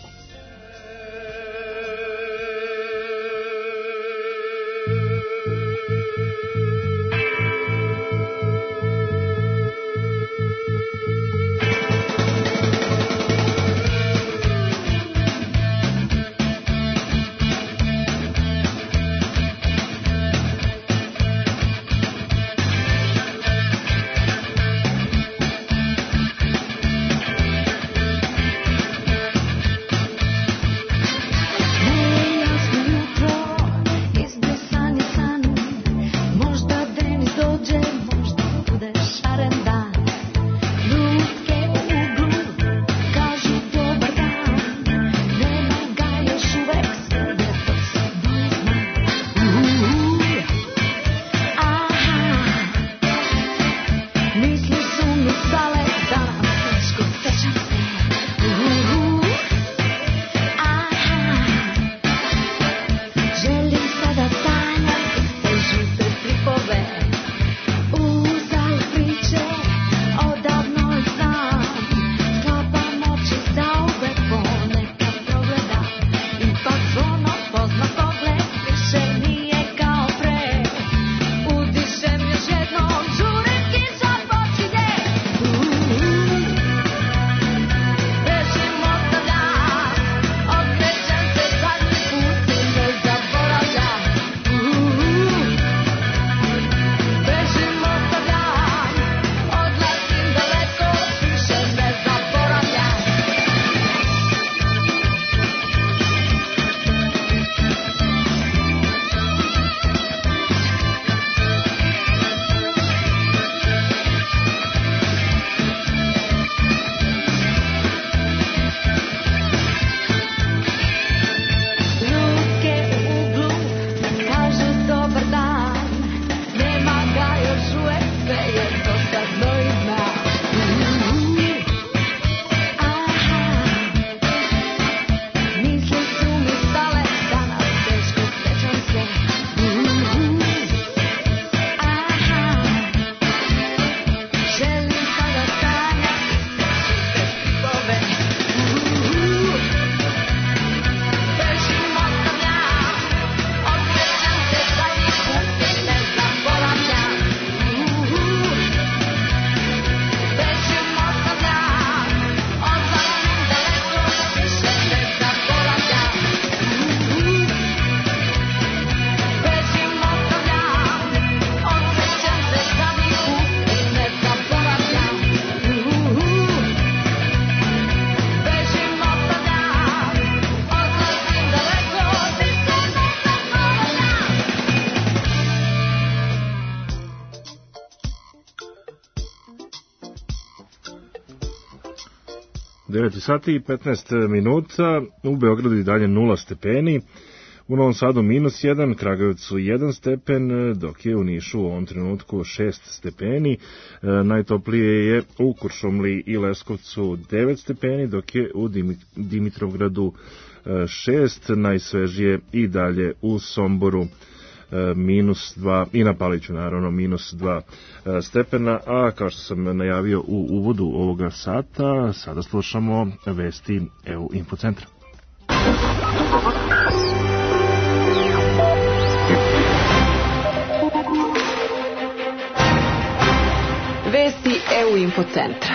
Sati i 15 minuta, u Beogradu i dalje 0 stepeni, u Novom Sadu -1, Kragujevcu 1 stepen, dok je u Nišu u ovom trenutku 6 stepeni, najtoplije je u Kuršumliji i Leskovcu 9 stepeni, dok je u Dimitrovgradu 6, najsvežije i dalje u Somboru -2 i na Paliću naravno -2 stepena, a kao što sam najavio u uvodu ovoga sata, sada slušamo vesti EU Infocentra. Vesti EU Infocentra.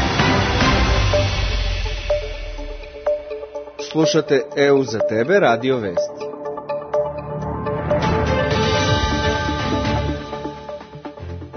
Slušate EU za tebe radio vesti.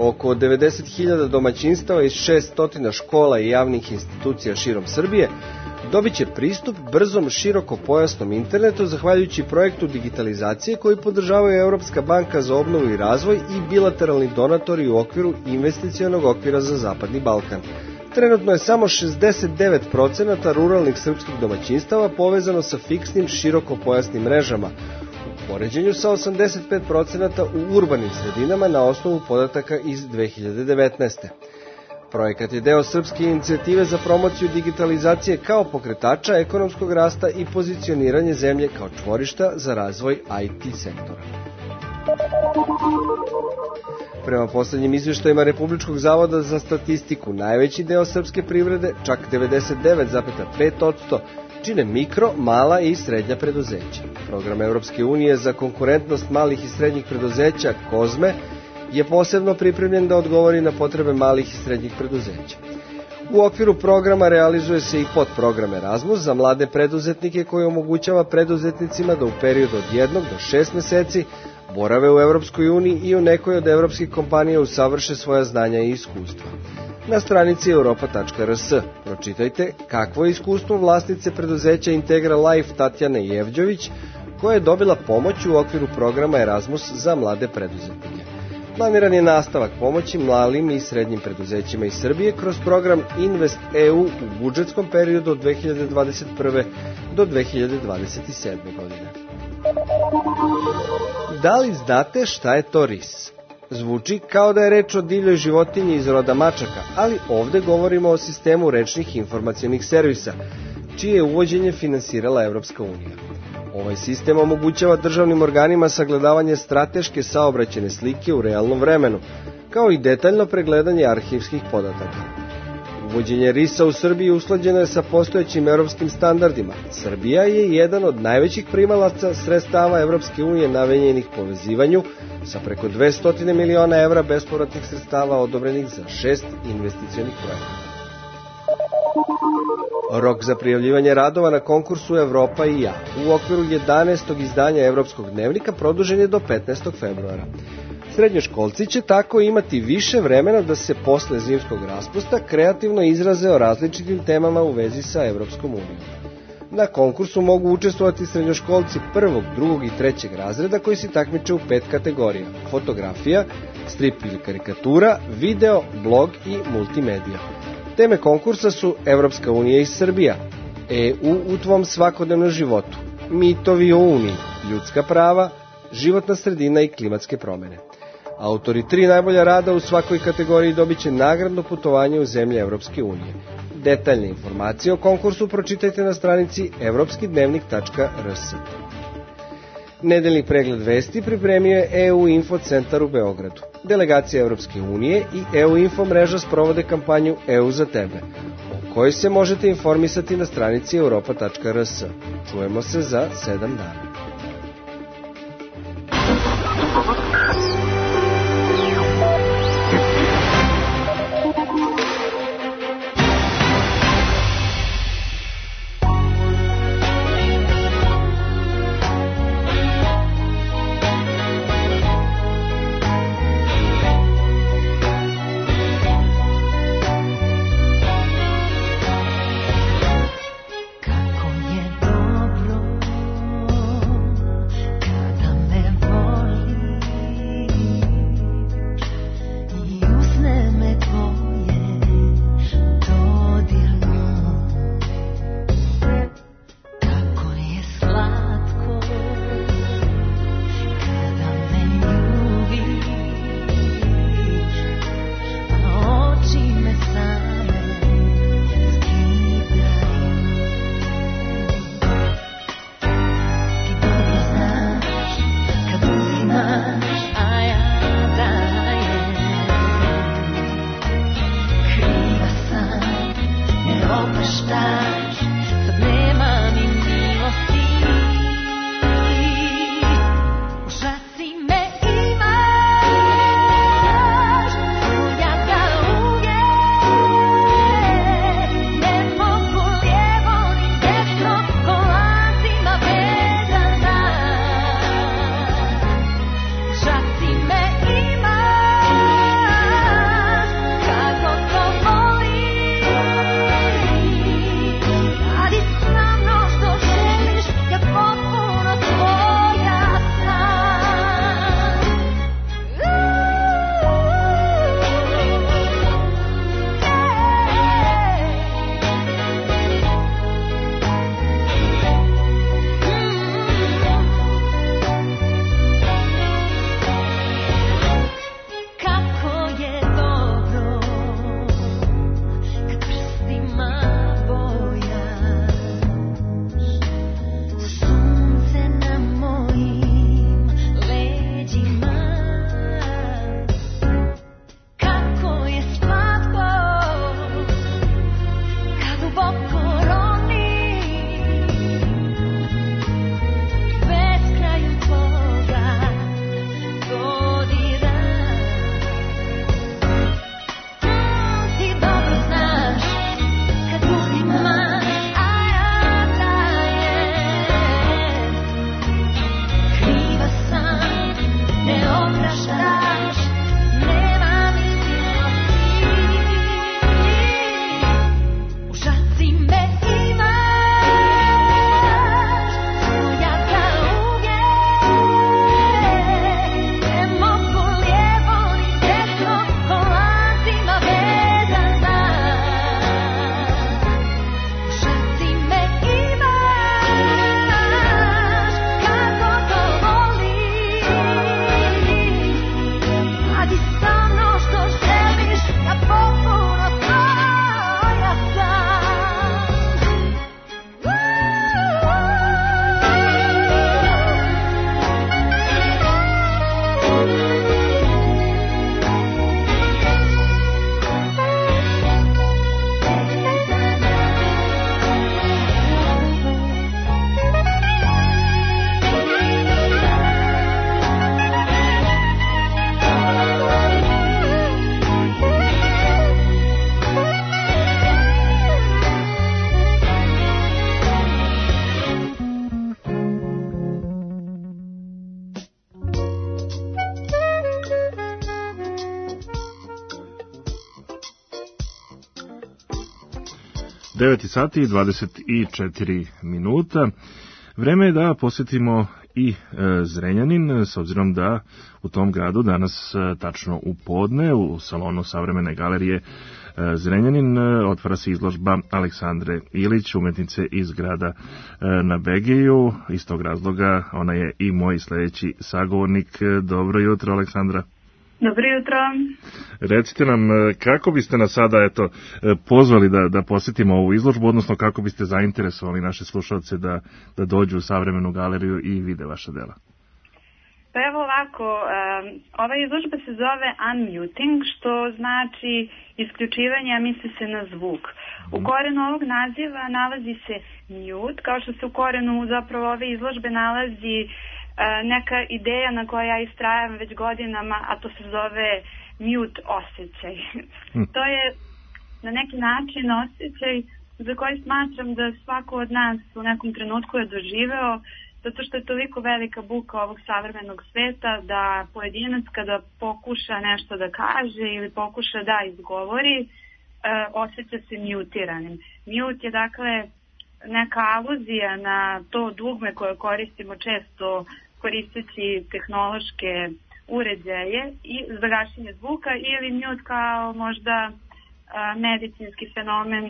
oko 90.000 domaćinstava iz 600 škola i javnih institucija širom Srbije dobit će pristup brzom širokopojasnom internetu zahvaljujući projektu digitalizacije koji podržavaju Evropska banka za obnovu i razvoj i bilateralni donatori u okviru investicionog okvira za Zapadni Balkan. Trenutno je samo 69% ruralnih srpskih domaćinstava povezano sa fiksnim širokopojasnim mrežama, u poređenju sa 85% u urbanim sredinama na osnovu podataka iz 2019. Projekat je deo srpske inicijative za promociju digitalizacije kao pokretača ekonomskog rasta i pozicioniranje zemlje kao čvorišta za razvoj IT sektora. Prema poslednjim izveštajima Republičkog zavoda za statistiku, najveći deo srpske privrede, čak 99,5%, čine mikro, mala i srednja preduzeća. Program Evropske unije za konkurentnost malih i srednjih preduzeća, COSME, je posebno pripremljen da odgovori na potrebe malih i srednjih preduzeća. U okviru programa realizuje se i podprogram Erasmus za mlade preduzetnike koji omogućava preduzetnicima da u periodu od 1 do 6 meseci borave u Evropskoj uniji i u nekoj od evropskih kompanija usavrše svoja znanja i iskustva. Na stranici europa.rs pročitajte kakvo je iskustvo vlasnice preduzeća Integra Life Tatjane Jevđović, koja je dobila pomoć u okviru programa Erasmus za mlade preduzetnike. Planiran je nastavak pomoći malim i srednjim preduzećima iz Srbije kroz program Invest EU u budžetskom periodu od 2021. do 2027. godine. Da li znate šta je to ris? Zvuči kao da je reč o divljoj životinji iz roda mačaka, ali ovde govorimo o sistemu rečnih informacionih servisa, čije je uvođenje finansirala Evropska unija. Ovaj sistem omogućava državnim organima sagledavanje strateške saobraćajne slike u realnom vremenu, kao i detaljno pregledanje arhivskih podataka. Uvođenje RIS-a u Srbiji usklađeno je sa postojećim evropskim standardima. Srbija je jedan od najvećih primalaca sredstava Evropske unije namenjenih povezivanju sa preko 200 miliona evra bespovratnih sredstava odobrenih za 6 investicionih projekata. Rok za prijavljivanje radova na konkursu Evropa i ja u okviru 11. izdanja Evropskog dnevnika produžen je do 15. februara. Srednjoškolci će tako imati više vremena da se posle zimskog raspusta kreativno izraze o različitim temama u vezi sa Evropskom unijom. Na konkursu mogu učestvovati srednjoškolci 1., 2. i 3. razreda koji se takmiče u 5 kategorija: fotografija, strip ili karikatura, video, blog i multimedija. Teme konkursa su Evropska unija i Srbija, EU u tvom svakodnevnom životu, mitovi o Uniji, ljudska prava, životna sredina i klimatske promene. Autori 3 najbolja rada u svakoj kategoriji dobit će nagradno putovanje u zemlje Evropske unije. Detaljne informacije o konkursu pročitajte na stranici evropskidnevnik.rs. Nedeljni pregled vesti pripremio je EU Info centar u Beogradu. Delegacija Evropske unije i EU Info mreža sprovode kampanju EU za tebe, o kojoj se možete informisati na stranici europa.rs. Čujemo se za 7 dana. Kako je dobro 9 sati i 24 minuta. Vreme je da posjetimo i Zrenjanin, s obzirom da u tom gradu danas tačno u podne u salonu Savremene galerije Zrenjanin otvara se izložba Aleksandre Ilić, umetnice iz grada na Begeju. Iz tog razloga ona je i moj sledeći sagovornik. Dobro jutro, Aleksandra. Dobro jutro. Recite nam, kako biste nas sada pozvali da posjetimo ovu izložbu, odnosno kako biste zainteresovali naše slušalce da dođu u Savremenu galeriju i vide vaša dela? Pa evo ovako, ova izložba se zove Unmuting, što znači isključivanje, a misli se na zvuk. U korenu ovog naziva nalazi se mute, kao što se u korenu zapravo ove izložbe nalazi neka ideja na kojoj ja istrajam već godinama, a to se zove mute osjećaj. To je na neki način osjećaj za koji smatram da svako od nas u nekom trenutku je doživeo, zato što je toliko velika buka ovog savremenog sveta da pojedinac kada pokuša nešto da kaže ili pokuša da izgovori, osjeća se mutiranim. Mute je dakle neka aluzija na to dugme koje koristimo često koristeći tehnološke uređaje i za gašenje zvuka, ili mute kao možda medicinski fenomen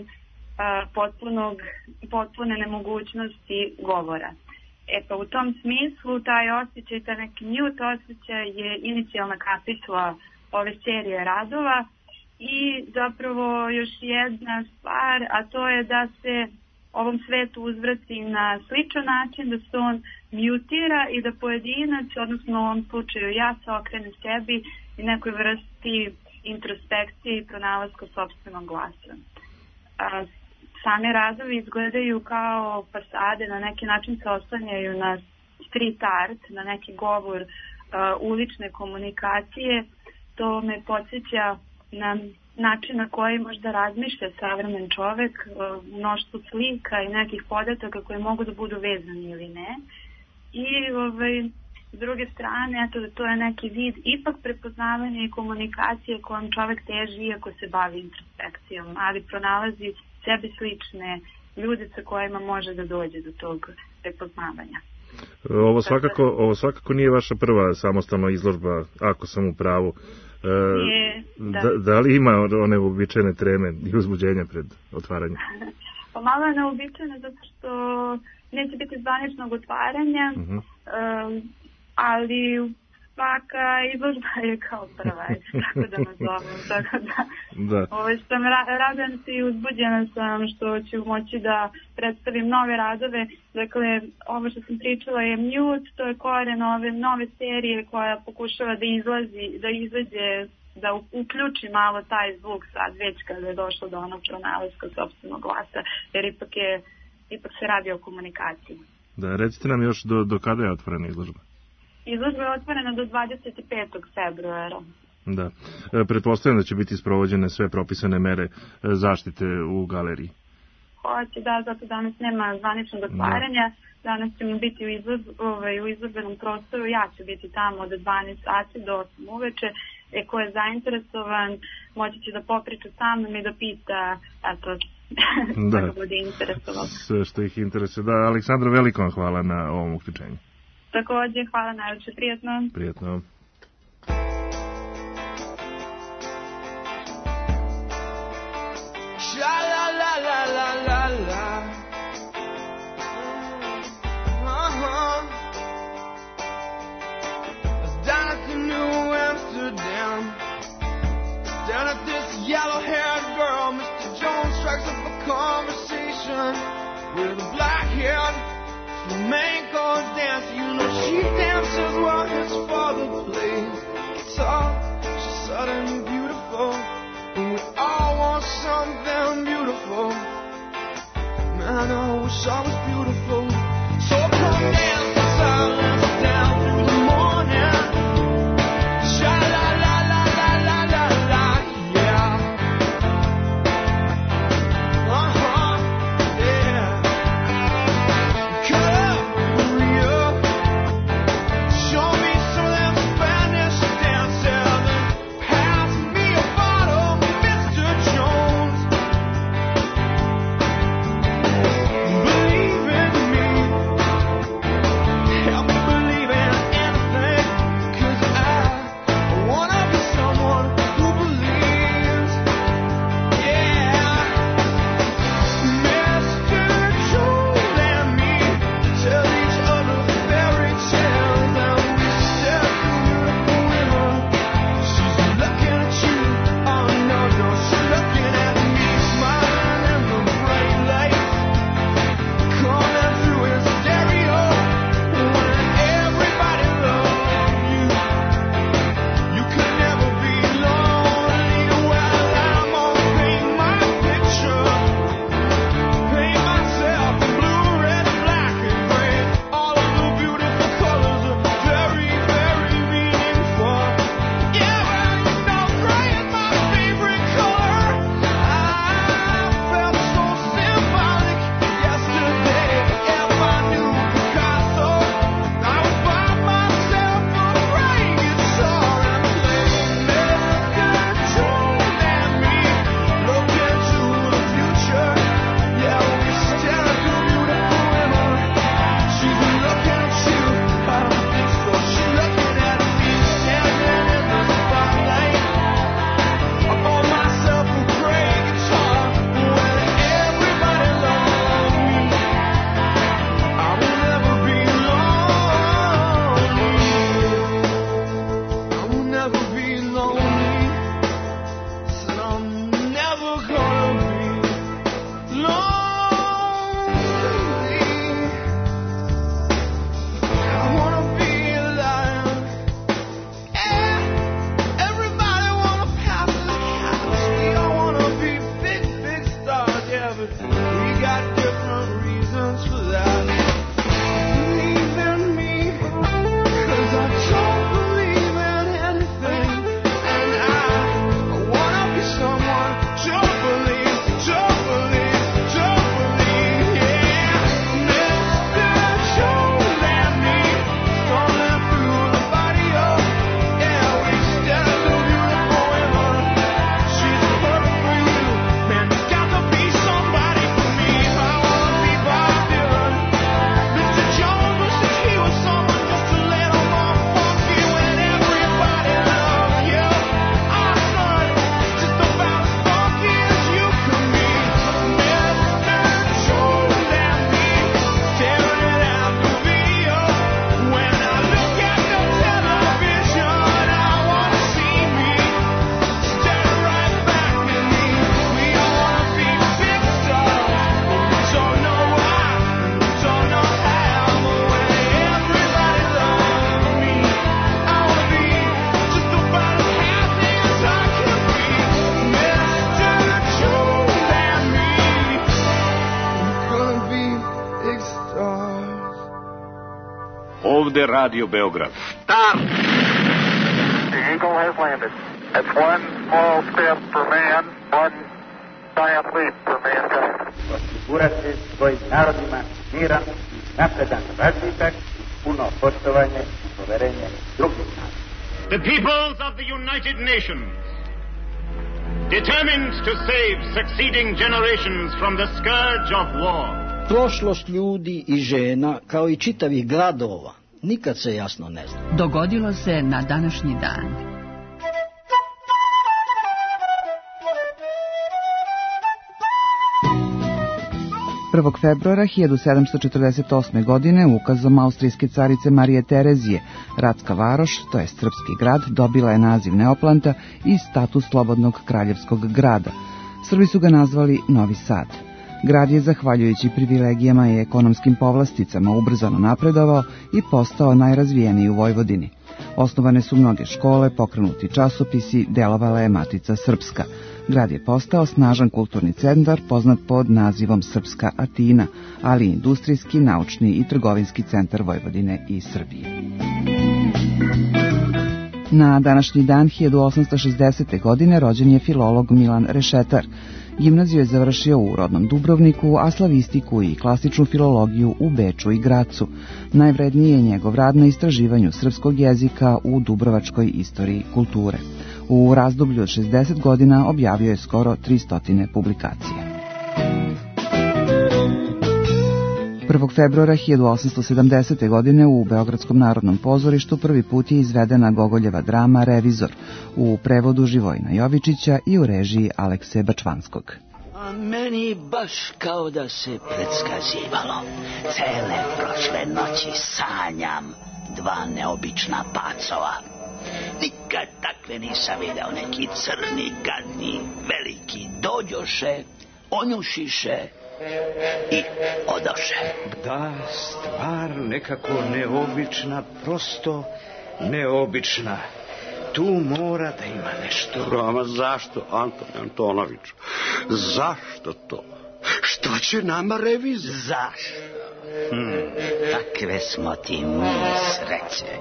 potpune nemogućnosti govora. Pa u tom smislu taj osjećaj, taj neki mute osjećaj je inicijalna kapisla ove serije radova i zapravo još jedna stvar, a to je da se ovom svetu uzvrati na sličan način, da se on mutira i da pojedinac, odnosno u ovom slučaju ja, se okrene sebi i nekoj vrsti introspekcije i pronalaska sopstvenog glasa. Same radovi izgledaju kao fasade, na neki način se oslanjaju na street art, na neki govor ulične komunikacije. To me podsjeća na način na koji možda razmišlja savremen čovek, mnoštvo slika i nekih podataka koje mogu da budu vezani ili ne. I s druge strane, to je neki vid ipak prepoznavanja i komunikacije kojom čovek teži iako se bavi introspekcijom, ali pronalazi sebi slične ljude sa kojima može da dođe do tog prepoznavanja. Ovo svakako nije vaša prva samostalna izložba, ako sam u pravu. Da li ima one uobičajene treme i uzbuđenja pred otvaranjem? Pa malo je neobičajno zato što neće biti zvaničnog otvaranja, ali svaka izložba je kao prva, tako da nazovem. Tako da. Radujem se i uzbuđena sam što ću moći da predstavim nove radove. Dakle, ovo što sam pričala je mute, to je koren ove nove serije koja pokušava da izađe, da uključi malo taj zvuk sad već kada je došlo do onog pronalaska sopstvenog glasa, jer ipak se radi o komunikaciji. Da, recite nam još do kada je otvorena izložba? Izložba je otvorena do 25. februara. Da. Pretpostavljam da će biti sprovođene sve propisane mere zaštite u galeriji. Hoće, da, zato danas nema zvaničnog otvaranja. Danas ćemo biti u izložbenom prostoru, ja ću biti tamo od 12 sati do 8 uveče. Ko je zainteresovan, moći će da popriča sa mnom i da pita, da bude interesovalo. Sve što ih interesuje. Da, Aleksandra, veliko vam hvala na ovom uključenju. Takođe, hvala najveće, prijatno. Prijatno. Down at this yellow-haired girl, Mr. Jones strikes up a conversation with a black-haired flamenco dancer. You know she dances while his father plays guitar. She's sudden beautiful, and we all want something beautiful. Man, I wish I was beautiful. So come dance in silence down through the morning. but we got different reasons for that. Believe in me, 'cause I don't believe in anything, and I wanna be someone to believe, yeah. Mr. Jones and me, strolling through the barrio, yeah, we stand so beautiful women. She's perfect for you, man, you got to be somebody for me. I wanna be Bob Dylan. Mr. Jones wishes he was someone just a little more funky when everybody loves you. Our son, just about as funky as you can be. Mr. Jones and me, staring at the video. When I look at the television, I wanna see me stare right back at me. We all wanna be big stars, but we don't know why, we don't know how. But when everybody loves me, I wanna be just about as happy as I can be. Mr. Jones and me, we're gonna be big stars. Ovde Radio Beograd. Stop! The Eagle has landed. That's one small step for man, one giant leap for mankind. Osigurati svojim narodima miran i napredan razvitak, puno poštovanje i poverenje drugih naroda. The peoples of the United Nations, determined to save succeeding generations from the scourge of war. Prošlost ljudi i žena, kao i čitavih gradova, nikad se jasno ne zna. Dogodilo se na današnji dan. Prvog februara 1748. godine ukazom austrijske carice Marije Terezije Ratska varoš, to je srpski grad, dobila je naziv Neoplanta i status slobodnog kraljevskog grada. Srbi su ga nazvali Novi Sad. Grad je, zahvaljujući privilegijama i ekonomskim povlasticama, ubrzano napredovao i postao najrazvijeniji u Vojvodini. Osnovane su mnoge škole, pokrenuti časopisi, delovala je Matica Srpska. Grad je postao snažan kulturni centar poznat pod nazivom Srpska Atina, ali i industrijski, naučni i trgovinski centar Vojvodine i Srbije. Na današnji dan 1860. godine rođen je filolog Milan Rešetar. Gimnaziju je završio u rodnom Dubrovniku, a slavistiku i klasičnu filologiju u Beču i Gracu. Najvredniji je njegov rad na istraživanju srpskog jezika u dubrovačkoj istoriji kulture. U razdoblju od 60 godina objavio je skoro 300 publikacija. 1. februara 1870. godine u Beogradskom narodnom pozorištu prvi put je izvedena Gogoljeva drama Revizor u prevodu Živojina Jovičića i u režiji Alekse Bačvanskog. A meni baš kao da se predskazivalo. Cele prošle noći sanjam dva neobična pacova. Nikad takve nisam video, neki crni, gadni, veliki, dođoše, onjušiše i odoše. Da, stvar nekako neobična, prosto neobična. Tu mora da ima nešto. Roma, zašto, Anton Antonoviću? Zašto to? Što će nama revizija? Zašto? Takve smo ti mi sreće.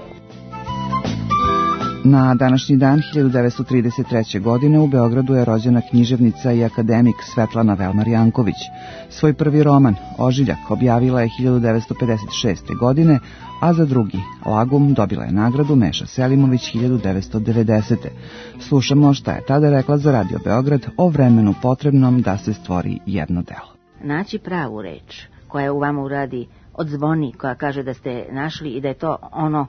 Na današnji dan 1933. godine u Beogradu je rođena književnica i akademik Svetlana Velmar Janković. Svoj prvi roman, Ožiljak, objavila je 1956. godine, a za drugi, Lagum, dobila je nagradu Meša Selimović 1990. Slušamo šta je tada rekla za Radio Beograd o vremenu potrebnom da se stvori jedno delo. Naći pravu reč koja u vama uradi odzvoni, koja kaže da ste našli i da je to ono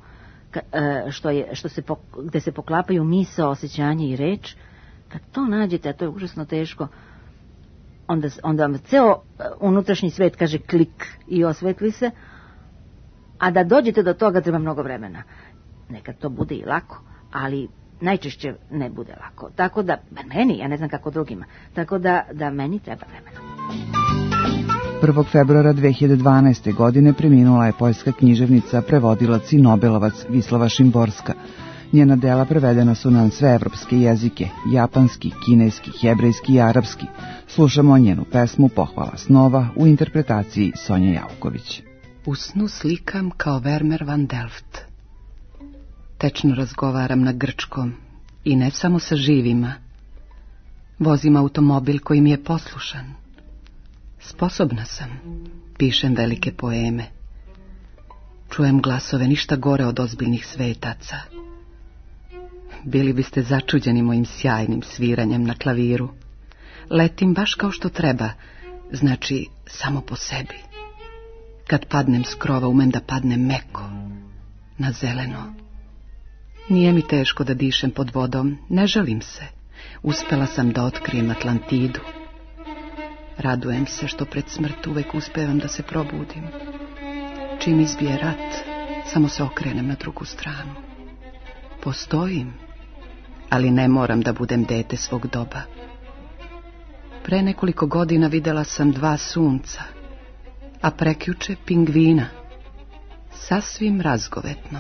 gde se poklapaju misao, osjećanje i reč. Kad to nađete, a to je užasno teško, onda vam ceo unutrašnji svet kaže klik i osvetli se, a da dođete do toga treba mnogo vremena. Nekad to bude i lako, ali najčešće ne bude lako. Tako da, meni, ja ne znam kako drugima, tako da meni treba vremena. 1. februara 2012. godine preminula je poljska književnica, prevodilac i nobelovac Vislava Šimborska. Njena dela prevedena su na sve evropske jezike, japanski, kineski, hebrejski i arapski. Slušamo njenu pesmu Pohvala snova u interpretaciji Sonje Jauković. U snu slikam kao Vermeer van Delft. Tečno razgovaram na grčkom i ne samo sa živima. Vozim automobil koji mi je poslušan. Sposobna sam, pišem velike poeme. Čujem glasove ništa gore od ozbiljnih svetaca. Bili biste začuđeni mojim sjajnim sviranjem na klaviru. Letim baš kao što treba, znači samo po sebi. Kad padnem s krova, umem da padnem meko, na zeleno. Nije mi teško da dišem pod vodom, ne žalim se. Uspela sam da otkrijem Atlantidu. Radujem se što pred smrt uvek uspevam da se probudim. Čim izbije rat, samo se okrenem na drugu stranu. Postojim, ali ne moram da budem dete svog doba. Pre nekoliko godina videla sam 2 sunca, a prekjuče pingvina. Sasvim razgovetno.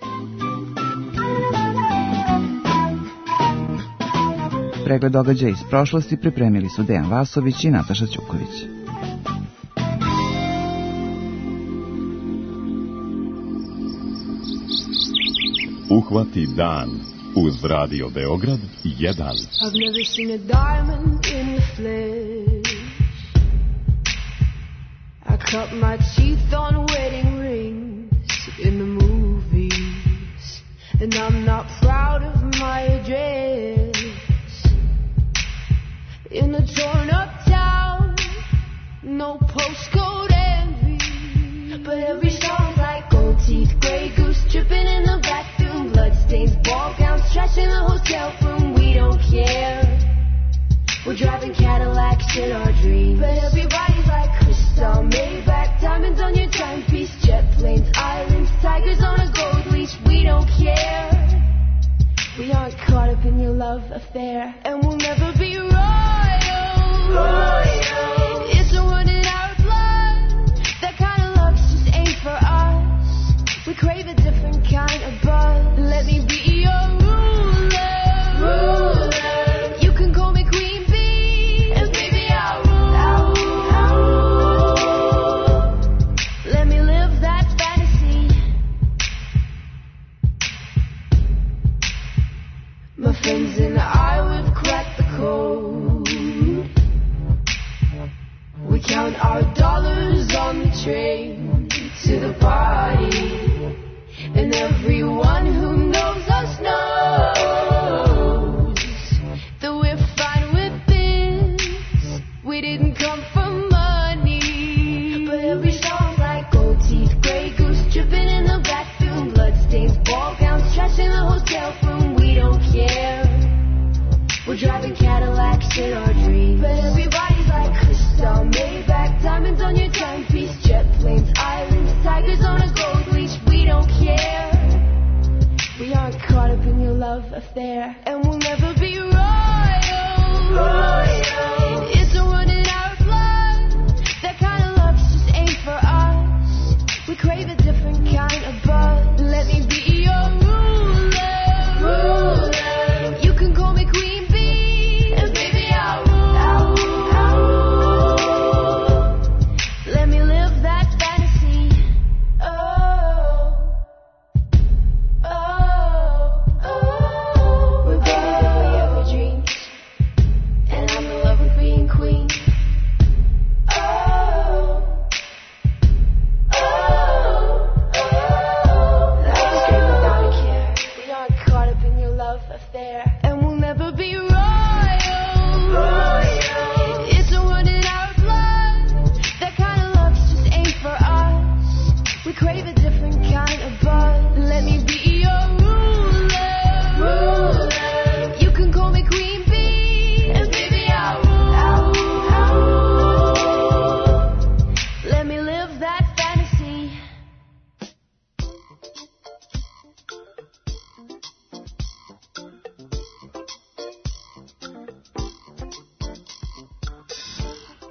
Pregled događaja iz prošlosti pripremili su Dejan Vasović i Nataša Ćuković. Uhvati dan uz Radio Beograd 1. I've never seen a diamond in the flesh. I cut my teeth on wedding rings in the movies, and I'm not proud of my address. In a torn up town, no postcode envy, but every song's like gold teeth, gray goose dripping in the bathroom, bloodstains, ball gowns, trash in the hotel room. We don't care. We're driving Cadillacs in our dreams, but everybody's like crystal, Maybach, diamonds on your timepiece, jet planes, islands, tigers on a gold leash. We don't care. We aren't caught up in your love affair, and we'll never be royal. It's a run in our blood. That kind of luck just ain't for us. We crave a different kind of buzz. Let me be your ruler. You can call me Queen Bee, and baby I'll rule. Let me live that fantasy. My friends and I would crack the code. We count our dollars on the train to the party, and everyone who knows us knows that we're fine with this. We didn't come for money, but every song's like gold teeth, gray goose dripping in the bathroom, bloodstains, ball gowns, trash in the hotel room. We don't care. We're driving Cadillacs in our dreams, but everybody's like crystal, Maybach, diamonds on your timepiece, jet planes, islands, tigers on a gold leash. We don't care. We aren't caught up in your love affair, and we'll never be royal. It's a run in our blood. That kind of luck just ain't for us. We crave a different kind of buzz. Let me be your ruler. You can call me Queen Bee, and baby I'll rule.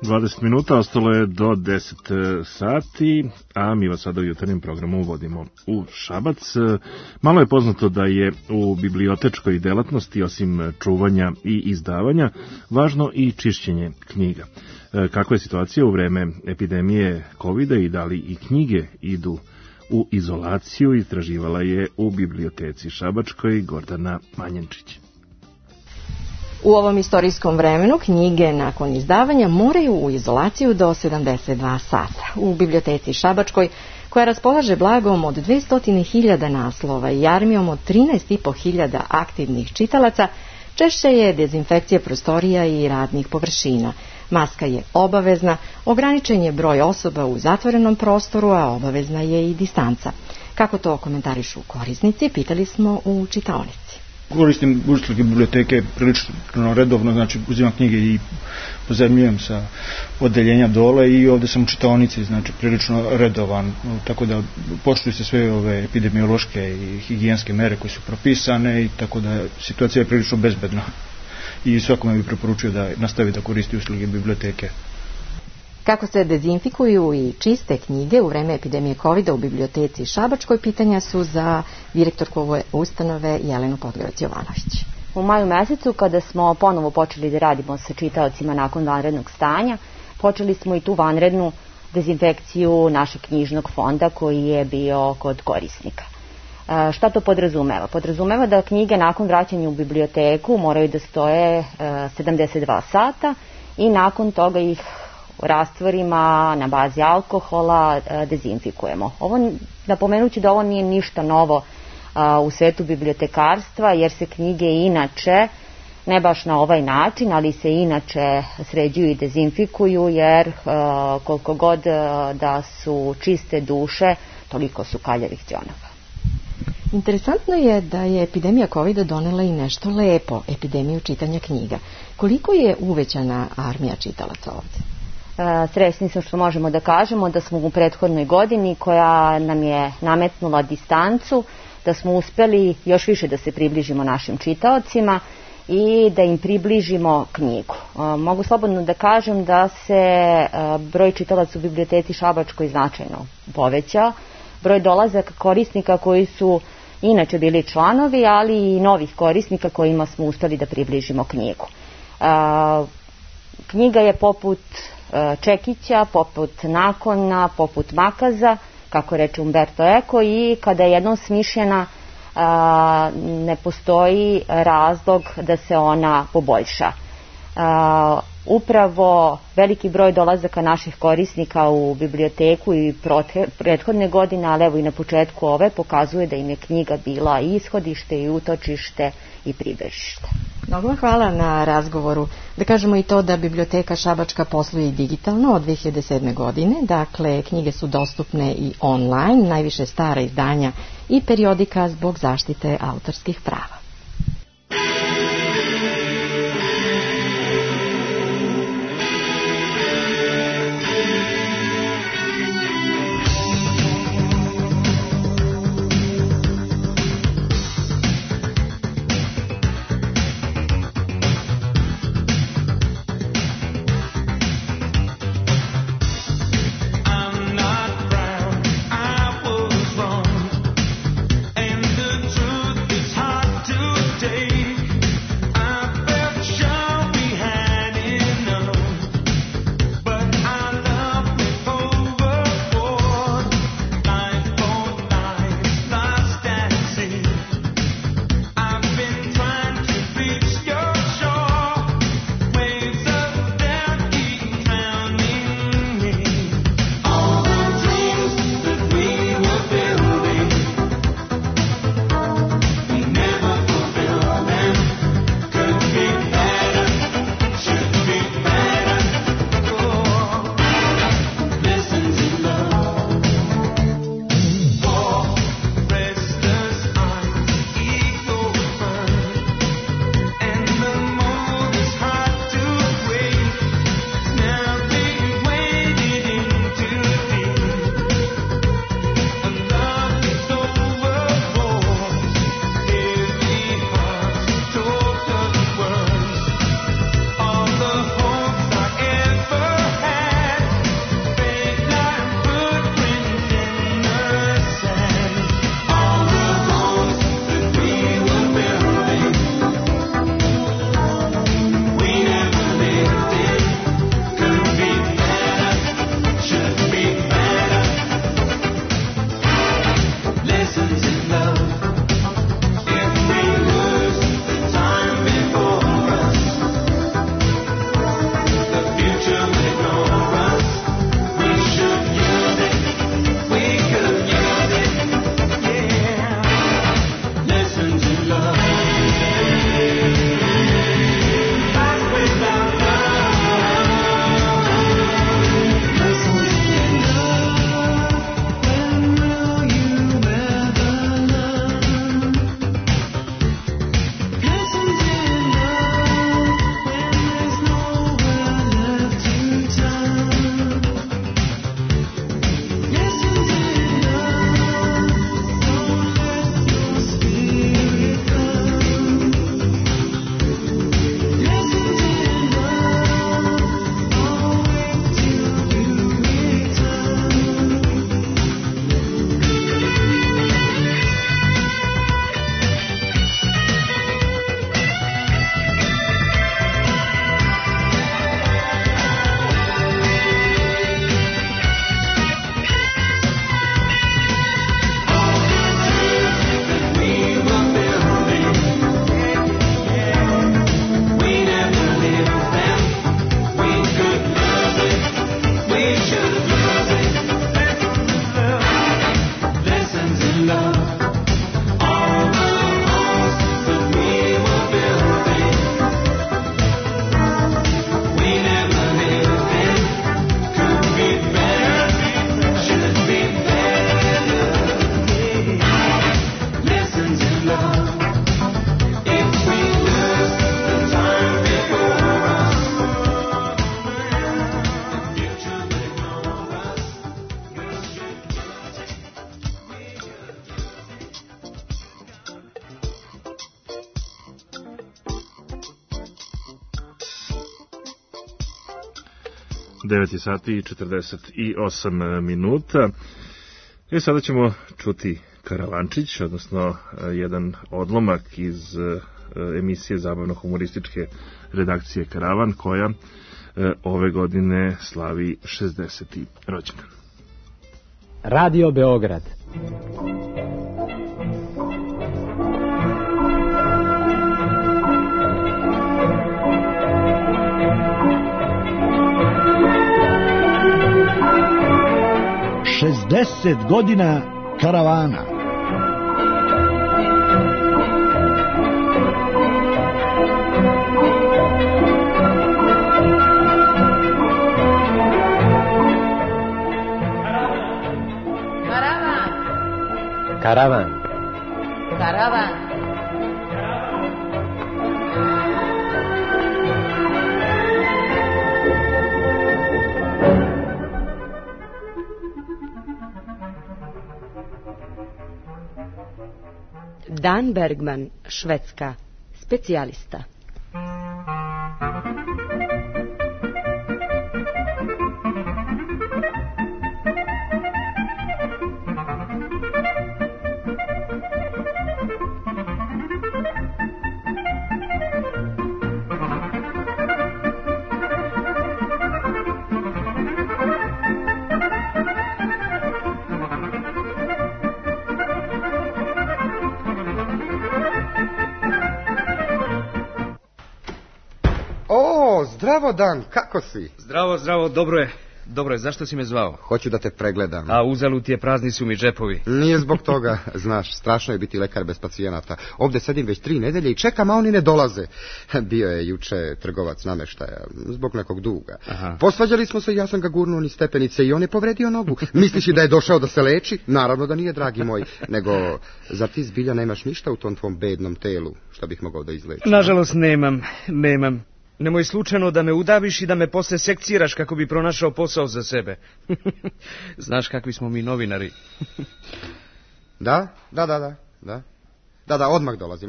20 minuta, ostalo je do 10 sati, a mi vas sada u jutarnjem programu vodimo u Šabac. Malo je poznato da je u bibliotečkoj delatnosti, osim čuvanja i izdavanja, važno i čišćenje knjiga. Kakva je situacija u vreme epidemije COVID-a i da li i knjige idu u izolaciju, istraživala je u biblioteci Šabačkoj Gordana Manjenčić. U ovom istorijskom vremenu knjige nakon izdavanja moraju u izolaciju do 72 sata. U biblioteci Šabačkoj, koja raspolaže blagom od 200.000 naslova i armijom od 13.500 aktivnih čitalaca, češće je dezinfekcija prostorija i radnih površina. Maska je obavezna, ograničen je broj osoba u zatvorenom prostoru, a obavezna je i distanca. Kako to komentarišu korisnici, pitali smo u čitaonici. Koristim usluge biblioteke prilično redovno, znači uzimam knjige i pozajmljujem sa odeljenja dole i ovde sam u čitaonici, znači prilično redovan, tako da poštuju se sve ove epidemiološke i higijenske mere koje su propisane i tako da situacija je prilično bezbedna i svakome bih preporučio da nastavi da koristi usluge biblioteke. Kako se dezinfikuju i čiste knjige u vreme epidemije COVID-a u biblioteci Šabačkoj, pitanja su za direktorku ove ustanove Jelenu Podgarac-Jovanović. U maju mesecu, kada smo ponovo počeli da radimo sa čitaocima nakon vanrednog stanja, počeli smo i tu vanrednu dezinfekciju našeg knjižnog fonda koji je bio kod korisnika. Šta to podrazumeva? Podrazumeva da knjige nakon vraćanja u biblioteku moraju da stoje 72 sata i nakon toga ih rastvorima na bazi alkohola dezinfikujemo. Napomenući da ovo nije ništa novo u svetu bibliotekarstva, jer se knjige inače, ne baš na ovaj način, ali se inače sređuju i dezinfikuju, jer koliko god da su čiste duše, toliko su kaljavih đonova. Interesantno je da je epidemija COVID-a donela i nešto lepo, epidemiju čitanja knjiga. Koliko je uvećana armija čitalaca ovdje? Srećni smo što možemo da kažemo da smo u prethodnoj godini, koja nam je nametnula distancu, da smo uspeli još više da se približimo našim čitaocima i da im približimo knjigu. Mogu slobodno da kažem da se broj čitalaca u biblioteci Šabačkoj značajno povećao, broj dolazaka korisnika koji su inače bili članovi, ali i novih korisnika kojima smo uspeli da približimo knjigu. Knjiga je poput čekića, poput nakona, poput makaza, kako reče Umberto Eco, i kada je jednom smišljena ne postoji razlog da se ona poboljša. Upravo veliki broj dolazaka naših korisnika u biblioteku i prethodne godine, ali evo i na početku ove, pokazuje da im je knjiga bila i ishodište i utočište i pribežište. Mnogo vam hvala na razgovoru. Da kažemo i to da biblioteka Šabačka posluje i digitalno od 2007. godine, dakle knjige su dostupne i online, najviše stara izdanja i periodika zbog zaštite autorskih prava. To 9 sati i 48 minuta. I sada ćemo čuti Karavančić, odnosno jedan odlomak iz emisije zabavno-humorističke redakcije Karavan, koja ove godine slavi 60. rođendan. Radio Beograd. Šezdeset godina Karavana. Karavan. Karavan. Dan Bergman, Švedska, specijalista. Zdravo, Dan, kako si? Zdravo, dobro je, zašto si me zvao? Hoću da te pregledam. A uzalud ti je, prazni su mi džepovi. Nije zbog toga, znaš, strašno je biti lekar bez pacijenata. Ovde sedim već 3 nedelje i čekam, a oni ne dolaze. Bio je juče trgovac nameštaja, zbog nekog duga. Aha. Posvađali smo se i ja sam ga gurnuo niz stepenice i on je povredio nogu. Misliš da je došao da se leči? Naravno da nije, dragi moj. Nego, zar ti zbilja nemaš ništa u tom tvom bednom telu, što bih mogao da izlečim? Nažalost, nemam. Nemoj slučajno da me udaviš i da me posle sekciraš kako bi pronašao posao za sebe. Znaš kakvi smo mi novinari. Da, odmah dolazim.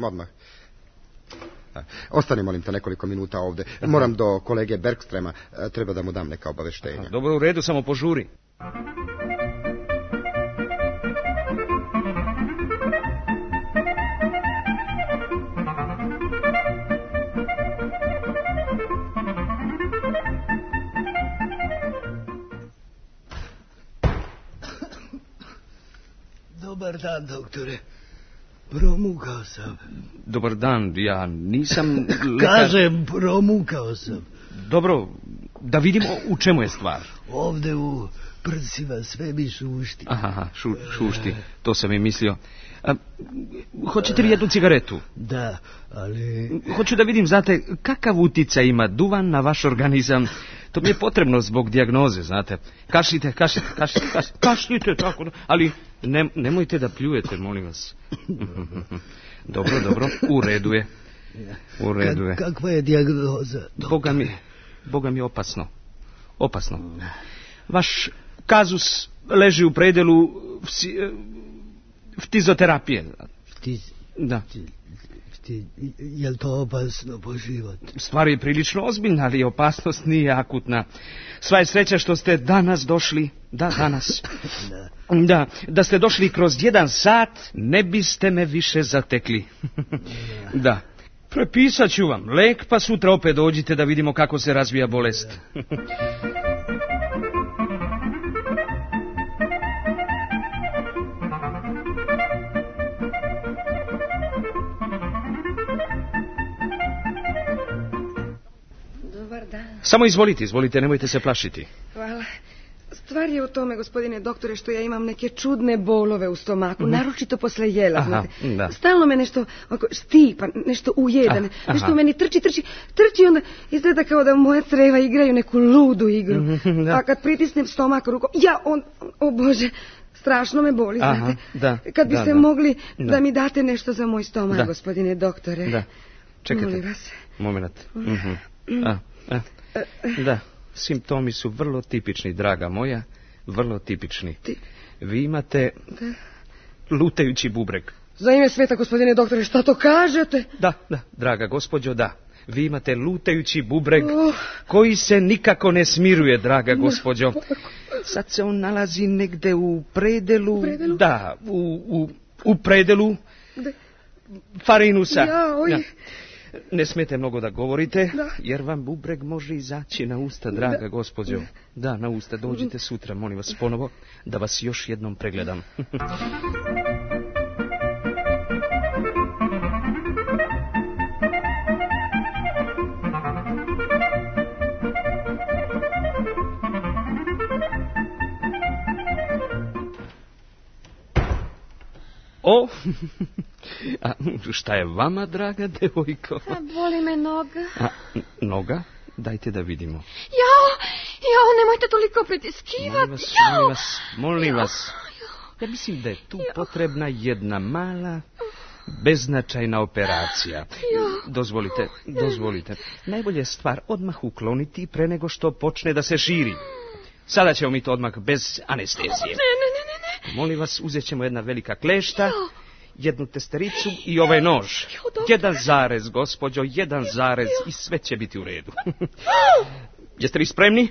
Ostani, molim te, nekoliko minuta ovde. Moram do kolege Bergstrema, treba da mu dam neka obaveštenja. Dobro, u redu, samo požuri. Dobar dan, doktore. Promukao sam. Dobar dan, ja nisam lekar. Kažem, promukao sam. Dobro, da vidimo u čemu je stvar. Ovde u prsima sve mi šušti. Aha, šušti, to sam i mislio. Hoćete li jednu cigaretu? Da, ali... Hoću da vidim, znate, kakav uticaj ima duvan na vaš organizam. To mi je potrebno zbog dijagnoze, znate. Kašljite, tako, ali nemojte da pljujete, molim vas. Dobro, u redu je. Kakva je dijagnoza? Boga mi opasno. Vaš kazus leži u predelu ftizoterapije. Da. Je li to opasno po život? Stvar je prilično ozbiljna, ali opasnost nije akutna. Sva je sreća što ste danas došli. Danas. Da ste došli kroz 1 sat, ne biste me više zatekli. Da. Prepisat ću vam lek, pa sutra opet dođite da vidimo kako se razvija bolest. Samo izvolite, nemojte se plašiti. Hvala. Stvar je u tome, gospodine doktore, što ja imam neke čudne bolove u stomaku, naročito posle jela. Da. Stalno me nešto štipa, nešto ujeda, nešto u meni trči i onda izgleda kao da moje creva igraju neku ludu igru. A kad pritisnem stomak rukom, o Bože, strašno me boli, znate. Kad biste mogli da mi date nešto za moj stomak, gospodine doktore. Da, čekajte. Molim vas. Moment. Da, simptomi su vrlo tipični, draga moja, vrlo tipični. Vi imate lutajući bubreg. Za ime sveta, gospodine doktore, šta to kažete? Da, draga gospođo, da. Vi imate lutajući bubreg koji se nikako ne smiruje, draga gospođo. Sad se on nalazi negde u predelu... Da, u predelu farinusa. Ja. Ne smijete mnogo da govorite, jer vam bubreg može izaći na usta, draga gospođo. Da, na usta. Dođite sutra, molim vas, ponovo, da vas još jednom pregledam. O, a šta je vama, draga devojko? Boli me noga. Noga? Dajte da vidimo. Jao, nemojte toliko pritiskivati. Molim vas. Ja mislim da je tu potrebna jedna mala, beznačajna operacija. Dozvolite. Najbolje je stvar odmah ukloniti pre nego što počne da se širi. Sada ćemo mi to odmah bez anestezije. Ne. Molim vas, uzet ćemo jedna velika klešta, jednu testericu i ovaj nož. Jedan zarez, gospođo, jedan zarez i sve će biti u redu. Jeste li spremni?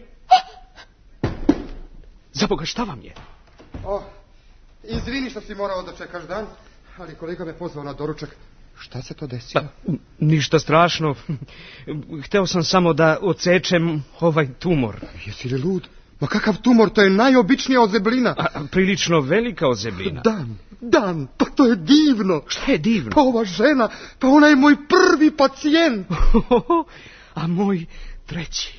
Za Boga, šta vam je? Izvini što si morao da čekaš dan, ali kolega me pozvao na doručak. Šta se to desilo? Ništa strašno. Hteo sam samo da odsečem ovaj tumor. Jesi li lud? Ma kakav tumor, to je najobičnija ozeblina. Prilično velika ozeblina. Dan, pa to je divno. Šta je divno? Pa ova žena, pa ona je moj prvi pacijent. A moj treći.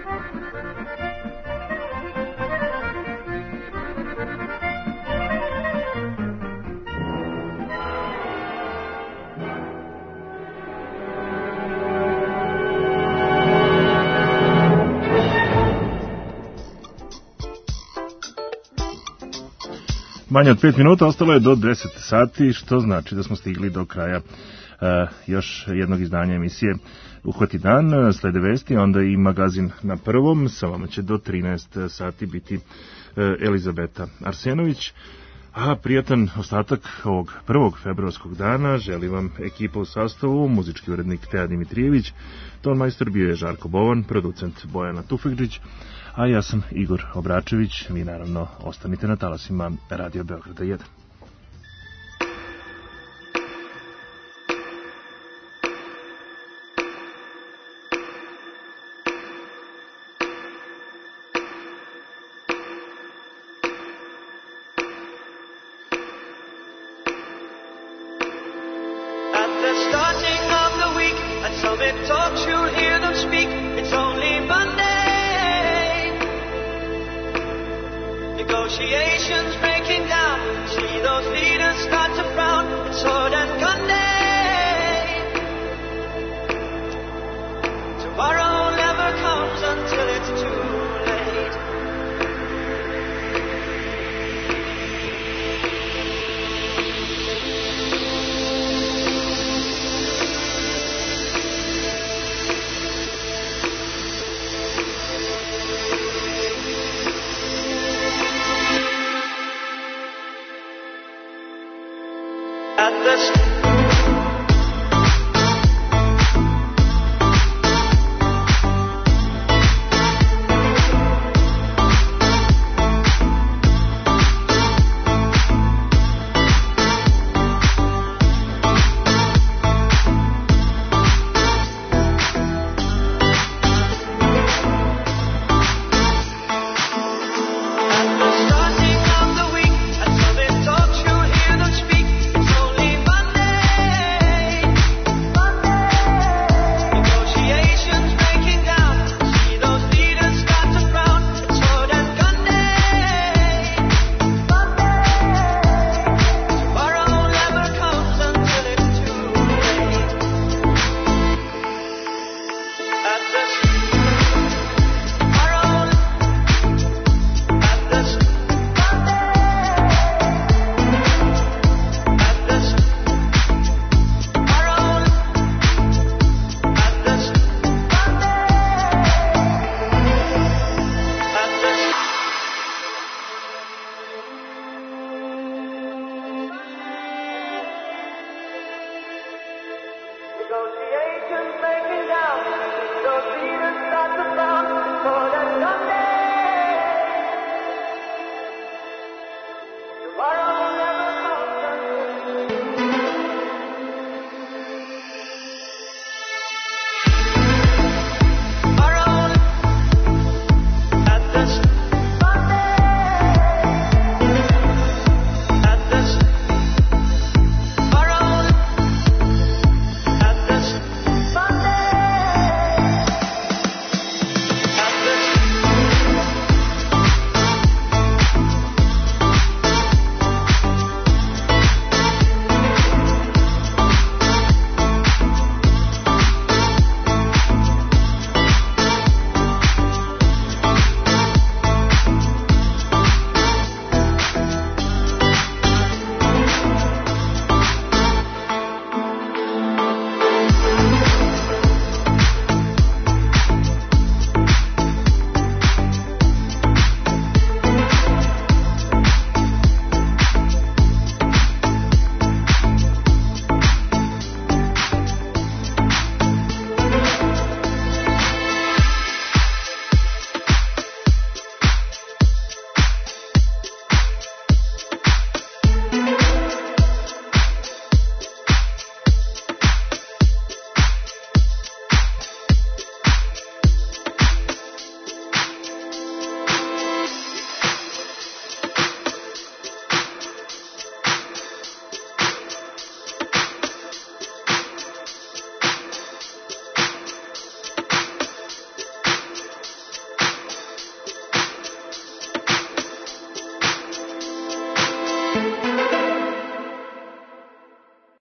Manje od 5 minuta, ostalo je do 10 sati, što znači da smo stigli do kraja još jednog izdanja emisije Uhvati dan, slede vesti, onda i magazin na prvom, sa vama će do 13 sati biti Elizabeta Arsenović, a prijatan ostatak ovog 1. februarskog dana želi vam ekipa u sastavu, muzički urednik Teja Dimitrijević, tonmajstor bio je Žarko Bovan, producent Bojana Tufekđić, a ja sam Igor Obračević. Vi naravno ostanite na talasima Radio Beograda 1. Negotiations breaking down. See those leaders start to frown. Sword and gun.